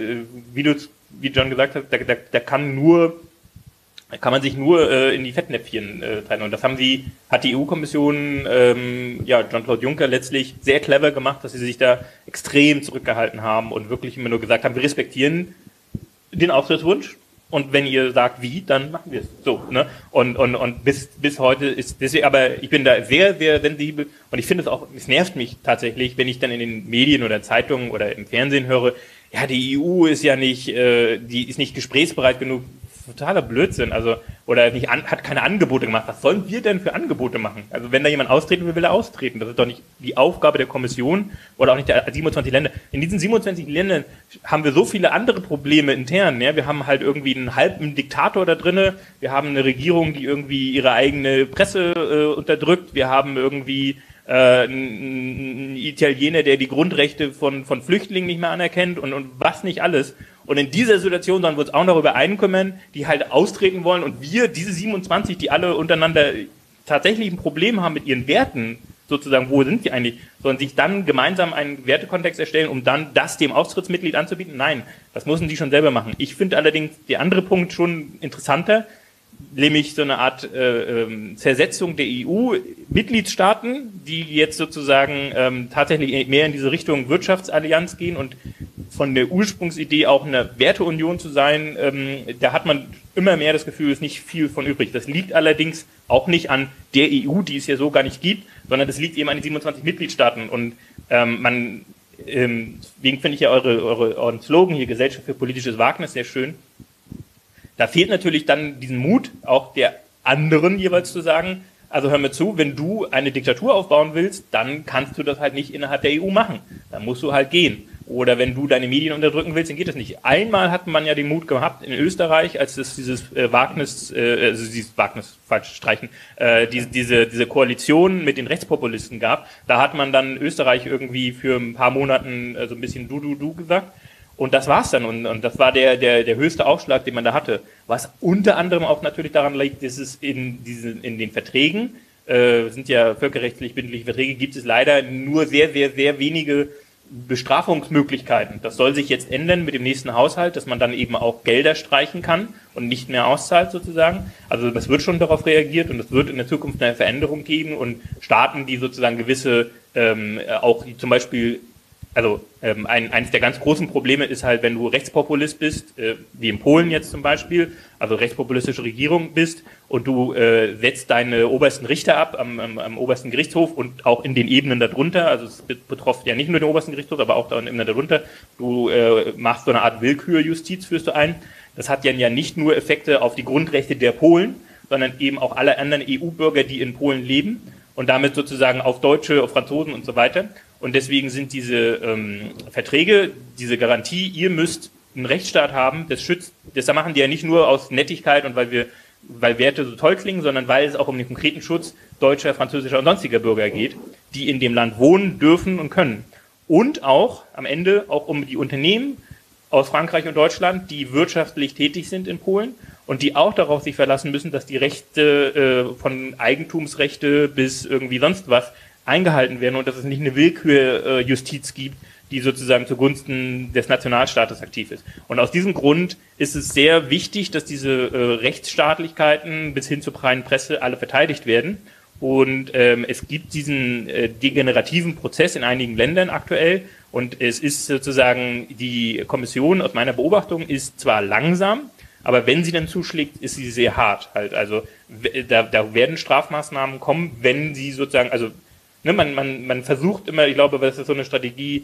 wie John gesagt hat, da kann man sich nur in die Fettnäpfchen teilen. Und das hat die EU-Kommission, Jean-Claude Juncker letztlich sehr clever gemacht, dass sie sich da extrem zurückgehalten haben und wirklich immer nur gesagt haben, wir respektieren den Austrittswunsch, Und wenn ihr sagt, wie, dann machen wir es so, ne? Und bis heute ist deswegen, aber ich bin da sehr, sehr sensibel und ich finde es auch, es nervt mich tatsächlich, wenn ich dann in den Medien oder Zeitungen oder im Fernsehen höre, ja, die EU ist ja nicht, die ist nicht gesprächsbereit genug. Totaler Blödsinn, also, oder nicht hat keine Angebote gemacht. Was sollen wir denn für Angebote machen? Also, wenn da jemand austreten will, will er austreten. Das ist doch nicht die Aufgabe der Kommission oder auch nicht der 27 Länder. In diesen 27 Ländern haben wir so viele andere Probleme intern, ja. Wir haben halt irgendwie einen halben Diktator da drinne. Wir haben eine Regierung, die irgendwie ihre eigene Presse unterdrückt. Wir haben irgendwie ein Italiener, der die Grundrechte von Flüchtlingen nicht mehr anerkennt und was nicht alles. Und in dieser Situation sollen wir uns auch noch übereinkümmern, die halt austreten wollen und wir, diese 27, die alle untereinander tatsächlich ein Problem haben mit ihren Werten, sozusagen, wo sind die eigentlich, sollen sich dann gemeinsam einen Wertekontext erstellen, um dann das dem Austrittsmitglied anzubieten? Nein, das müssen die schon selber machen. Ich finde allerdings der andere Punkt schon interessanter, nämlich so eine Art Zersetzung der EU-Mitgliedstaaten, die jetzt sozusagen tatsächlich mehr in diese Richtung Wirtschaftsallianz gehen und von der Ursprungsidee auch eine Werteunion zu sein, da hat man immer mehr das Gefühl, ist nicht viel von übrig. Das liegt allerdings auch nicht an der EU, die es ja so gar nicht gibt, sondern das liegt eben an den 27 Mitgliedstaaten und deswegen finde ich ja euren Slogan hier, Gesellschaft für politisches Wagnis, sehr schön. Da fehlt natürlich dann diesen Mut, auch der anderen jeweils zu sagen, also hör mir zu, wenn du eine Diktatur aufbauen willst, dann kannst du das halt nicht innerhalb der EU machen. Dann musst du halt gehen. Oder wenn du deine Medien unterdrücken willst, dann geht das nicht. Einmal hat man ja den Mut gehabt in Österreich, als es dieses diese Koalition mit den Rechtspopulisten gab. Da hat man dann Österreich irgendwie für ein paar Monaten so ein bisschen du gesagt. Und das war's dann. Und das war der höchste Aufschlag, den man da hatte. Was unter anderem auch natürlich daran liegt, dass es in den Verträgen, sind ja völkerrechtlich bindliche Verträge, gibt es leider nur sehr, sehr, sehr wenige Bestrafungsmöglichkeiten. Das soll sich jetzt ändern mit dem nächsten Haushalt, dass man dann eben auch Gelder streichen kann und nicht mehr auszahlt sozusagen. Also das wird schon darauf reagiert und es wird in der Zukunft eine Veränderung geben und Staaten, die sozusagen gewisse, auch zum Beispiel, also eines der ganz großen Probleme ist halt, wenn du Rechtspopulist bist, wie in Polen jetzt zum Beispiel, also rechtspopulistische Regierung bist und du setzt deine obersten Richter ab am obersten Gerichtshof und auch in den Ebenen darunter, also es betrifft ja nicht nur den obersten Gerichtshof, aber auch in den Ebenen darunter, du machst so eine Art Willkürjustiz, führst du ein. Das hat ja nicht nur Effekte auf die Grundrechte der Polen, sondern eben auch alle anderen EU-Bürger, die in Polen leben und damit sozusagen auf Deutsche, auf Franzosen und so weiter. Und deswegen sind diese Verträge, diese Garantie, ihr müsst einen Rechtsstaat haben, das schützt, das machen die ja nicht nur aus Nettigkeit und weil Werte so toll klingen, sondern weil es auch um den konkreten Schutz deutscher, französischer und sonstiger Bürger geht, die in dem Land wohnen, dürfen und können. Und auch am Ende auch um die Unternehmen aus Frankreich und Deutschland, die wirtschaftlich tätig sind in Polen und die auch darauf sich verlassen müssen, dass die Rechte von Eigentumsrechte bis irgendwie sonst was eingehalten werden und dass es nicht eine Willkürjustiz gibt, die sozusagen zugunsten des Nationalstaates aktiv ist. Und aus diesem Grund ist es sehr wichtig, dass diese Rechtsstaatlichkeiten bis hin zur freien Presse alle verteidigt werden. Und es gibt diesen degenerativen Prozess in einigen Ländern aktuell. Und es ist sozusagen, die Kommission aus meiner Beobachtung ist zwar langsam, aber wenn sie dann zuschlägt, ist sie sehr hart halt. Also da werden Strafmaßnahmen kommen, wenn sie sozusagen, also ne, man versucht immer, ich glaube, das ist so eine Strategie,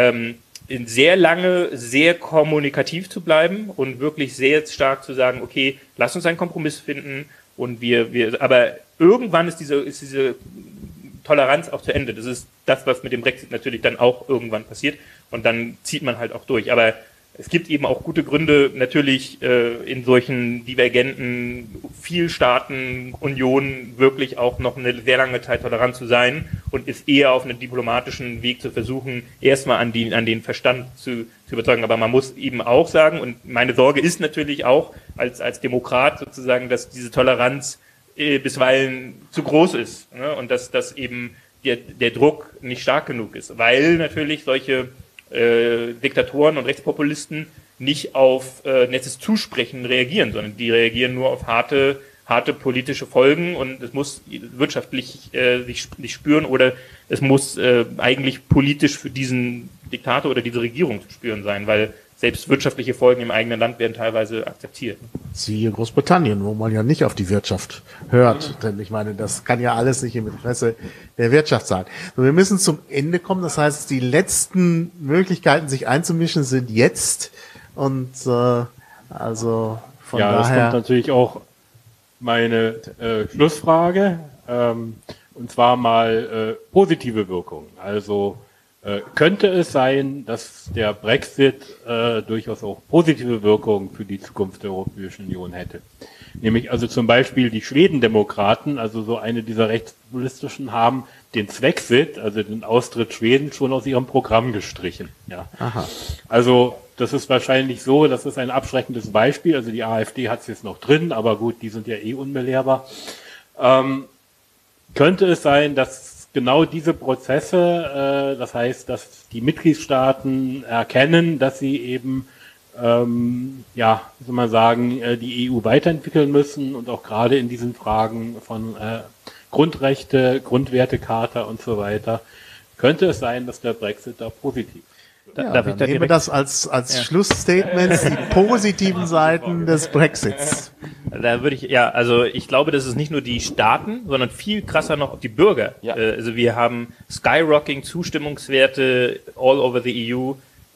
sehr lange sehr kommunikativ zu bleiben und wirklich sehr stark zu sagen, okay, lass uns einen Kompromiss finden und aber irgendwann ist diese Toleranz auch zu Ende. Das ist das, was mit dem Brexit natürlich dann auch irgendwann passiert und dann zieht man halt auch durch. Aber es gibt eben auch gute Gründe, natürlich in solchen divergenten Vielstaaten-Unionen wirklich auch noch eine sehr lange Zeit tolerant zu sein und ist eher auf einem diplomatischen Weg zu versuchen, erstmal an den Verstand zu überzeugen. Aber man muss eben auch sagen, und meine Sorge ist natürlich auch als Demokrat sozusagen, dass diese Toleranz bisweilen zu groß ist, ne? Und dass eben der Druck nicht stark genug ist, weil natürlich solche Diktatoren und Rechtspopulisten nicht auf nettes Zusprechen reagieren, sondern die reagieren nur auf harte politische Folgen und es muss wirtschaftlich sich spüren oder es muss eigentlich politisch für diesen Diktator oder diese Regierung zu spüren sein, weil selbst wirtschaftliche Folgen im eigenen Land werden teilweise akzeptiert. Siehe Großbritannien, wo man ja nicht auf die Wirtschaft hört. Denn ich meine, das kann ja alles nicht im Interesse der Wirtschaft sein. So, wir müssen zum Ende kommen. Das heißt, die letzten Möglichkeiten, sich einzumischen, sind jetzt. Und also von ja, daher... das kommt natürlich auch meine Schlussfrage. Und zwar mal positive Wirkung. Also könnte es sein, dass der Brexit durchaus auch positive Wirkung für die Zukunft der Europäischen Union hätte? Nämlich also zum Beispiel die Schwedendemokraten, also so eine dieser rechtspopulistischen, haben den Zwexit, also den Austritt Schweden, schon aus ihrem Programm gestrichen. Ja. Aha. Also das ist wahrscheinlich so, das ist ein abschreckendes Beispiel. Also die AfD hat es jetzt noch drin, aber gut, die sind ja eh unbelehrbar. Könnte es sein, dass genau diese Prozesse, das heißt, dass die Mitgliedstaaten erkennen, dass sie eben, ja, wie soll man sagen, die EU weiterentwickeln müssen und auch gerade in diesen Fragen von Grundrechte, Grundwertecharta und so weiter, könnte es sein, dass der Brexit da positiv ist. Ja, dann nehmen wir das als Schlussstatements, die positiven Seiten des Brexits. Da würde ich, also ich glaube, das ist nicht nur die Staaten, sondern viel krasser noch die Bürger. Ja. Also wir haben skyrocketing Zustimmungswerte all over the EU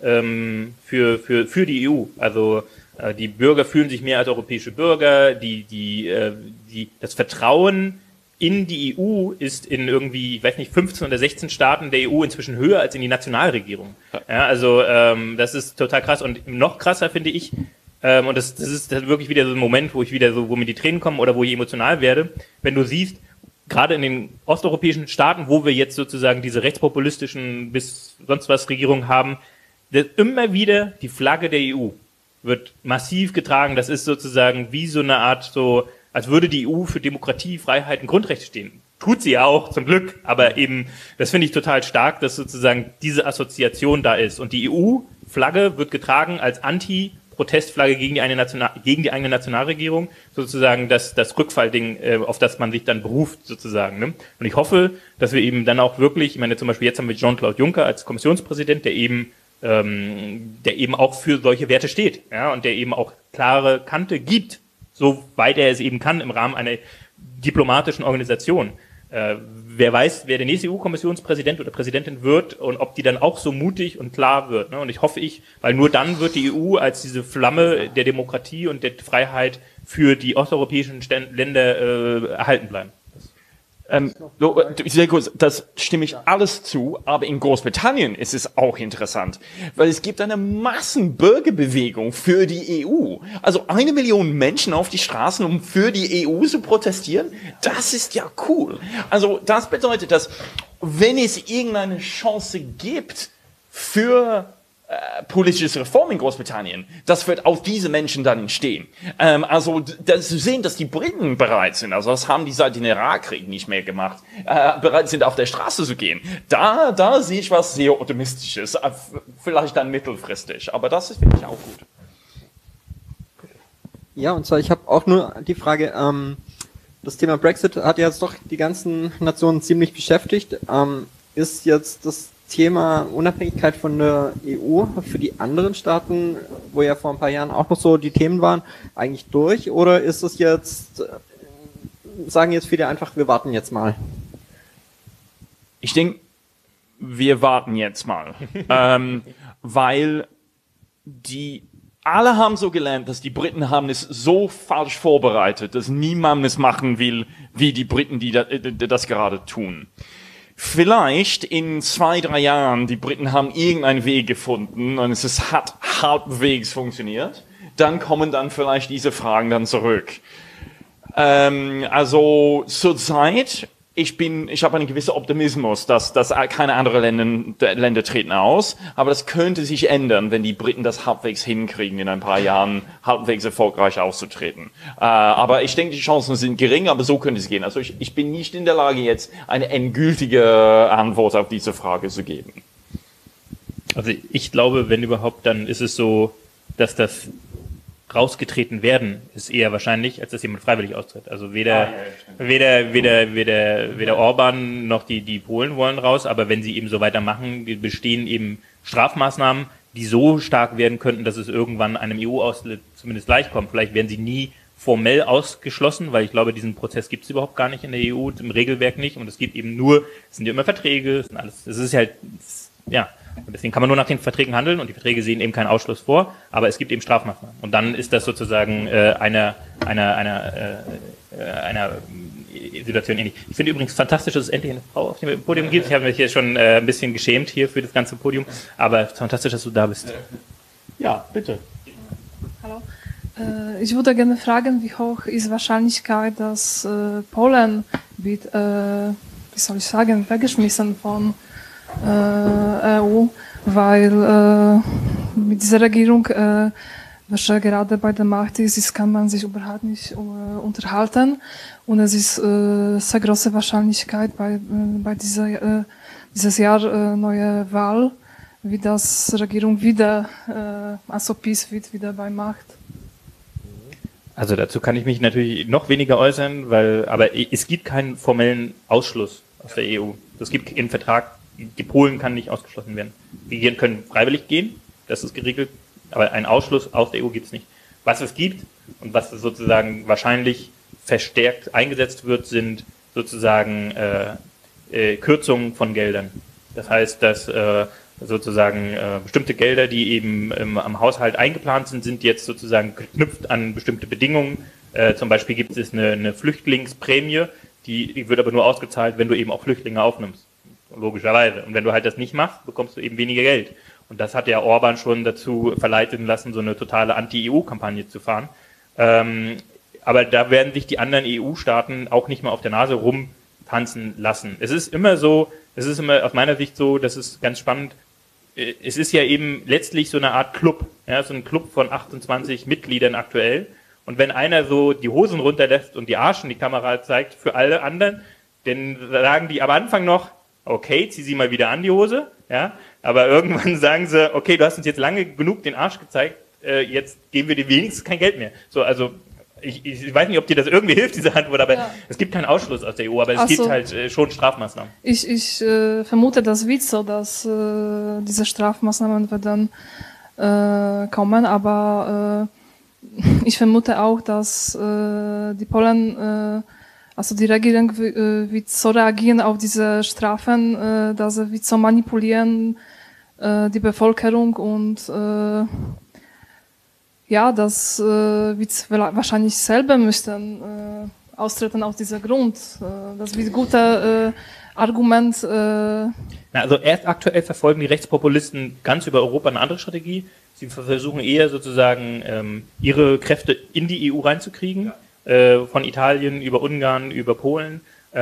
für die EU. Also die Bürger fühlen sich mehr als europäische Bürger, das Vertrauen in die EU ist in irgendwie, ich weiß nicht, 15 oder 16 Staaten der EU inzwischen höher als in die Nationalregierung. Ja, also das ist total krass. Und noch krasser finde ich, und das ist wirklich wieder so ein Moment, wo mir die Tränen kommen oder wo ich emotional werde, wenn du siehst, gerade in den osteuropäischen Staaten, wo wir jetzt sozusagen diese rechtspopulistischen bis sonst was Regierungen haben, immer wieder die Flagge der EU wird massiv getragen. Das ist sozusagen wie so eine Art so, als würde die EU für Demokratie, Freiheit und Grundrechte stehen. Tut sie ja auch, zum Glück, aber eben, das finde ich total stark, dass sozusagen diese Assoziation da ist. Und die EU-Flagge wird getragen als Anti-Protestflagge gegen die eigene Nationalregierung, sozusagen das Rückfallding, auf das man sich dann beruft, sozusagen. Ne? Und ich hoffe, dass wir eben dann auch wirklich, ich meine zum Beispiel jetzt haben wir Jean-Claude Juncker als Kommissionspräsident, der eben auch für solche Werte steht, ja, und der eben auch klare Kante gibt, soweit er es eben kann im Rahmen einer diplomatischen Organisation. Wer weiß, wer der nächste EU-Kommissionspräsident oder Präsidentin wird und ob die dann auch so mutig und klar wird. Ne? Und ich hoffe weil nur dann wird die EU als diese Flamme der Demokratie und der Freiheit für die osteuropäischen Länder erhalten bleiben. Sehr gut, das stimme ich alles zu, aber in Großbritannien ist es auch interessant, weil es gibt eine Massenbürgerbewegung für die EU. Also 1 Million Menschen auf die Straßen, um für die EU zu protestieren, das ist ja cool. Also das bedeutet, dass wenn es irgendeine Chance gibt für politisches Reform in Großbritannien, das wird aus diesen Menschen dann entstehen. Also zu sehen, dass die Briten bereit sind, also das haben die seit dem Irakkrieg nicht mehr gemacht, bereit sind, auf der Straße zu gehen, da sehe ich was sehr Optimistisches, vielleicht dann mittelfristig, aber das finde ich auch gut. Ja, und zwar, ich habe auch nur die Frage, das Thema Brexit hat ja jetzt doch die ganzen Nationen ziemlich beschäftigt. Ist jetzt das Thema Unabhängigkeit von der EU für die anderen Staaten, wo ja vor ein paar Jahren auch noch so die Themen waren, eigentlich durch? Oder ist es jetzt, sagen jetzt viele einfach, wir warten jetzt mal? Ich denke, wir warten jetzt mal. Weil alle haben so gelernt, dass die Briten haben es so falsch vorbereitet, dass niemand es machen will, wie die Briten, die das gerade tun. Vielleicht in 2-3 Jahren, die Briten haben irgendeinen Weg gefunden und hat halbwegs funktioniert, dann kommen dann vielleicht diese Fragen dann zurück. Also zurzeit, ich habe einen gewissen Optimismus, dass keine anderen Länder treten aus, aber das könnte sich ändern, wenn die Briten das halbwegs hinkriegen, in ein paar Jahren halbwegs erfolgreich auszutreten. Aber ich denke, die Chancen sind gering, aber so könnte es gehen. Also ich bin nicht in der Lage, jetzt eine endgültige Antwort auf diese Frage zu geben. Also ich glaube, wenn überhaupt, dann ist es so, dass das rausgetreten werden ist eher wahrscheinlich, als dass jemand freiwillig austritt. Also weder Orban noch die Polen wollen raus, aber wenn sie eben so weitermachen, bestehen eben Strafmaßnahmen, die so stark werden könnten, dass es irgendwann einem EU-Austritt zumindest gleichkommt. Vielleicht werden sie nie formell ausgeschlossen, weil ich glaube, diesen Prozess gibt es überhaupt gar nicht in der EU, im Regelwerk nicht. Und es gibt eben nur, es sind ja immer Verträge, es sind alles, es ist halt, ja, und deswegen kann man nur nach den Verträgen handeln und die Verträge sehen eben keinen Ausschluss vor, aber es gibt eben Strafmaßnahmen. Und dann ist das sozusagen einer Situation ähnlich. Ich finde übrigens fantastisch, dass es endlich eine Frau auf dem Podium gibt. Ich habe mich hier schon ein bisschen geschämt hier für das ganze Podium, aber fantastisch, dass du da bist. Ja, bitte. Hallo. Ich würde gerne fragen, wie hoch ist die Wahrscheinlichkeit, dass Polen wird, wie soll ich sagen, weggeschmissen von EU, weil mit dieser Regierung, welche gerade bei der Macht ist, kann man sich überhaupt nicht unterhalten und es ist sehr große Wahrscheinlichkeit bei dieses Jahr neue Wahl, wie das Regierung wieder, also PiS wird wieder bei Macht. Also dazu kann ich mich natürlich noch weniger äußern, aber es gibt keinen formellen Ausschluss aus der EU. Es gibt im Vertrag, die Polen kann nicht ausgeschlossen werden. Die können freiwillig gehen, das ist geregelt, aber einen Ausschluss aus der EU gibt es nicht. Was es gibt und was sozusagen wahrscheinlich verstärkt eingesetzt wird, sind sozusagen Kürzungen von Geldern. Das heißt, dass sozusagen bestimmte Gelder, die eben am Haushalt eingeplant sind jetzt sozusagen geknüpft an bestimmte Bedingungen. Zum Beispiel gibt es eine Flüchtlingsprämie, die wird aber nur ausgezahlt, wenn du eben auch Flüchtlinge aufnimmst. Logischerweise. Und wenn du halt das nicht machst, bekommst du eben weniger Geld. Und das hat ja Orban schon dazu verleiten lassen, so eine totale Anti-EU-Kampagne zu fahren. Aber da werden sich die anderen EU-Staaten auch nicht mehr auf der Nase rumtanzen lassen. Es ist immer aus meiner Sicht so, das ist ganz spannend, es ist ja eben letztlich so eine Art Club, ja, so ein Club von 28 Mitgliedern aktuell. Und wenn einer so die Hosen runterlässt und die Arsch in die Kamera zeigt für alle anderen, dann sagen die am Anfang noch, okay, zieh sie mal wieder an die Hose, ja, aber irgendwann sagen sie, okay, du hast uns jetzt lange genug den Arsch gezeigt, jetzt geben wir dir wenigstens kein Geld mehr. So, also ich weiß nicht, ob dir das irgendwie hilft, diese Antwort, aber ja. Es gibt keinen Ausschluss aus der EU, aber es gibt halt schon Strafmaßnahmen. Ich vermute, das wird so, dass diese Strafmaßnahmen werden kommen, aber ich vermute auch, dass die Polen, also die Regierung wird so reagieren auf diese Strafen, dass sie wird so manipulieren die Bevölkerung und ja, das wird wahrscheinlich selber müssten austreten aus diesem Grund. Das wird ein guter Argument. Also erst aktuell verfolgen die Rechtspopulisten ganz über Europa eine andere Strategie. Sie versuchen eher sozusagen ihre Kräfte in die EU reinzukriegen, von Italien über Ungarn, über Polen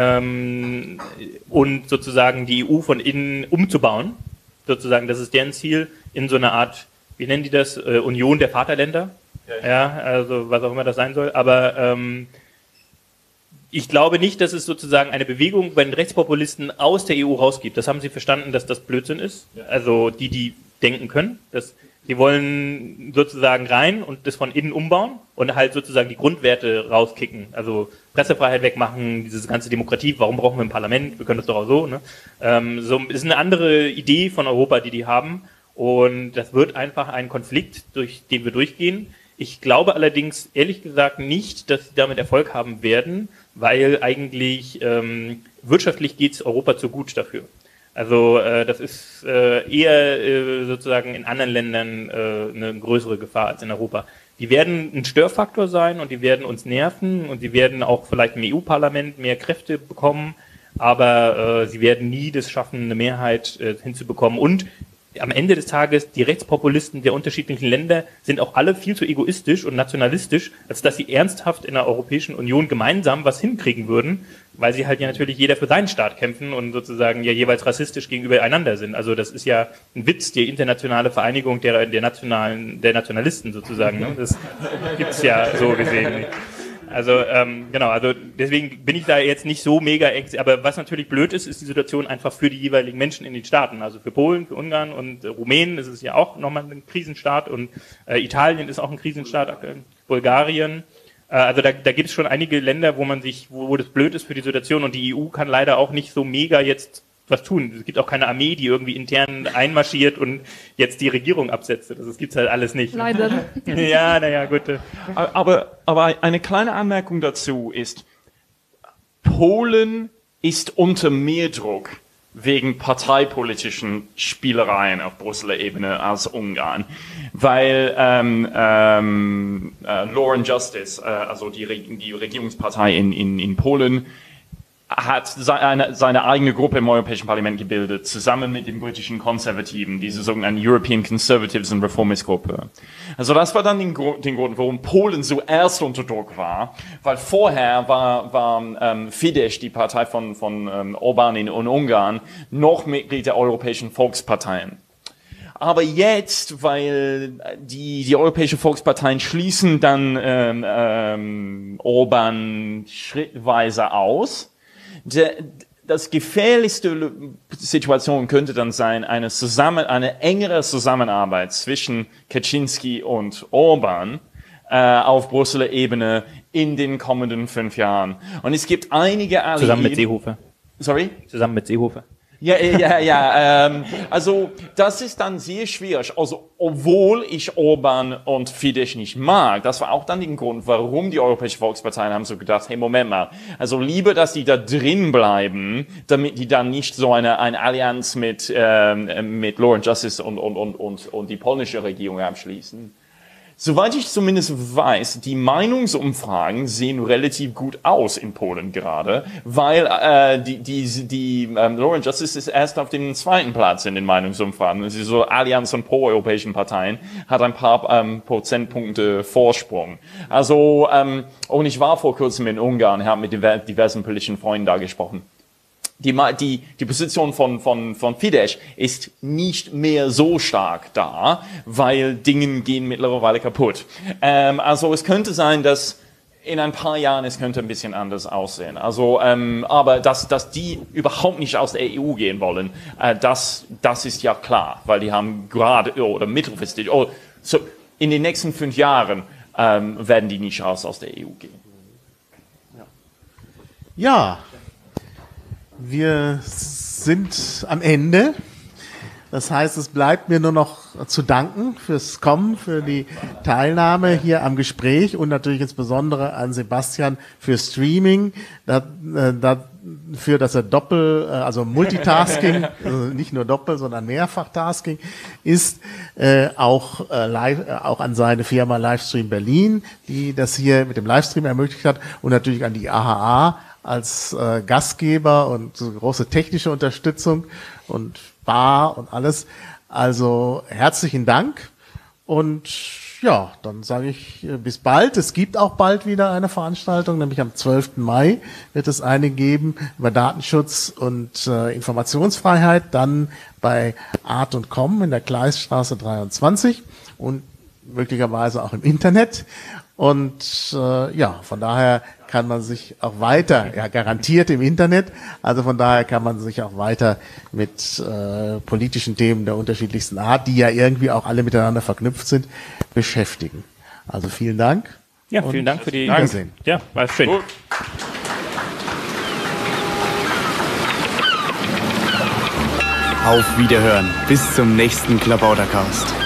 und sozusagen die EU von innen umzubauen. Sozusagen, das ist deren Ziel, in so eine Art, wie nennen die das, Union der Vaterländer, ja, also was auch immer das sein soll, aber ich glaube nicht, dass es sozusagen eine Bewegung bei den Rechtspopulisten aus der EU rausgibt. Das haben sie verstanden, dass das Blödsinn ist, also die denken können, die wollen sozusagen rein und das von innen umbauen und halt sozusagen die Grundwerte rauskicken, also Pressefreiheit wegmachen, diese ganze Demokratie, warum brauchen wir ein Parlament, wir können das doch auch so, ne? So ist eine andere Idee von Europa, die haben. Und das wird einfach ein Konflikt, durch den wir durchgehen. Ich glaube allerdings, ehrlich gesagt, nicht, dass sie damit Erfolg haben werden, weil eigentlich wirtschaftlich geht es Europa zu gut dafür. Also das ist eher sozusagen in anderen Ländern eine größere Gefahr als in Europa. Die werden ein Störfaktor sein und die werden uns nerven und sie werden auch vielleicht im EU-Parlament mehr Kräfte bekommen, aber sie werden nie das schaffen, eine Mehrheit hinzubekommen. Und am Ende des Tages, die Rechtspopulisten der unterschiedlichen Länder sind auch alle viel zu egoistisch und nationalistisch, als dass sie ernsthaft in der Europäischen Union gemeinsam was hinkriegen würden, weil sie halt ja natürlich jeder für seinen Staat kämpfen und sozusagen ja jeweils rassistisch gegenüber einander sind. Also das ist ja ein Witz, die internationale Vereinigung der Nationalisten sozusagen. Ne? Das gibt's ja so gesehen nicht. Also genau, also deswegen bin ich da jetzt nicht so mega ängstlich, aber was natürlich blöd ist, ist die Situation einfach für die jeweiligen Menschen in den Staaten, also für Polen, für Ungarn und Rumänien ist es ja auch nochmal ein Krisenstaat und Italien ist auch ein Krisenstaat, Bulgarien, also da gibt es schon einige Länder, wo das blöd ist für die Situation und die EU kann leider auch nicht so mega jetzt was tun. Es gibt auch keine Armee, die irgendwie intern einmarschiert und jetzt die Regierung absetzt. Das gibt's halt alles nicht. Leider. Ja, naja, gut. Aber eine kleine Anmerkung dazu ist, Polen ist unter mehr Druck wegen parteipolitischen Spielereien auf Brüsseler Ebene als Ungarn, weil Law and Justice, also die Regierungspartei in Polen, hat seine eigene Gruppe im Europäischen Parlament gebildet, zusammen mit den britischen Konservativen, diese sogenannten European Conservatives and Reformist Gruppe. Also das war dann den Grund, warum Polen zuerst unter Druck war, weil vorher war Fidesz, die Partei von Orbán in Ungarn, noch Mitglied der Europäischen Volksparteien. Aber jetzt, weil die Europäischen Volksparteien schließen dann Orbán schrittweise aus. Das gefährlichste Situation könnte dann sein, eine engere Zusammenarbeit zwischen Kaczynski und Orbán auf Brüsseler Ebene in den kommenden 5 Jahren. Und es gibt einige Alliierten. Zusammen mit Seehofer. Sorry? Zusammen mit Seehofer. Ja. Also das ist dann sehr schwierig. Also obwohl ich Orbán und Fidesz nicht mag, das war auch dann der Grund, warum die Europäischen Volksparteien haben so gedacht, hey, Moment mal, also lieber, dass die da drin bleiben, damit die dann nicht so eine Allianz mit Law and Justice und die polnische Regierung abschließen. Soweit ich zumindest weiß, die Meinungsumfragen sehen relativ gut aus in Polen gerade, weil die Law and Justice ist erst auf dem 2. Platz in den Meinungsumfragen. Also so Allianz von pro-europäischen Parteien hat ein paar Prozentpunkte Vorsprung. Also und ich war vor kurzem in Ungarn, habe mit diversen politischen Freunden da gesprochen. Die Position von Fidesz ist nicht mehr so stark da, weil Dinge gehen mittlerweile kaputt. Also es könnte sein, dass in ein paar Jahren es könnte ein bisschen anders aussehen. Also, aber dass die überhaupt nicht aus der EU gehen wollen, das ist ja klar, weil die haben gerade oder mittelfristig, so in den nächsten 5 Jahren werden die nicht aus der EU gehen. Ja. Wir sind am Ende. Das heißt, es bleibt mir nur noch zu danken fürs Kommen, für die Teilnahme hier am Gespräch und natürlich insbesondere an Sebastian für Streaming, dafür, dass er also Multitasking, also nicht nur Doppel, sondern Mehrfachtasking ist, auch an seine Firma Livestream Berlin, die das hier mit dem Livestream ermöglicht hat, und natürlich an die AHA als Gastgeber und so große technische Unterstützung und Bar und alles. Also herzlichen Dank und ja, dann sage ich bis bald. Es gibt auch bald wieder eine Veranstaltung, nämlich am 12. Mai wird es eine geben über Datenschutz und Informationsfreiheit, dann bei Art & Com in der Kleiststraße 23 und möglicherweise auch im Internet. Und ja, von daher kann man sich auch weiter, ja garantiert im Internet, also von daher kann man sich auch weiter mit politischen Themen der unterschiedlichsten Art, die ja irgendwie auch alle miteinander verknüpft sind, beschäftigen. Also vielen Dank. Ja, vielen Dank für die Wiedersehen. Ja, war schön. Gut. Auf Wiederhören. Bis zum nächsten Klabautercast.